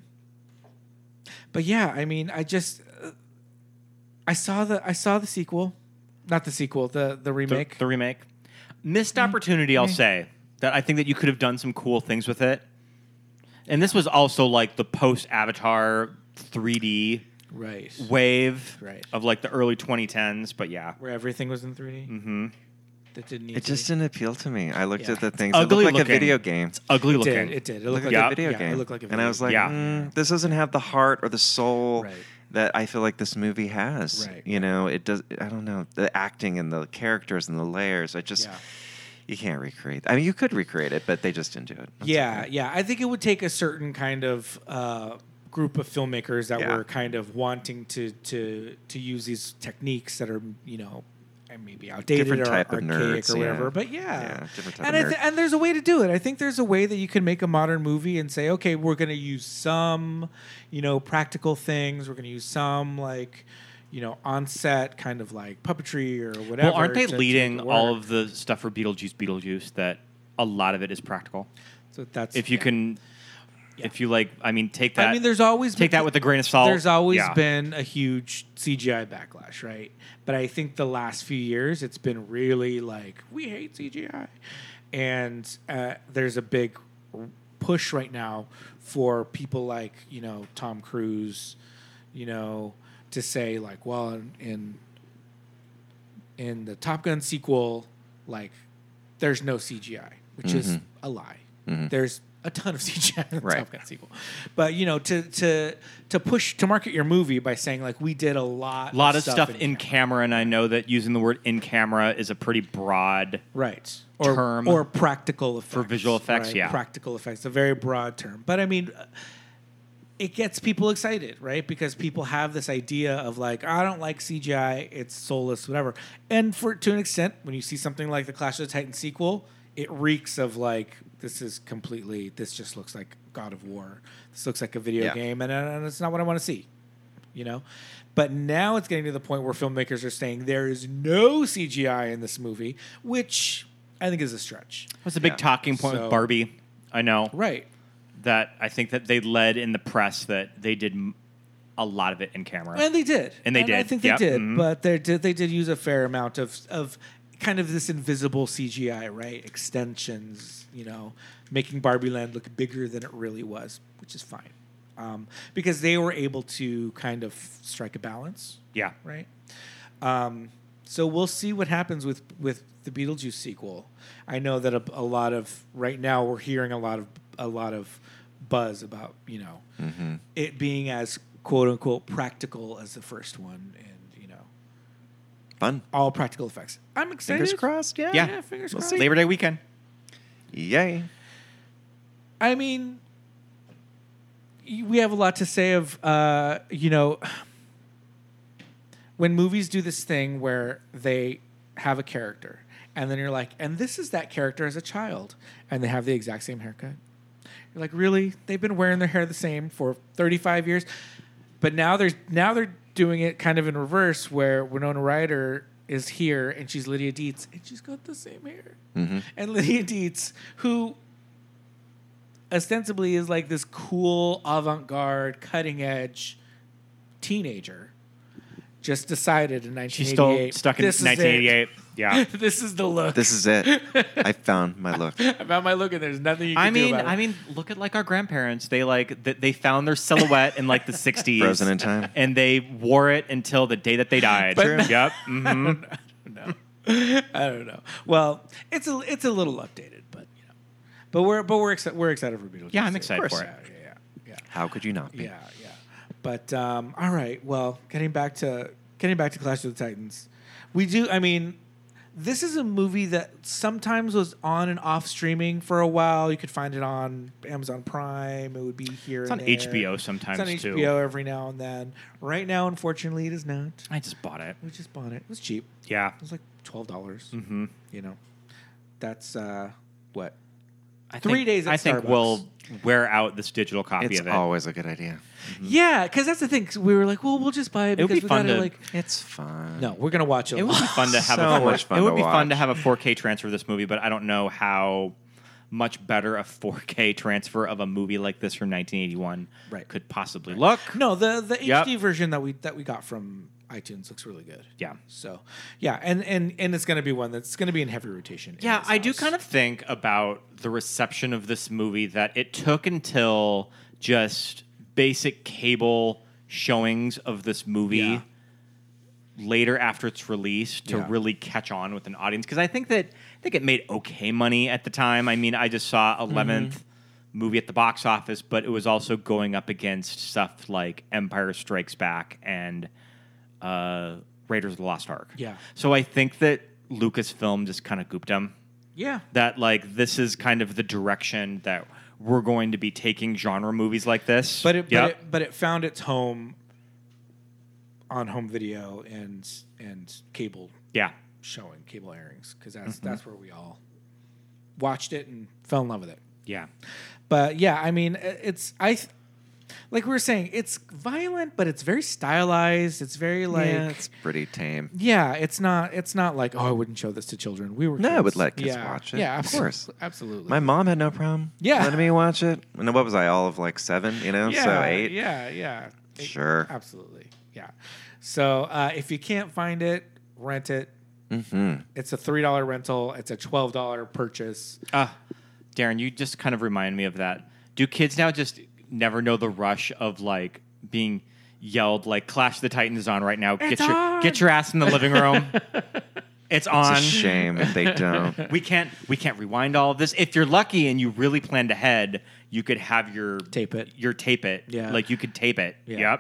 Speaker 5: but yeah, I mean, I just uh, I saw the I saw the sequel, not the sequel, the the
Speaker 6: The,
Speaker 5: remake.
Speaker 6: the remake. Missed opportunity, I'll say. That I think that you could have done some cool things with it. And this was also like the post Avatar three D
Speaker 5: right,
Speaker 6: wave
Speaker 5: Right.
Speaker 6: of like the early twenty tens, but yeah.
Speaker 5: where everything was in three D.
Speaker 6: Mm-hmm.
Speaker 5: That didn't need
Speaker 7: It
Speaker 5: to
Speaker 7: just
Speaker 5: be.
Speaker 7: didn't appeal to me. I looked
Speaker 5: Yeah.
Speaker 7: at the things.
Speaker 6: Ugly
Speaker 7: it looked like
Speaker 6: looking.
Speaker 7: a video game.
Speaker 6: Ugly
Speaker 5: It
Speaker 6: looking.
Speaker 5: did. It did. It
Speaker 7: It
Speaker 5: looked
Speaker 7: looked
Speaker 5: like
Speaker 7: like
Speaker 5: a
Speaker 7: a video
Speaker 5: yeah,
Speaker 7: game.
Speaker 5: It looked like a video
Speaker 7: and I was like,
Speaker 6: Yeah.
Speaker 7: mm, this doesn't have the heart or the soul
Speaker 5: Right.
Speaker 7: that I feel like this movie has.
Speaker 5: Right,
Speaker 7: You know, it does. I don't know the acting and the characters and the layers. I just,
Speaker 5: Yeah.
Speaker 7: You can't recreate. I mean, you could recreate it, but they just didn't do it. That's
Speaker 5: yeah,
Speaker 7: okay.
Speaker 5: yeah. I think it would take a certain kind of uh, group of filmmakers that
Speaker 7: Yeah.
Speaker 5: were kind of wanting to to to use these techniques that are, you know, and maybe outdated
Speaker 7: Different
Speaker 5: or
Speaker 7: type of
Speaker 5: archaic
Speaker 7: nerds,
Speaker 5: or whatever.
Speaker 7: yeah.
Speaker 5: But yeah,
Speaker 7: Yeah, different type
Speaker 5: and
Speaker 7: of
Speaker 5: I th-
Speaker 7: nerd.
Speaker 5: and there's a way to do it. I think there's a way that you can make a modern movie and say, okay, we're going to use some, you know, practical things. We're going to use some like. You know, on set kind of like puppetry or whatever.
Speaker 6: Well, aren't they
Speaker 5: to- to
Speaker 6: leading
Speaker 5: make it
Speaker 6: all
Speaker 5: work.
Speaker 6: of the stuff for Beetlejuice, Beetlejuice that a lot of it is practical?
Speaker 5: So that's
Speaker 6: If you
Speaker 5: yeah.
Speaker 6: can, if you like, I mean, take that.
Speaker 5: I mean, there's always
Speaker 6: take
Speaker 5: been,
Speaker 6: that with a grain of salt.
Speaker 5: There's always
Speaker 6: Yeah.
Speaker 5: been a huge C G I backlash, right? But I think the last few years, it's been really like we hate C G I, and uh, there's a big push right now for people like you know Tom Cruise, you know, to say like, well, in in, in the Top Gun sequel, like there's no C G I, which is a lie. There's a ton of C G I in the
Speaker 7: Right.
Speaker 5: Top Gun sequel, but you know, to to to push to market your movie by saying like we did a lot,
Speaker 6: A lot of stuff,
Speaker 5: in,
Speaker 6: in
Speaker 5: camera.
Speaker 6: camera, and I know that using the word "in camera" is a pretty broad
Speaker 5: right? Or,
Speaker 6: term
Speaker 5: or practical effects
Speaker 6: for visual effects,
Speaker 5: right?
Speaker 6: yeah.
Speaker 5: Practical effects, a very broad term, but I mean. uh, It gets people excited, right? Because people have this idea of like, I don't like C G I, it's soulless, whatever. And for to an extent, when you see something like the Clash of the Titans sequel, it reeks of like, this is completely, this just looks like God of War. This looks like a video
Speaker 7: Yeah.
Speaker 5: game, and, and it's not what I want to see, you know? But now it's getting to the point where filmmakers are saying there is no C G I in this movie, which I think is a stretch.
Speaker 6: That's a big
Speaker 7: Yeah.
Speaker 6: talking point
Speaker 5: So-
Speaker 6: with Barbie. I know
Speaker 5: Right.
Speaker 6: that I think that they led in the press that they did m- a lot of it in camera.
Speaker 5: And they did.
Speaker 6: And they
Speaker 5: I
Speaker 6: did.
Speaker 5: think they
Speaker 6: Yep.
Speaker 5: did.
Speaker 6: Mhm.
Speaker 5: But they did they did use a fair amount of of kind of this invisible C G I, right? Extensions, you know, making Barbie Land look bigger than it really was, which is fine. Um, because they were able to kind of strike a balance,
Speaker 6: yeah.
Speaker 5: right? Um, so we'll see what happens with, with the Beetlejuice sequel. I know that a, a lot of right now we're hearing a lot of a lot of buzz about you know it being as quote unquote practical as the first one, and you know
Speaker 7: Fun.
Speaker 5: all practical effects. I'm excited.
Speaker 7: Fingers crossed. Yeah.
Speaker 6: Yeah.
Speaker 5: Yeah, fingers
Speaker 7: We'll
Speaker 5: crossed.
Speaker 7: see.
Speaker 6: Labor Day weekend.
Speaker 7: Yay.
Speaker 5: I mean, y- we have a lot to say of, uh, you know, when movies do this thing where they have a character and then you're like, and this is that character as a child, and they have the exact same haircut. You're like, really? They've been wearing their hair the same for thirty-five years, but now they're now they're doing it kind of in reverse, where Winona Ryder is here and she's Lydia Dietz and she's got the same hair, and Lydia Dietz, who ostensibly is like this cool, avant-garde, cutting-edge teenager, just decided in nineteen
Speaker 6: She's
Speaker 5: eighty-eight.
Speaker 6: still stuck in
Speaker 5: this is
Speaker 6: nineteen eighty-eight.
Speaker 5: it.
Speaker 6: Yeah.
Speaker 5: This is the look.
Speaker 7: This is it. I found my look.
Speaker 5: About my look, and there's nothing you can
Speaker 6: I
Speaker 5: do
Speaker 6: mean,
Speaker 5: about it.
Speaker 6: I mean, look at like our grandparents. They like th- they found their silhouette in like the sixties,
Speaker 7: Frozen in time.
Speaker 6: and they wore it until the day that they died.
Speaker 5: But- True.
Speaker 6: Yep. hmm
Speaker 5: no, I don't know. Well, it's a it's a little updated, but you know, but we're but we're excited we're excited for Beetlejuice.
Speaker 6: Yeah, I'm
Speaker 5: too.
Speaker 6: excited
Speaker 5: Of
Speaker 6: for
Speaker 5: course.
Speaker 6: it.
Speaker 5: Yeah, yeah, yeah,
Speaker 7: How could you not be?
Speaker 5: yeah, yeah. But um, all right. Well, getting back to getting back to Clash of the Titans, we do. I mean, this is a movie that sometimes was on and off streaming for a while. You could find it on Amazon Prime. It would be here.
Speaker 6: It's
Speaker 5: and
Speaker 6: on
Speaker 5: there.
Speaker 6: H B O sometimes
Speaker 5: It's on
Speaker 6: too.
Speaker 5: H B O every now and then. Right now, unfortunately, it is not.
Speaker 6: I just bought it.
Speaker 5: We just bought it. It was cheap.
Speaker 6: Yeah.
Speaker 5: It was like twelve dollars.
Speaker 6: Mm-hmm.
Speaker 5: You know, that's uh, what
Speaker 6: I
Speaker 5: Three
Speaker 6: think,
Speaker 5: days at
Speaker 6: I think
Speaker 5: Starbucks.
Speaker 6: we'll wear out this digital copy
Speaker 7: It's
Speaker 6: of it.
Speaker 7: always a good idea.
Speaker 5: Yeah, because that's the thing. 'cause we were like, well, we'll just buy it
Speaker 6: It would
Speaker 5: because
Speaker 6: be
Speaker 5: we
Speaker 6: fun
Speaker 5: gotta
Speaker 6: to-
Speaker 5: like.
Speaker 7: It's fun.
Speaker 5: No, we're gonna watch it.
Speaker 6: It would be fun to have
Speaker 7: So
Speaker 6: a four,
Speaker 7: much fun
Speaker 6: It would
Speaker 7: to
Speaker 6: be fun
Speaker 7: watch.
Speaker 6: to have a four K transfer of this movie, but I don't know how much better a four K transfer of a movie like this from nineteen eighty-one
Speaker 5: Right.
Speaker 6: could possibly look.
Speaker 5: No, the the
Speaker 6: Yep.
Speaker 5: H D version that we that we got from iTunes looks really good.
Speaker 6: Yeah.
Speaker 5: So yeah, and and and it's gonna be one that's gonna be in heavy rotation.
Speaker 6: Yeah, I do kind of think about the reception of this movie that it took until just basic cable showings of this movie
Speaker 5: Yeah.
Speaker 6: later after it's released to
Speaker 5: Yeah.
Speaker 6: really catch on with an audience, because I think that I think it made okay money at the time. I mean, I just saw eleventh
Speaker 5: Mm-hmm.
Speaker 6: movie at the box office, but it was also going up against stuff like Empire Strikes Back and uh, Raiders of the Lost Ark.
Speaker 5: Yeah.
Speaker 6: So I think that Lucasfilm just kind of gooped them.
Speaker 5: Yeah.
Speaker 6: That like this is kind of the direction that we're going to be taking genre movies like this.
Speaker 5: But it,
Speaker 6: Yep.
Speaker 5: but it, but it found its home on home video and and cable
Speaker 6: yeah.
Speaker 5: showing, cable airings, because that's mm-hmm. that's where we all watched it and fell in love with it.
Speaker 6: Yeah.
Speaker 5: But yeah, I mean, it's I. Th- Like we were saying, it's violent, but it's very stylized. It's very like
Speaker 7: yeah, it's pretty tame.
Speaker 5: Yeah, it's not. It's not like, oh, I wouldn't show this to children. We were
Speaker 7: no,
Speaker 5: kids.
Speaker 7: I would let kids
Speaker 5: yeah.
Speaker 7: watch it.
Speaker 5: Yeah,
Speaker 7: of course,
Speaker 5: absolutely.
Speaker 7: My mom had no problem.
Speaker 5: Yeah.
Speaker 7: letting me watch it. And what was I? All of like seven, you know,
Speaker 5: yeah,
Speaker 7: so eight.
Speaker 5: Yeah, yeah, eight,
Speaker 7: sure,
Speaker 5: absolutely, yeah. So uh, if you can't find it, rent it.
Speaker 7: Mm-hmm.
Speaker 5: It's a three dollar rental. It's a twelve dollar purchase.
Speaker 6: Ah, uh, Darren, you just kind of remind me of that. Do kids now just never know the rush of like being yelled like Clash of the Titans is on right now?
Speaker 5: It's
Speaker 6: get your
Speaker 5: on.
Speaker 6: get your ass in the living room. It's on.
Speaker 7: It's a shame if they don't.
Speaker 6: We can't we can't rewind all of this. If you're lucky and you really planned ahead, you could have your
Speaker 5: tape it.
Speaker 6: Your tape it.
Speaker 5: Yeah.
Speaker 6: Like you could tape it.
Speaker 5: Yeah.
Speaker 6: Yep.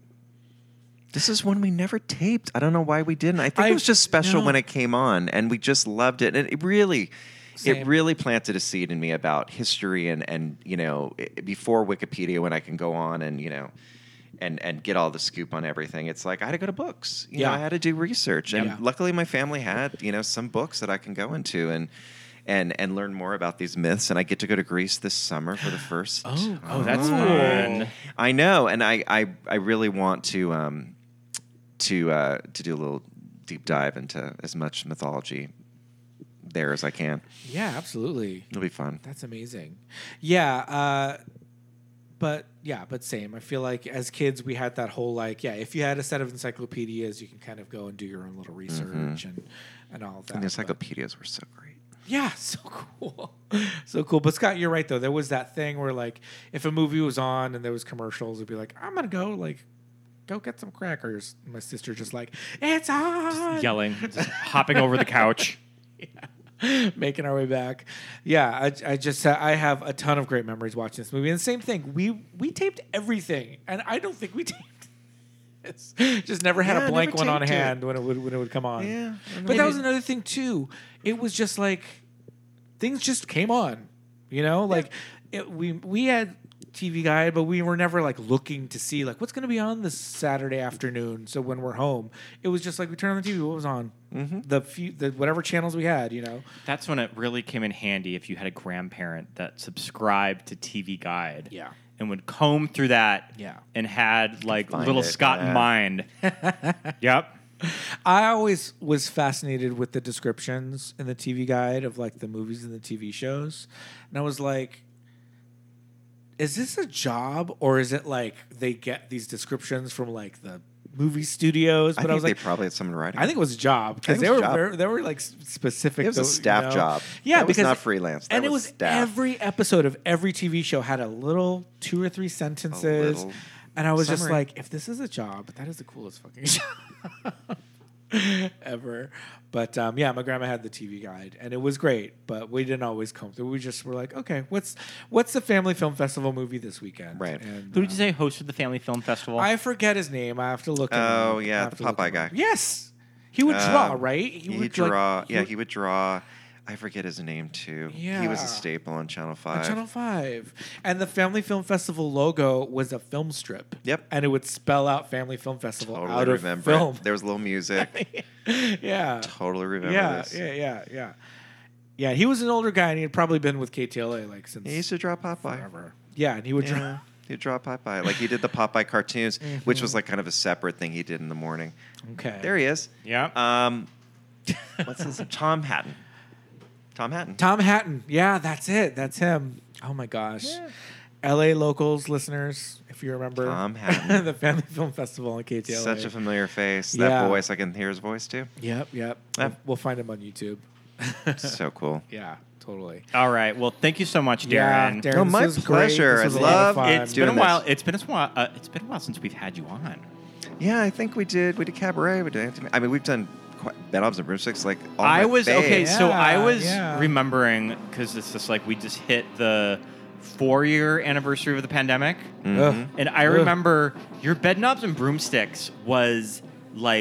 Speaker 7: This is one we never taped. I don't know why we didn't. I think
Speaker 5: I,
Speaker 7: it was just special
Speaker 5: no.
Speaker 7: when it came on, and we just loved it. And it really,
Speaker 5: Same.
Speaker 7: it really planted a seed in me about history and and you know it, before Wikipedia, when I can go on and you know. And, and get all the scoop on everything. It's like I had to go to books. You
Speaker 5: yeah.
Speaker 7: know, I had to do research, and
Speaker 5: yeah.
Speaker 7: luckily my family had you know some books that I can go into and and and learn more about these myths. And I get to go to Greece this summer for the first.
Speaker 5: Oh,
Speaker 6: oh, that's
Speaker 5: oh.
Speaker 6: fun.
Speaker 7: I know, and I I, I really want to um to uh, to do a little deep dive into as much mythology there as I can.
Speaker 5: Yeah, absolutely.
Speaker 7: It'll be fun.
Speaker 5: That's amazing. Yeah, uh, but yeah, but same. I feel like as kids we had that whole like, yeah, if you had a set of encyclopedias, you can kind of go and do your own little research
Speaker 7: Mm-hmm.
Speaker 5: and and all of that.
Speaker 7: And the
Speaker 5: But-
Speaker 7: encyclopedias were so great.
Speaker 5: Yeah, so cool. So cool. But Scott, you're right though. There was that thing where like if a movie was on and there was commercials, it'd be like, I'm gonna go like go get some crackers. My sister just like, it's on,
Speaker 6: Yelling, just hopping over the couch.
Speaker 5: making our way back. Yeah, I, I just I have a ton of great memories watching this movie. And the same thing, we we taped everything, and I don't think we taped this. Just never had
Speaker 7: Yeah,
Speaker 5: a blank
Speaker 7: never
Speaker 5: one on
Speaker 7: taped it.
Speaker 5: hand when it would when it would come on.
Speaker 7: Yeah, I
Speaker 5: but
Speaker 7: mean,
Speaker 5: that was
Speaker 7: it-
Speaker 5: another thing too. It was just like things just came on, you know, like it, we we had T V Guide, but we were never like looking to see like what's going to be on this Saturday afternoon. So when we're home, it was just like we turn on the T V, what was on, mm-hmm. the few, the whatever channels we had, you know.
Speaker 6: That's when it really came in handy if you had a grandparent that subscribed to T V Guide.
Speaker 5: Yeah.
Speaker 6: And would comb through that.
Speaker 5: Yeah.
Speaker 6: And had like
Speaker 7: Find
Speaker 6: little
Speaker 7: it,
Speaker 6: Scott
Speaker 7: yeah.
Speaker 6: in mind. Yep.
Speaker 5: I always was fascinated with the descriptions in the T V Guide of like the movies and the T V shows, and I was like, is this a job or is it like they get these descriptions from like the movie studios?
Speaker 7: I
Speaker 5: But I,
Speaker 7: think
Speaker 5: was
Speaker 7: they
Speaker 5: like,
Speaker 7: probably had someone writing.
Speaker 5: I think it was a job because
Speaker 7: I think
Speaker 5: they
Speaker 7: it
Speaker 5: were
Speaker 7: was a job.
Speaker 5: very, they were like s- specific.
Speaker 7: It was a
Speaker 5: to,
Speaker 7: staff
Speaker 5: you know?
Speaker 7: job.
Speaker 5: Yeah,
Speaker 7: That was
Speaker 5: because
Speaker 7: not freelance. That
Speaker 5: and it
Speaker 7: was
Speaker 5: was
Speaker 7: staff.
Speaker 5: every episode of every T V show had a little two or three sentences,
Speaker 7: little
Speaker 5: and I was just
Speaker 7: summary.
Speaker 5: like, if this is a job, that is the coolest fucking job ever. But um, yeah, my grandma had the T V Guide, and it was great. But we didn't always comb through. We just were like, okay, what's what's the Family Film Festival movie this weekend?
Speaker 7: Right.
Speaker 5: And,
Speaker 6: Who did
Speaker 5: uh,
Speaker 6: you say hosted the Family Film Festival?
Speaker 5: I forget his name. I have to look. him
Speaker 7: Oh
Speaker 5: up. I
Speaker 7: yeah,
Speaker 5: have
Speaker 7: the
Speaker 5: to look
Speaker 7: Popeye
Speaker 5: him
Speaker 7: guy.
Speaker 5: up. Yes, he would draw,
Speaker 7: Um,
Speaker 5: right?
Speaker 7: He
Speaker 5: would
Speaker 7: would draw.
Speaker 5: like-
Speaker 7: yeah,
Speaker 5: would-
Speaker 7: he would draw. I forget his name too. He was
Speaker 5: Yeah.
Speaker 7: a staple on Channel
Speaker 5: on
Speaker 7: Five.
Speaker 5: Channel Five, and the Family Film Festival logo was a film strip.
Speaker 7: Yep.
Speaker 5: and it would spell out Family Film Festival
Speaker 7: Totally
Speaker 5: out of
Speaker 7: remember
Speaker 5: film.
Speaker 7: it. There was a little music.
Speaker 5: yeah,
Speaker 7: Totally remember
Speaker 5: yeah,
Speaker 7: this.
Speaker 5: yeah, yeah, yeah. Yeah, he was an older guy, and he had probably been with K T L A like since
Speaker 7: He used to draw Popeye.
Speaker 5: forever. Yeah, and he would draw.
Speaker 7: Yeah. He'd draw Popeye. Like he did the Popeye cartoons, which was like kind of a separate thing he did in the morning.
Speaker 5: Okay,
Speaker 7: There he is.
Speaker 6: yeah.
Speaker 7: Um, what's his Tom Hatton. Tom Hatton.
Speaker 5: Tom Hatton. Yeah, that's it. That's him. Oh my gosh. L A locals listeners, if you remember
Speaker 7: Tom Hatton.
Speaker 5: the Family Film Festival on K T L A.
Speaker 7: Such a familiar face. That
Speaker 5: Yeah.
Speaker 7: voice, I can hear his voice too.
Speaker 5: Yep, yep.
Speaker 7: Yeah.
Speaker 5: We'll, we'll find him on YouTube.
Speaker 7: So cool.
Speaker 5: Yeah, totally.
Speaker 6: All right. Well, thank you so much, Darren.
Speaker 5: Yeah, Darren,
Speaker 7: Oh,
Speaker 5: this
Speaker 7: my
Speaker 5: was great.
Speaker 7: pleasure.
Speaker 5: This was
Speaker 7: I
Speaker 5: a lot of
Speaker 7: love
Speaker 5: fun.
Speaker 6: It's been a
Speaker 7: doing
Speaker 6: while.
Speaker 7: this.
Speaker 6: It's been a while. Uh, it's been a while since we've had you on.
Speaker 7: Yeah, I think we did. We did Cabaret. We did. I mean, we've done quite, Bedknobs and Broomsticks. Like all
Speaker 6: I
Speaker 7: my
Speaker 6: was okay.
Speaker 7: faves.
Speaker 6: So I
Speaker 5: Yeah,
Speaker 6: was
Speaker 5: yeah.
Speaker 6: remembering because it's just like we just hit the four-year anniversary of the pandemic,
Speaker 7: Mm-hmm.
Speaker 5: Ugh.
Speaker 6: and I
Speaker 5: Ugh.
Speaker 6: remember your Bedknobs and Broomsticks was like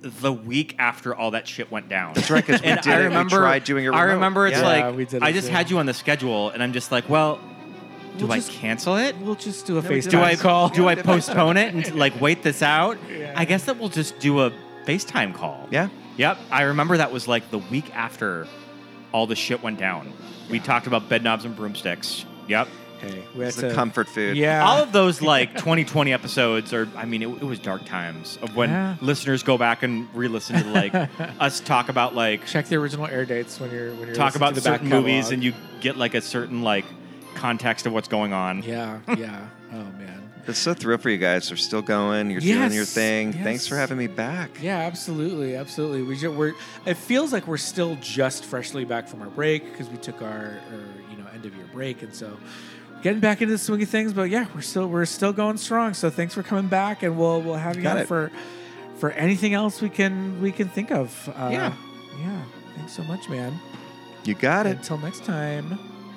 Speaker 6: the week after all that shit went down.
Speaker 7: That's right, because we
Speaker 6: And
Speaker 7: did
Speaker 6: I
Speaker 7: it.
Speaker 6: remember,
Speaker 7: we tried doing it
Speaker 6: I
Speaker 7: remote.
Speaker 6: remember it's
Speaker 7: Yeah.
Speaker 5: Yeah,
Speaker 6: like,
Speaker 5: we did
Speaker 6: I
Speaker 5: it
Speaker 6: just
Speaker 5: too.
Speaker 6: had you on the schedule, and I'm just like, well, do
Speaker 5: We'll
Speaker 6: I
Speaker 5: just-
Speaker 6: cancel it?
Speaker 5: We'll just do a
Speaker 7: No, we did
Speaker 5: FaceTime
Speaker 6: Do I
Speaker 5: call.
Speaker 6: do I
Speaker 7: Yeah,
Speaker 6: postpone it and like wait this out?
Speaker 5: Yeah.
Speaker 6: I guess that we'll just do a FaceTime call.
Speaker 7: Yeah.
Speaker 6: Yep. I remember that was like the week after all the shit went down. We talked about bed knobs and broomsticks. Yep.
Speaker 5: Hey, we had
Speaker 7: It's the
Speaker 5: to-
Speaker 7: comfort food.
Speaker 5: Yeah.
Speaker 6: All of those like twenty twenty episodes are, I mean, it, it was dark times of when
Speaker 5: Yeah.
Speaker 6: listeners go back and re-listen to like us talk about like,
Speaker 5: Check the original air dates when you're when you're
Speaker 6: talk
Speaker 5: listening
Speaker 6: about
Speaker 5: to the back
Speaker 6: certain movies
Speaker 5: catalog.
Speaker 6: and you get like a certain like context of what's going on.
Speaker 5: Yeah, yeah. Oh man.
Speaker 7: It's so thrilled for you guys. You're still going. You're doing your
Speaker 5: Yes,
Speaker 7: thing.
Speaker 5: yes.
Speaker 7: Thanks for having me back.
Speaker 5: Yeah, absolutely, absolutely. We ju- we're. It feels like we're still just freshly back from our break because we took our, our you know end of year break, and so getting back into the swing of things. But yeah, we're still we're still going strong. So thanks for coming back, and we'll we'll have you
Speaker 7: Got
Speaker 5: on
Speaker 7: it.
Speaker 5: for for anything else we can we can think of. Uh,
Speaker 6: Yeah.
Speaker 5: yeah. Thanks so much, man.
Speaker 7: You got it.
Speaker 5: Until next time.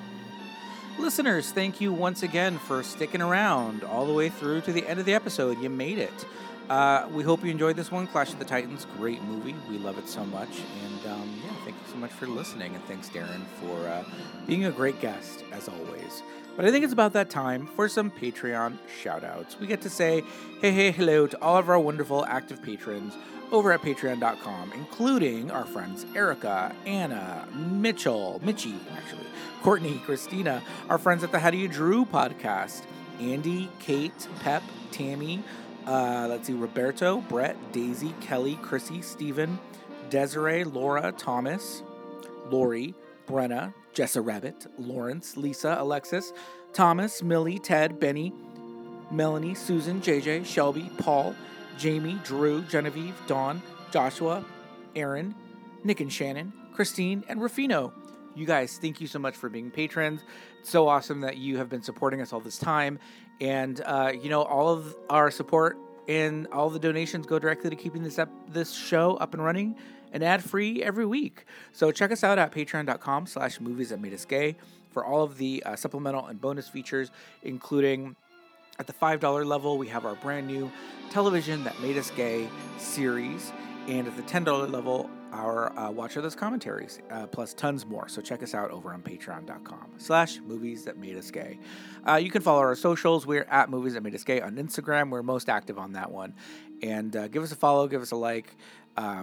Speaker 8: Listeners, thank you once again for sticking around all the way through to the end of the episode. You made it. Uh, we hope you enjoyed this one. Clash of the Titans, great movie. We love it so much. And um, yeah, thank you so much for listening. And thanks, Darren, for uh, being a great guest, as always. But I think it's about that time for some Patreon shout-outs. We get to say hey, hey, hello to all of our wonderful active patrons over at patreon dot com, including our friends Erica, Anna, Mitchell, Mitchie, actually, Courtney, Christina, our friends at the How Do You Drew podcast, Andy, Kate, Pep, Tammy, uh, let's see, Roberto, Brett, Daisy, Kelly, Chrissy, Steven, Desiree, Laura, Thomas, Lori, Brenna, Jessa Rabbit, Lawrence, Lisa, Alexis, Thomas, Millie, Ted, Benny, Melanie, Susan, J J, Shelby, Paul, Jamie, Drew, Genevieve, Dawn, Joshua, Aaron, Nick and Shannon, Christine, and Rufino. You guys, thank you so much for being patrons. It's so awesome that you have been supporting us all this time. And, uh, you know, all of our support and all the donations go directly to keeping this up, this show up and running and ad-free every week. So check us out at patreon dot com slash movies that made us gay for all of the uh, supplemental and bonus features, including at the five dollar level, we have our brand new Television That Made Us Gay series. And at the ten dollar level, our uh, Watch With Us commentaries, uh, plus tons more. So check us out over on patreon dot com slash movies that made us gay. Uh, you can follow our socials. We're at Movies That Made Us Gay on Instagram. We're most active on that one. And uh, give us a follow, give us a like, uh,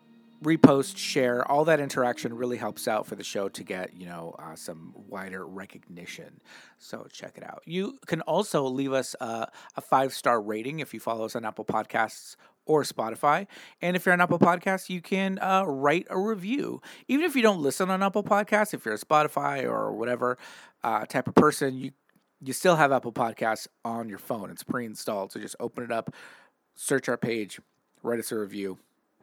Speaker 8: repost, share. All that interaction really helps out for the show to get, you know, uh, some wider recognition. So check it out. You can also leave us uh, a five-star rating if you follow us on Apple Podcasts or Spotify. And if you're on Apple Podcasts, you can uh, write a review. Even if you don't listen on Apple Podcasts, if you're a Spotify or whatever uh, type of person, you you still have Apple Podcasts on your phone. It's pre-installed. So just open it up, search our page, write us a review.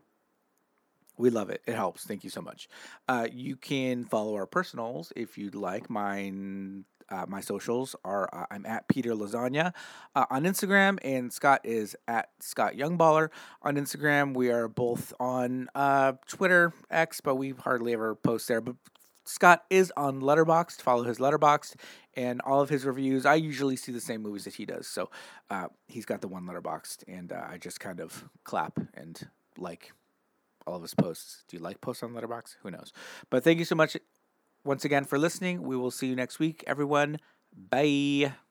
Speaker 8: We love it. It helps. Thank you so much. Uh, you can follow our personals if you'd like. Mine, uh, my socials are uh, I'm at Peter Lasagna uh, on Instagram, and Scott is at Scott Youngballer on Instagram. We are both on uh, Twitter, X, but we hardly ever post there. But Scott is on Letterboxd. Follow his Letterboxd and all of his reviews. I usually see the same movies that he does, so uh, he's got the one Letterboxd, and uh, I just kind of clap and like all of his posts. Do you like posts on Letterboxd? Who knows? But thank you so much once again for listening. We will see you next week, everyone. Bye.